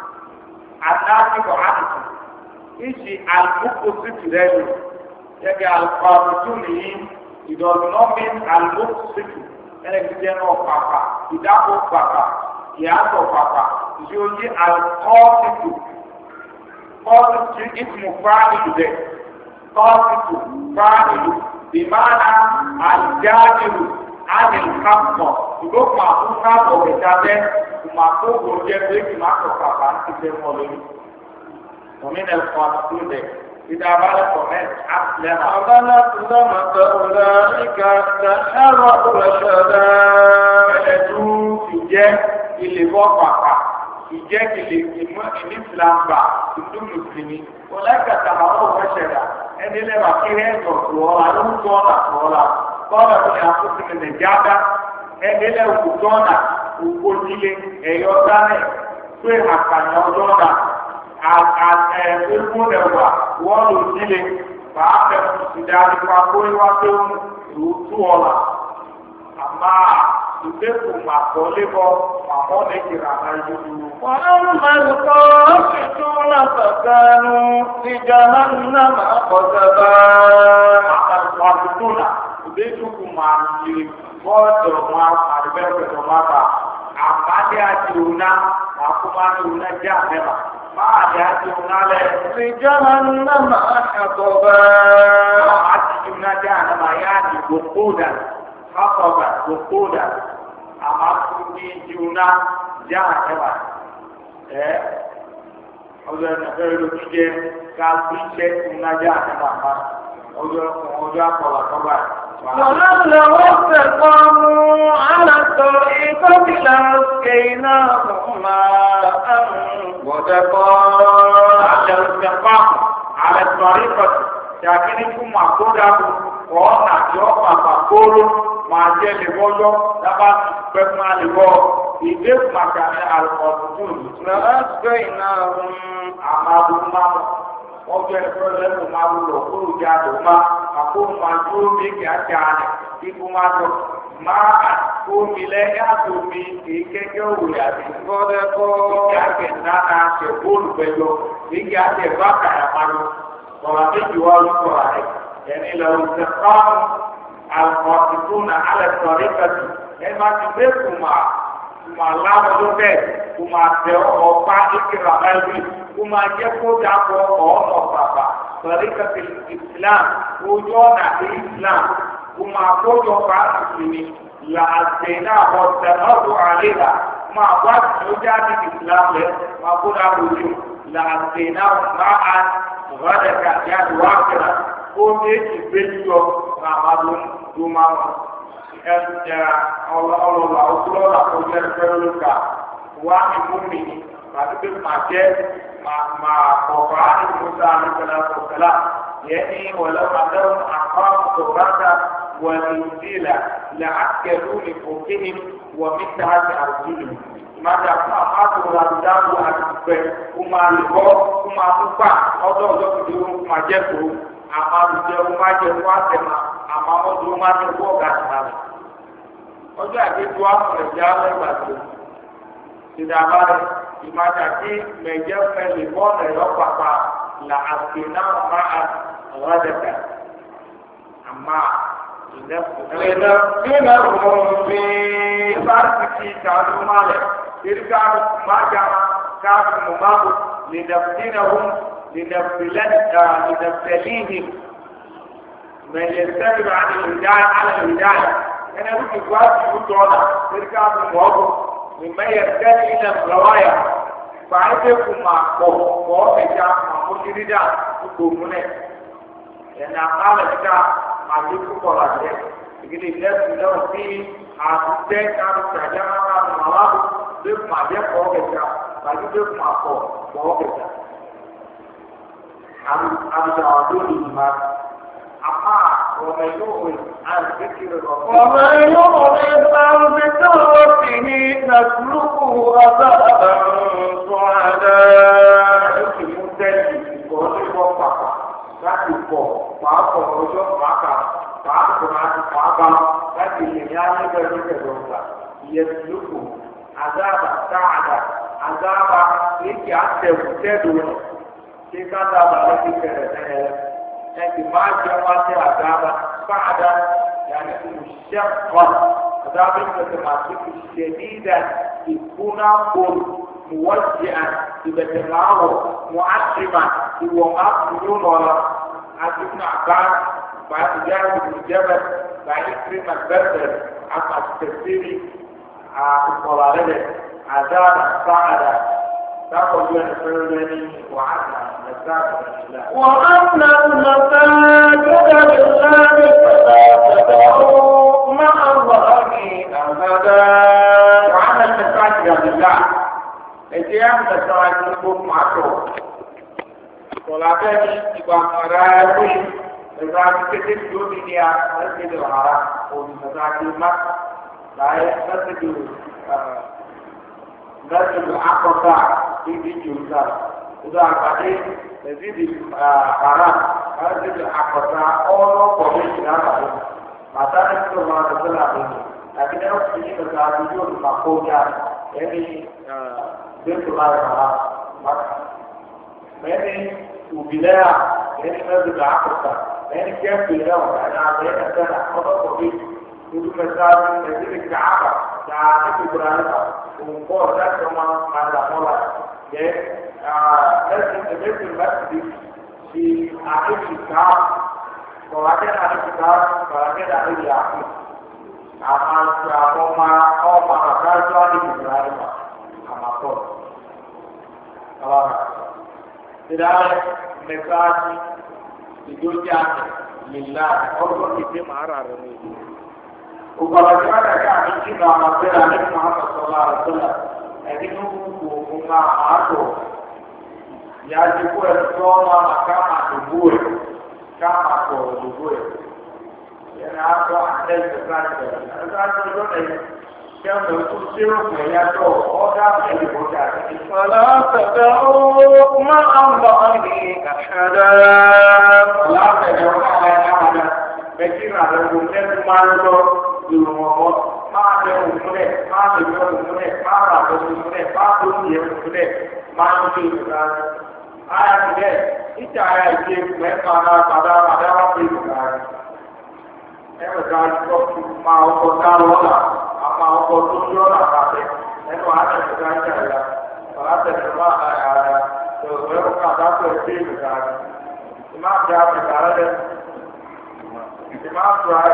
àdáàbò àdìsí ìṣì àlùkò sí tìrẹ́ lò gẹ́gẹ́ àlùkò tó nìyí ìdọ̀túnọ́mí àlùkò sí tìrẹ́ ẹlẹ́gbẹ̀jẹ̀ náà pàpà ìdáàbò pàpà ìyàtọ̀ pàpà yóò yí àkọ́ọ̀tìtù kọ́ọ̀tìtù ìtumù fáàlì rẹ̀ kọ́ọ̀tìtù fáàlì bìmánà àjáàdìrù àdìkápọ̀ ìgbókùn àkúkápọ̀ ìjábẹ́ ìmàkókò jẹ́ pé ìmàkọ̀ pàpà ń ti fẹ́ mọ́ lórí. Òmìnira ẹ̀kọ́ àti ìlẹ̀. إذا بالغ من أسلم فمن أسلم فأولئك تحروا رشدا ẹlẹ́dùn ìjẹ́ ilé bọ́ pàpà ìjẹ́ ilé ìmọ̀ ìnísìlámbà ìlú mùsùlùmí ọ̀lẹ́kàtà àwọn ọ̀ṣẹ̀dá ẹni lẹ́wà kí ẹ̀ tọ̀tù ọ̀la lórúkọ ọ̀la tọ̀ọ̀la bọ́ọ̀lù tó ní àkókò nàìjíríà ẹni lẹ́wà òkútọ́ọ̀nà òkòjìlé ẹ̀yọ́ dánẹ̀ pé àkànyà ọ̀dọ́ọ̀nà ẹ̀ẹ́dẹ́gbọ́n ẹ̀wà wọ́n lò sílé pàápẹ̀ ìdárí papò ìwà tó ń lò tú ọ̀la àmà ìgbésùn màkọ́ lébọ̀ àmọ́ nàìjíríà náà yóò. وأما القاسطون فكانوا لجهنم حطبا القاسطون ìgbésùn máa ń yiri bọ́ọ̀dù wọn àdìbẹ́sẹ̀ wọn bá àpáde àti òun àkómánì òun jẹ́ àmẹ́mà. máa dé àti òun lẹ̀. في جهنم حطبا àti òun jẹ́ àmẹ́mà yá ni gbòkódà حطبا gbòkódà àmà tó ní òun jẹ́ àmẹ́mà. ẹ ọjọ́ ìnáfẹ́ ló ti jẹ́ ká fi iṣẹ́ òun jẹ́ àmẹ́mà má ọjọ́ ọjọ́ àkọlà kọ́bà. ولو لو استقاموا على الطريقة لأسقيناهم ماء غدقا على الاستقامة على الطريقة لكنكم معقودة وأنا يوقع فقولوا ما جاء لبوجو لما بما لبو يجب مكان القرطون لأسقيناهم أمامهم ọjọ́ ẹ̀fọ́ lẹ́nu máa ń lọ kúrò jáde máa àkóhùn máa dúró méjì àti àná kíkú máa lọ máa omi lẹ́yìn àti omi kìí kẹ́kẹ́ òwúrẹ́ àti ìfọ́dẹ́kọ́ ìgbà kẹta náà ṣe bóòlù pẹ̀lú ìgbà àti ẹ̀fọ́ àkàrà máa lọ ọ̀rọ̀ méjì wá lùkọ̀ rẹ̀ ẹni lọ ìṣẹ̀ fáwọn àlùmọ̀tìtún náà alẹ́ sọ̀rọ̀ ìkàtì ẹ máa ti gbé kùmà kùmà láwọn ló bẹ́ẹ̀ kùmà tẹ ọ̀pá ìkìlọ̀ ẹ̀rí kuma jẹ́ kó dàpọ̀ ọ̀nà bàbà tọ̀ríkàtì islam ojú ọ̀nà àti islam kuma kójọ bá ìsinmi là àti náà ọ̀sẹ̀ ọ̀dọ̀ àlejò máa wá sí ojú àti islam rẹ̀ máa kó dàpọ̀ ojú là àti náà máa à rádẹ̀kà ní àdúrà kẹrà ó ní ìgbéjọ máa máa ló ń tó máa wọ̀ ẹ̀ ẹ̀ ọlọ́lá ọlọ́lá ojú ẹ̀fẹ́ lóka wá ìmúmi àti pé máa jẹ́ ما قرآن موسى عليه الصلاة والسلام يعني ولو أنهم أقاموا التوراة والإنجيل لأكلوا من فوقهم ومن تحت أرجلهم ما دام أخذوا رمضان وأكبر كما لبوا كما تبع أو دوزو كديرون كما جبروا أما رجعوا ما جبوا سما أما أدوا ما جبوا كاسمان ọjọ́ àgbẹ̀tọ́ àpẹẹrẹ lẹ́gbàdo ìdàbàrẹ̀ ìmájàdé mẹ̀jẹ̀ fẹ́lẹ̀ bọ́ọ̀lù ẹ̀rọ pàpà là àti náà máa rọ́dẹ̀kẹ̀ àmà ìdẹ́kùnrin. ìdẹ́kùnrin ọ̀hún fi ìbáraẹ̀kì ìtàlú máa lẹ̀ ìrìkà májà káàkiri mọ́mọ́ لنفتنهم لنفتليهم من يستمر عن الهداية على الهداية أنا أقول لك واحد يقول لنا تركع الموضوع مما يرتدي إلى الرواية فعيدكم مع قوة بجاء محمود رجاء تقومونه لأن أقال بجاء عزيزكم قرأته يقول الناس لو فيه عزيزتين كانوا تهجمنا مع المعلاب بيك مع جاء قوة بجاء فعيدكم مع قوة بجاء عبد عدول الإيمان أما ومن يؤمن عن ذكر الرسول ومن يؤمن عن ذكر ربه نسلكه عذابا صعدا يمكن ممتلئ يقول وفقا láti pọ̀ pàápọ̀ ọjọ́ pàápàá pàápọ̀ láti pàápàá láti lè ní ayébẹ̀ ní ẹ̀dọ̀gbà ìyẹ̀sìlúkù àdáàbà sáàdà àdáàbà èkì àtẹ̀wù tẹ́dù rẹ̀ ṣé kádáàbà lẹ́kì kẹrẹ̀ tẹ́lẹ̀ ẹ̀kì máa jẹ́ wá sí àdáàbà sáàdà yàrá ìmùsẹ́kọ̀ àdáàbà ìgbẹ̀tẹ̀ máa ti fi ṣe nídà ìkúná bòlù muwajji'a ibetelawo mu'assima iwo ma'akunyonola asibna abbas ba'ati jahid ibn jabal ba'ati ikrim al-basri amma tafsiri a ukolalele azaba sa'ada تقول لنا فرلاني وعدنا مساجد لله وأن المساجد لله فلا تدعوا مع الله أحدا وعدنا المساجد لله ẹjẹ àmọ̀tẹ́sọ àti gbogbo àtọ̀ kọ̀lábẹ́ ní ìgbà mọ̀ra ẹgbẹ́ ẹ̀ka kékeré tí ó ní ní a ẹ̀sẹ̀ lè wàrà òmìnira àti má láyé ẹ̀sẹ̀ lè lẹ́sẹ̀ lè akọ̀tà ibi jòlá ọdọ àgbàdé ẹ̀sẹ̀ lè wàrà ẹ̀sẹ̀ lè akọ̀tà ọlọ́pọ̀ méjì lábàdé màtá ní kí ló máa tẹ̀sẹ̀ làbẹ̀lẹ̀ àti ní ọ̀sẹ̀ yìí lọ́sẹ̀ àti yóò lè máa kó yá ẹni bẹ́ẹ̀ bá yà wá maka mẹ́ni òbílẹ̀ à mẹ́ni mẹ́rin bá àkọ́kọ́ mẹ́ni kẹ́ńpì rẹ̀ ọ̀gá náà bẹ́ẹ̀ ẹ̀sẹ̀ náà ọlọ́pọ̀ bí lórí mẹ́ta ní ẹ̀sẹ̀ ní kàába náà ní ìgbà rẹ̀ òǹkọ́ ọ̀dáṣẹ́ ọmọ àdàmọ́lá yẹ ẹ̀sìn ẹ̀mẹ́sìn mẹ́sìlì ti àdéhùn ká kọ̀ọ̀lákẹ́ náà àdéhùn ká kọ̀ọ̀lákẹ́ náà àdéhùn yàtọ̀ àmà àwọn ọmọ ọmọ àkájọ́ àdéhùn ìgbà rẹ̀ amator. Ahora, será mensaje de Dios ya milagre. Otro que se mara remedio. O balagara que a gente não amateur a gente não passa lá a sala. É que não uma ato. E a gente foi só na cama do boi, cama do boi. E na água até o cara. فلا تدعوا مع الله أحدا لا تدعوا على أحدا لكن على الجنة ما له يوم ما له منه ما له منه ما له منه ما له منه ما له منه ayat ini itu ayat ini mereka pada pada waktu itu kan saya berkata mau kota lola apa apa tujuh orang kata itu ada berkata ya kalau terima ada seorang kata seperti itu kan cuma dia berkata dan cuma suara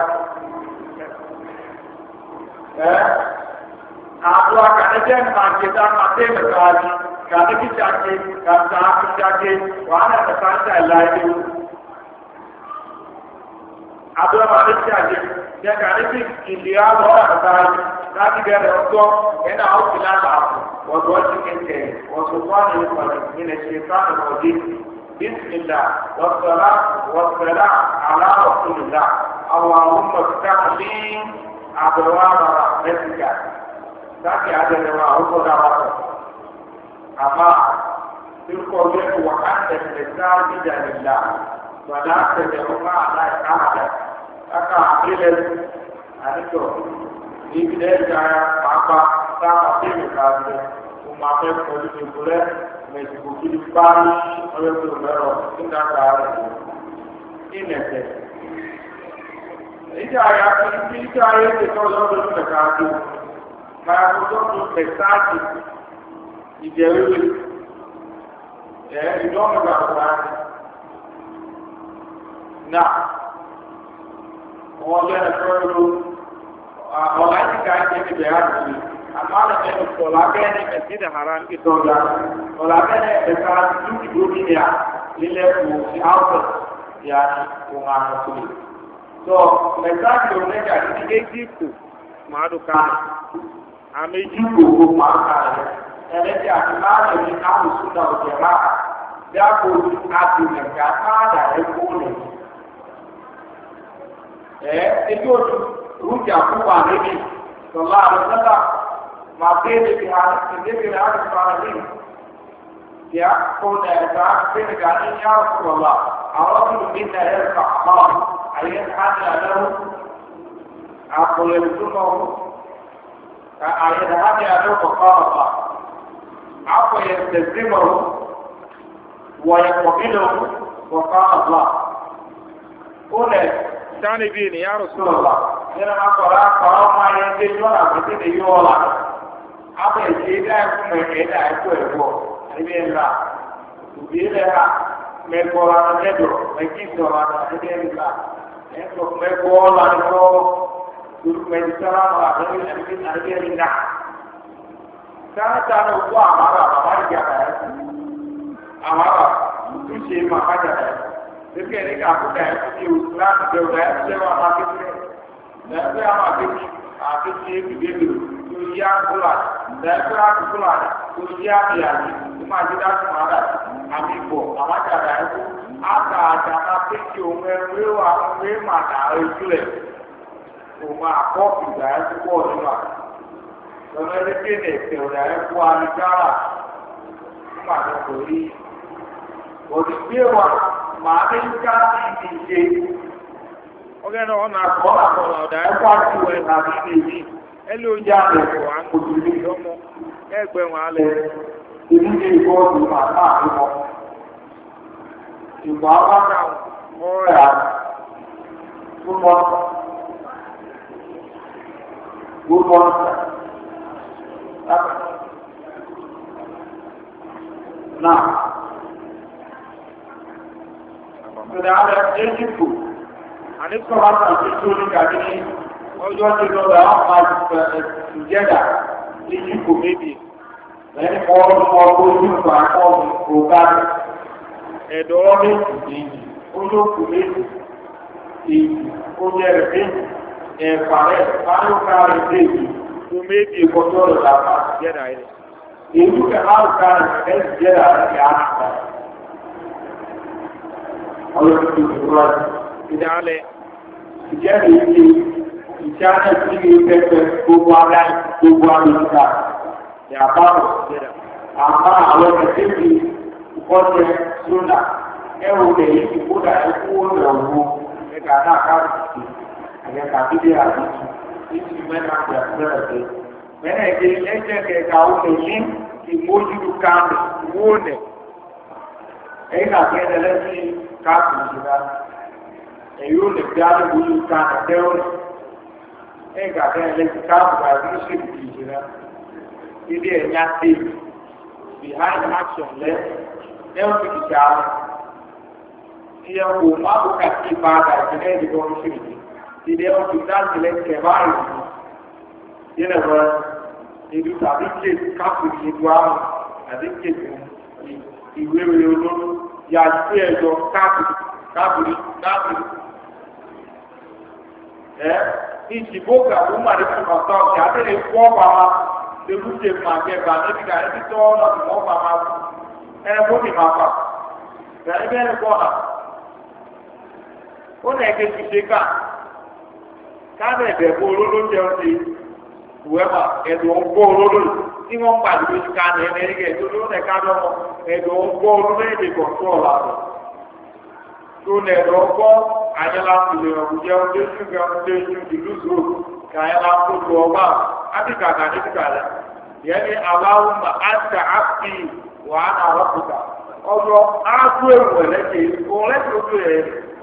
eh aku akan aja kita mati berkata kata kita kata kita wahana berkata lain Abu Malaysia je, dia kali ni India orang kata, nanti dia orang ena awak bilang apa, waktu itu waktu tuan ini pada ini syaitan mewujud. Bismillah, wassalam, wassalam ala Rasulillah. Allahumma ftahli abwaab rahmatika. Tapi ada doa untuk dapat. Ama tilkau dia wahan dan besar di dalamnya. Wala tad'u ma'a ahada aka ilal anito ibne jaya papa sama timu kazi umape kodi bule mesuki bani oyo bero inda kare inete ija ya ki ija ya ke to lo do ta kazi ma ko to to message ijewe eh ido ma ba Nah, orang yang perlu orang ini kan jadi berarti amana ne ko la bene masjid haram ki to ya ko la bene e ka tu ki do ni ya lile ku si auto ya ko ma ko so message do ne ka ni ke jiku madu ka ameji ko ko ma ka ele ya ma ne ni ka su da o ya ma ya ko a ti ne ka ka da e ko ne eh e ko ruja ku wa ne ni sallallahu alaihi wasallam ma bene bi hadith ne bi hadith farahin ya ko da ta ce ga ni ya rasulullah awatu minna yarfa Allah ayen hada lahu aqul yasumu ka ayen hada lahu qala aqul yastazimu wa yaqbilu wa qala Allah qala tani bi ni ya rasulullah yana ma qara qara ma yende jona bete de yola abe jeda ku me eda ku ebo ibella ubira me kola ne do me kiso ma de ibella eko me kola no dur me sara ma de ne ne ne ne kana kana ko amara baba ya ba amara tuche ma haja deke ne ka ku da ki uslan de da se wa ma ki ne ne ma ki a ki ki bi bi tu ya kula da ka kula tu ya ya ma ji da ma da ami bo amaja da ku aka aja na pe ki o me we wa we ma da e jule o ma ko ki da ku ko ni ma so ne de ke ne ke o da ku ani kara ma da ko ri o di pe wa ma de ka ti ti je o ge no na ko na ko da e kwa ti we na ti ni ele o ja le ko an ko ti lo mo egbe won ale ìdí ní ìfọ́ọ̀dù máa náà ní wọn. Ìgbà alága ọ̀rẹ́ àti gbogbo ọ̀sán. Gbogbo ọ̀sán. Náà. Ìgbà ààrẹ Éjípù. Àníkọ́ wá náà ti tó ní kàdí ní ọjọ́ tí lọ́dọ̀ àwọn máa ìjẹ́dà Éjípù méjì. Lẹ́yìn ọdún ọdún nípa ọdún ọ̀gáàdì ẹ̀dọ́ méjì èyí olóòkú méjì èyí oúnjẹ́rẹ̀ méjì ẹ̀fà rẹ̀ alókàrẹ̀ méjì tó méjì ìkọjọ́ rẹ̀ lápá jẹ́dà rẹ̀. Èyí kẹ alókàrẹ̀ méjì jẹ́dà rẹ̀ kẹ àṣìkà. Ọlọ́dún tó rọ̀ ìdálẹ̀ ìjẹ́rẹ̀ ilé ìjáde sí ìpẹ́pẹ́ gbogbo ara gbogbo ara yàbáwò àbá àwọn ẹ̀sẹ̀bí ìkọ́jẹ́ sódà ẹ̀rù lè yí ìkódà ẹ̀kú ọ̀rọ̀ ẹ̀ka náà káàkiri ẹ̀ka bídé àdúgbò títí mẹ́ta pẹ̀lú ẹ̀sẹ̀. Mẹ́rin ẹ̀jẹ̀ ẹ̀jẹ̀ kẹta ó lè ní ìmójúlù káàmì wóòlẹ̀. Ẹ̀yìn àti ẹ̀dẹ̀ lẹ́sìn káàkiri ìṣẹ̀dá. Ẹ̀yìn ó lè fi àdúgbò káàkiri tẹ́wọ̀lẹ̀. Ẹ̀yìn àti ẹ̀dẹ̀ lẹ́sìn káàkiri àdúgbò ìṣẹ̀dá. Ilé ẹ̀yà tèmi behind action lẹ́ ẹ̀wọ̀n ti kìkà rẹ̀. Iye kò má kó kàkí bá a dà ìpínlẹ̀ ìdìbò oríṣiríṣi. Ilé ẹ̀wọ̀n ti dá sílẹ̀ kẹ̀bá ìlú. Yẹ́nà rẹ̀ ìlú tàbí kéèkì káfíìsì ìlú àrùn àti kéèkì ìwé rẹ̀ olóró yà sí ẹ̀jọ̀ káfíìsì káfíìsì káfíìsì. Ẹ ìṣìbó kàwé màdé fún bàtà ọ̀sẹ̀ àtẹ̀lé fún ọ̀pá wa. Lewuse máa jẹ ba níbi ká ẹbí tó ọ̀nà tó wọ́n máa máa fún ẹ bó ni máa fà bẹ́ẹ̀ bẹ́ẹ̀ kọ́ ọ̀nà ó nà ẹgbẹ́ ti ṣe ká káàdì ẹ̀bẹ̀ kó olódó jẹun ti wẹ́pà ẹ̀dùn ọgbọ́ olódó tí wọ́n pàdé lójú ká ní ẹni ẹ̀ríkẹ́ tó ló nà ká dọ́mọ ẹ̀dùn ọgbọ́ olódó èdè kọ̀ tó ọ̀la rẹ̀ tó nà ẹ̀dùn ọgbọ́ àyẹ̀lá ìlẹ̀ ọ̀gbùjẹ́ ọdún ṣúgà ọdún ìlú zoro kàyẹ̀lá tó lu ọgbà Adika na adika la, yẹni Allahumma anta abdi wa ana rabbuka. Ọjọ́ aṣọ ewu ẹlẹ́kẹ̀ òun lẹ́sìn ojú ẹ̀.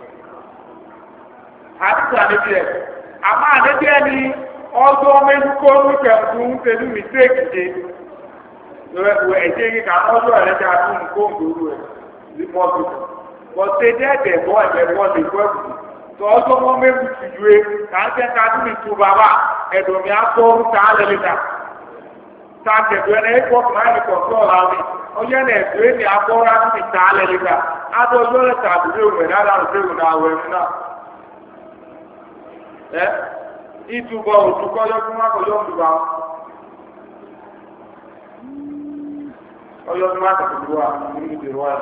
Adika níbi ẹ̀, àmọ́ àdébí ẹni ọjọ́ mẹ́kọ́ níkẹ̀ fún pẹ̀lú mistake ṣe. Ìwẹ̀ ẹ̀jẹ̀ yìí ká ọjọ́ ẹlẹ́kẹ̀ àtún nǹkó òǹdòdó ẹ̀ ní mọ́tò. Bọ̀sẹ̀ dẹ́ẹ̀dẹ̀ bọ́ ẹ̀jẹ̀ bọ́ lè gbọ́ ẹ̀kú. Tọ́jọ́ wọn mẹ́kù tìjú ẹ̀ káńtẹ́ ká tún ìtú bàbá ẹ̀dùnmí akọ́rù tá a lẹ́lẹ́ ta Táàkì ẹ̀dùn ẹ̀nà ẹ̀kọ́ máa ń kọ̀ọ̀tọ̀ láàrin. Ọjọ́ ẹ̀nà ẹ̀dùn ẹ̀nì abọ́ra ti ta alẹ́ nígbà. Adó ọjọ́ rẹ̀ tàbí òwò ẹ̀dá láàrú tó ìwò náà wẹ̀ náà. Ẹ ìtúbọ̀ òtúkọ́jọ́ fún wákọ̀jọ́ òdùbà. Ọjọ́ fún wákọ̀jọ́ òdùbà ní ìdèrò wa.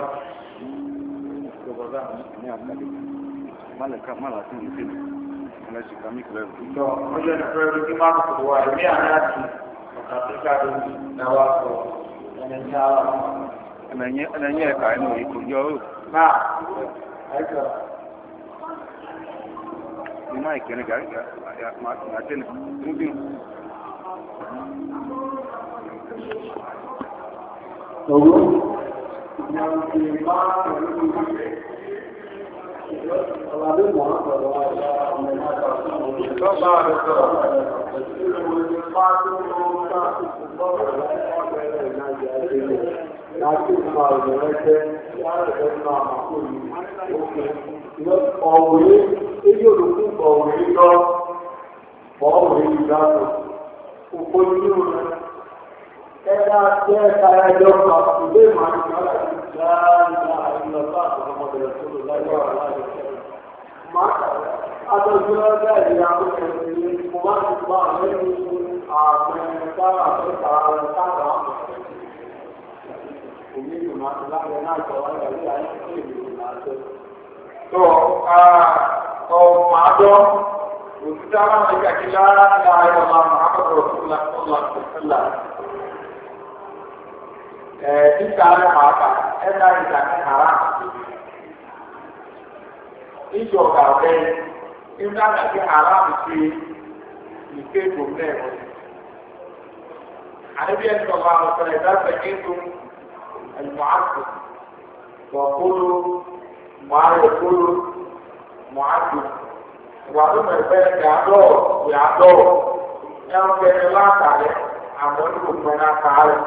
Malaka mala tun fi. Ana shi kami kula. Tó ọjọ́ ìfẹ́ orí kí wákọ̀jọ́ òdùbà ẹ̀mí àná àti Afrika do na wa so ene nyawa Ana nye ana nye ka ino ikujo. na aiko Ni mai kene ga ya ma na tene. Mubi. Owo na ti ma Ọ̀làdé mọ̀ ọ̀pọ̀lọpọ̀ ọ̀la ọmọ ìyá àti ọmọ lọ́gbà rẹ̀ sọ̀rọ̀. Láti ìgbà ìrẹ̀lẹ́ jẹ́ láàrẹ̀ máa máa kó yìí. Ọ̀wé, èyí olùkú ọ̀wé lọ, ọ̀wé ìdájọ́, òkú inú rẹ̀. Ẹ̀dá jẹ́ ẹ̀ka ẹjọ́ kan, ìwé ìmọ̀ àti ìmọ̀lá ti dáadáa àìlọ́pàá àtọ̀mọdé tó lò láyé ọ̀rọ̀ láyé. Adọ́jú ọjọ́ ìyá akókò ìrìn mo bá ti gbọ́ àwọn ẹni ààbẹ̀ sára àfẹ́ta rẹ̀ sára àmọ̀. Òmí ìgbìmọ̀ àti lábẹ́ náà sọ wáyé àrí àyè fún ìgbìmọ̀ àjọ. Tó ọmọ àjọ òtítà máa ń gbà kí lára ní ayé ọ̀la àkọ́kọ́ ọ̀la ọ̀la ọ̀la. Ẹ̀ níta rẹ̀ máa bà ẹ̀ náà ìjà ní haram. Ìjọba ọ̀rẹ́ nígbà tí haram ti ìké gbòmìnà ẹ̀wọ̀n. Àdébí ẹni sọ̀rọ̀ àwọn ọ̀sẹ̀ ìdáfẹ́ nínú ẹ̀mọ́àtò wọ̀kúrú mọ̀árẹ̀kúrú mọ̀àtò. Ìwà tó mọ̀ ẹ̀fẹ́ ẹ̀ àdọ́ ẹ̀ àdọ́ ẹ̀ ń kẹ́ni látàrẹ́ àmọ́ ní kò pẹ́ náà kàárẹ̀.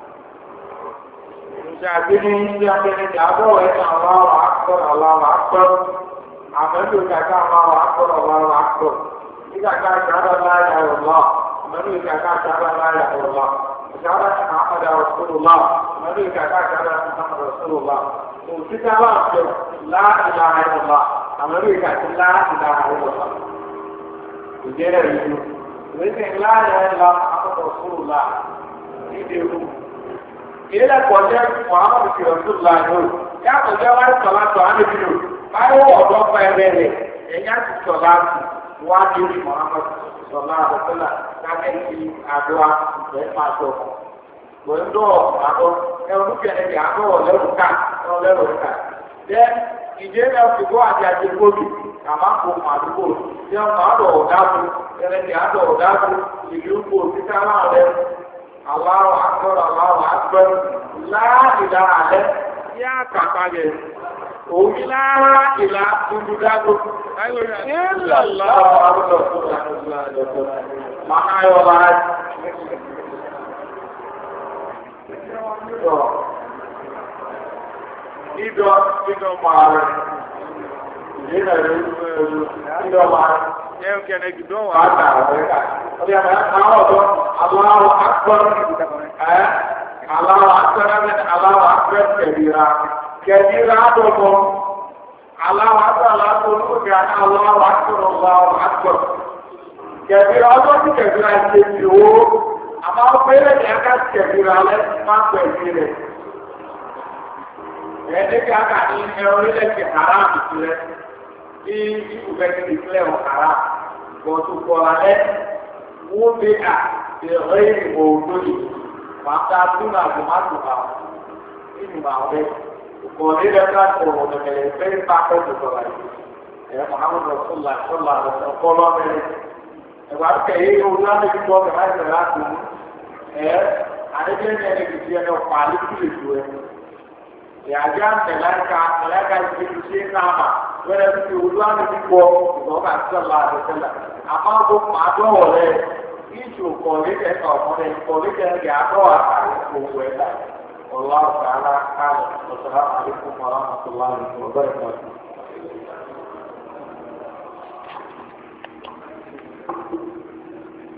Ìṣàgbéni ní akẹ́ni àdọ́ ẹ̀ ní àwọn àwọn akọ́ àwọn akọ́. Àmọ́lò kàkà máa wà kọ́ ọ̀la wà kọ́. Nígbà ká ṣàdá láyà ọ̀la, àmọ́lò kàkà ṣàdá láyà ọ̀la. Ṣàdá àpàdà ọ̀ṣọ́lá, àmọ́lò kàkà ṣàdá ọ̀ṣọ́lá. Òtítà wà pẹ̀ láìlà ọ̀la, àmọ́lò kàkà láìlà ọ̀la. Ìjẹ́rẹ̀ ìlú. Ìwé láyà ọ̀la àpàdà ọ̀ṣọ́lá. Ìdèrú. Ilé kọjá Muhammadu fi ọ̀ṣọ́lá yóò. Yàtọ̀ jẹ́ wáyé sọ̀lá tó á níbi lò. Báwo ọ̀dọ́ pẹ̀lẹ́ rẹ̀ ẹ̀yà ti sọ̀lá wá ní orí Muhammad sọ̀lá àdọ́sọ́là káfẹ́ ti àdọ́à ìfẹ́ máa tọ̀. Gbọ̀ndọ̀ àdọ́ ẹ̀rọ kẹ̀lẹ́ kẹ̀ àdọ́ ọ̀lẹ́rù ká ọ̀lẹ́rù ká. Jẹ́ ìjẹ́ náà fi bọ́ àti àti gbòdì àmà kò màdúgbò. Jẹ́ ọmọ àdọ̀ ọ̀dáàbò kẹ̀lẹ́ kẹ̀ àdọ̀ ọ̀dáàbò ìlú kò títà láàrẹ̀. Aláwọ̀ akọ́rọ̀ aláwọ̀ akọ́ láàrìlà àlẹ́ yá kàkàlẹ̀. Omi lára ìlà dúdúdágó. Ìlàlá àrùlọ̀ fún ìlànà ìlànà máa yọ lára. Ìdọ̀ ìdọ̀ máa rẹ̀. Ìdínà rẹ̀ ìdọ̀ máa rẹ̀. Ẹ̀rùn kẹ́nẹ̀ gìdọ̀ wà. Bàtà rẹ̀ ká. Ọdí àmì àwọn ọ̀dọ́ aláwọ̀ akpọ̀rọ̀. Aláwọ̀ akpọ̀rọ̀ aláwọ̀ akpọ̀rọ̀ kẹ̀bìrà. Kẹ̀bìrà àdọ̀bọ̀. Aláwọ̀ akpọ̀rọ̀ olóògbé aláwọ̀ akpọ̀rọ̀ aláwọ̀ akpọ̀rọ̀. Kẹ̀bìrà ọjọ́ tí kẹ̀bìrà ṣe ti owó. Àmọ́ ọ̀pẹ̀lẹ̀ ní aká kẹ̀bìrà alẹ́ máa ń pẹ̀lú rẹ̀. Ẹ̀ẹ́dẹ́gbẹ̀ aka ní ẹ̀rọ orílẹ̀-èdè haram ìpìlẹ̀. Bí ìbùkẹ́ni ìpìlẹ̀ wọn haram. Bọ̀tù kọ̀ alẹ́. Wọ́n bí a ti rí ìbò òdòdó. Màtá túnà àgbọ̀mátò àwọn. Ìgbìmọ̀ àwọn ẹ̀. Kọ̀ọ̀dé lẹ́ka sọ̀rọ̀ ọ̀dọ̀kẹ̀lẹ̀ fẹ́ẹ́ bá pẹ̀lú sọ̀rọ̀ yìí. Ẹ̀ Mùhàmmadu Rasulullah sọ̀lá ọ̀kọ́lọ́ mẹ́rin. Ẹ̀wà kẹ̀yé ojú láti fi gbọ́ kẹ̀má ìṣẹ̀lẹ̀ láti mú. Ẹ̀ àdébíyẹn ní ẹni kìí ẹni ọ̀pá àlékún ètò ẹ̀. Ìyàjá mẹ̀láìka mẹ̀láìka ìṣèlú ṣe ń náà mà wẹ́rẹ́ fi ojú láti fi gbọ́ ìgbọ́ká sọ̀lá àdéṣẹ́lá. Àmọ́ tó máa dọ̀wọ̀ rẹ̀ kí ìṣòkò lẹ́kẹ̀ẹ́kọ̀ ọ̀mọdé ìkọ̀lẹ́kẹ̀ẹ́ àdọ́wà àti òwò ẹ̀dá. والله تعالى أعلم والسلام عليكم ورحمة الله وبركاته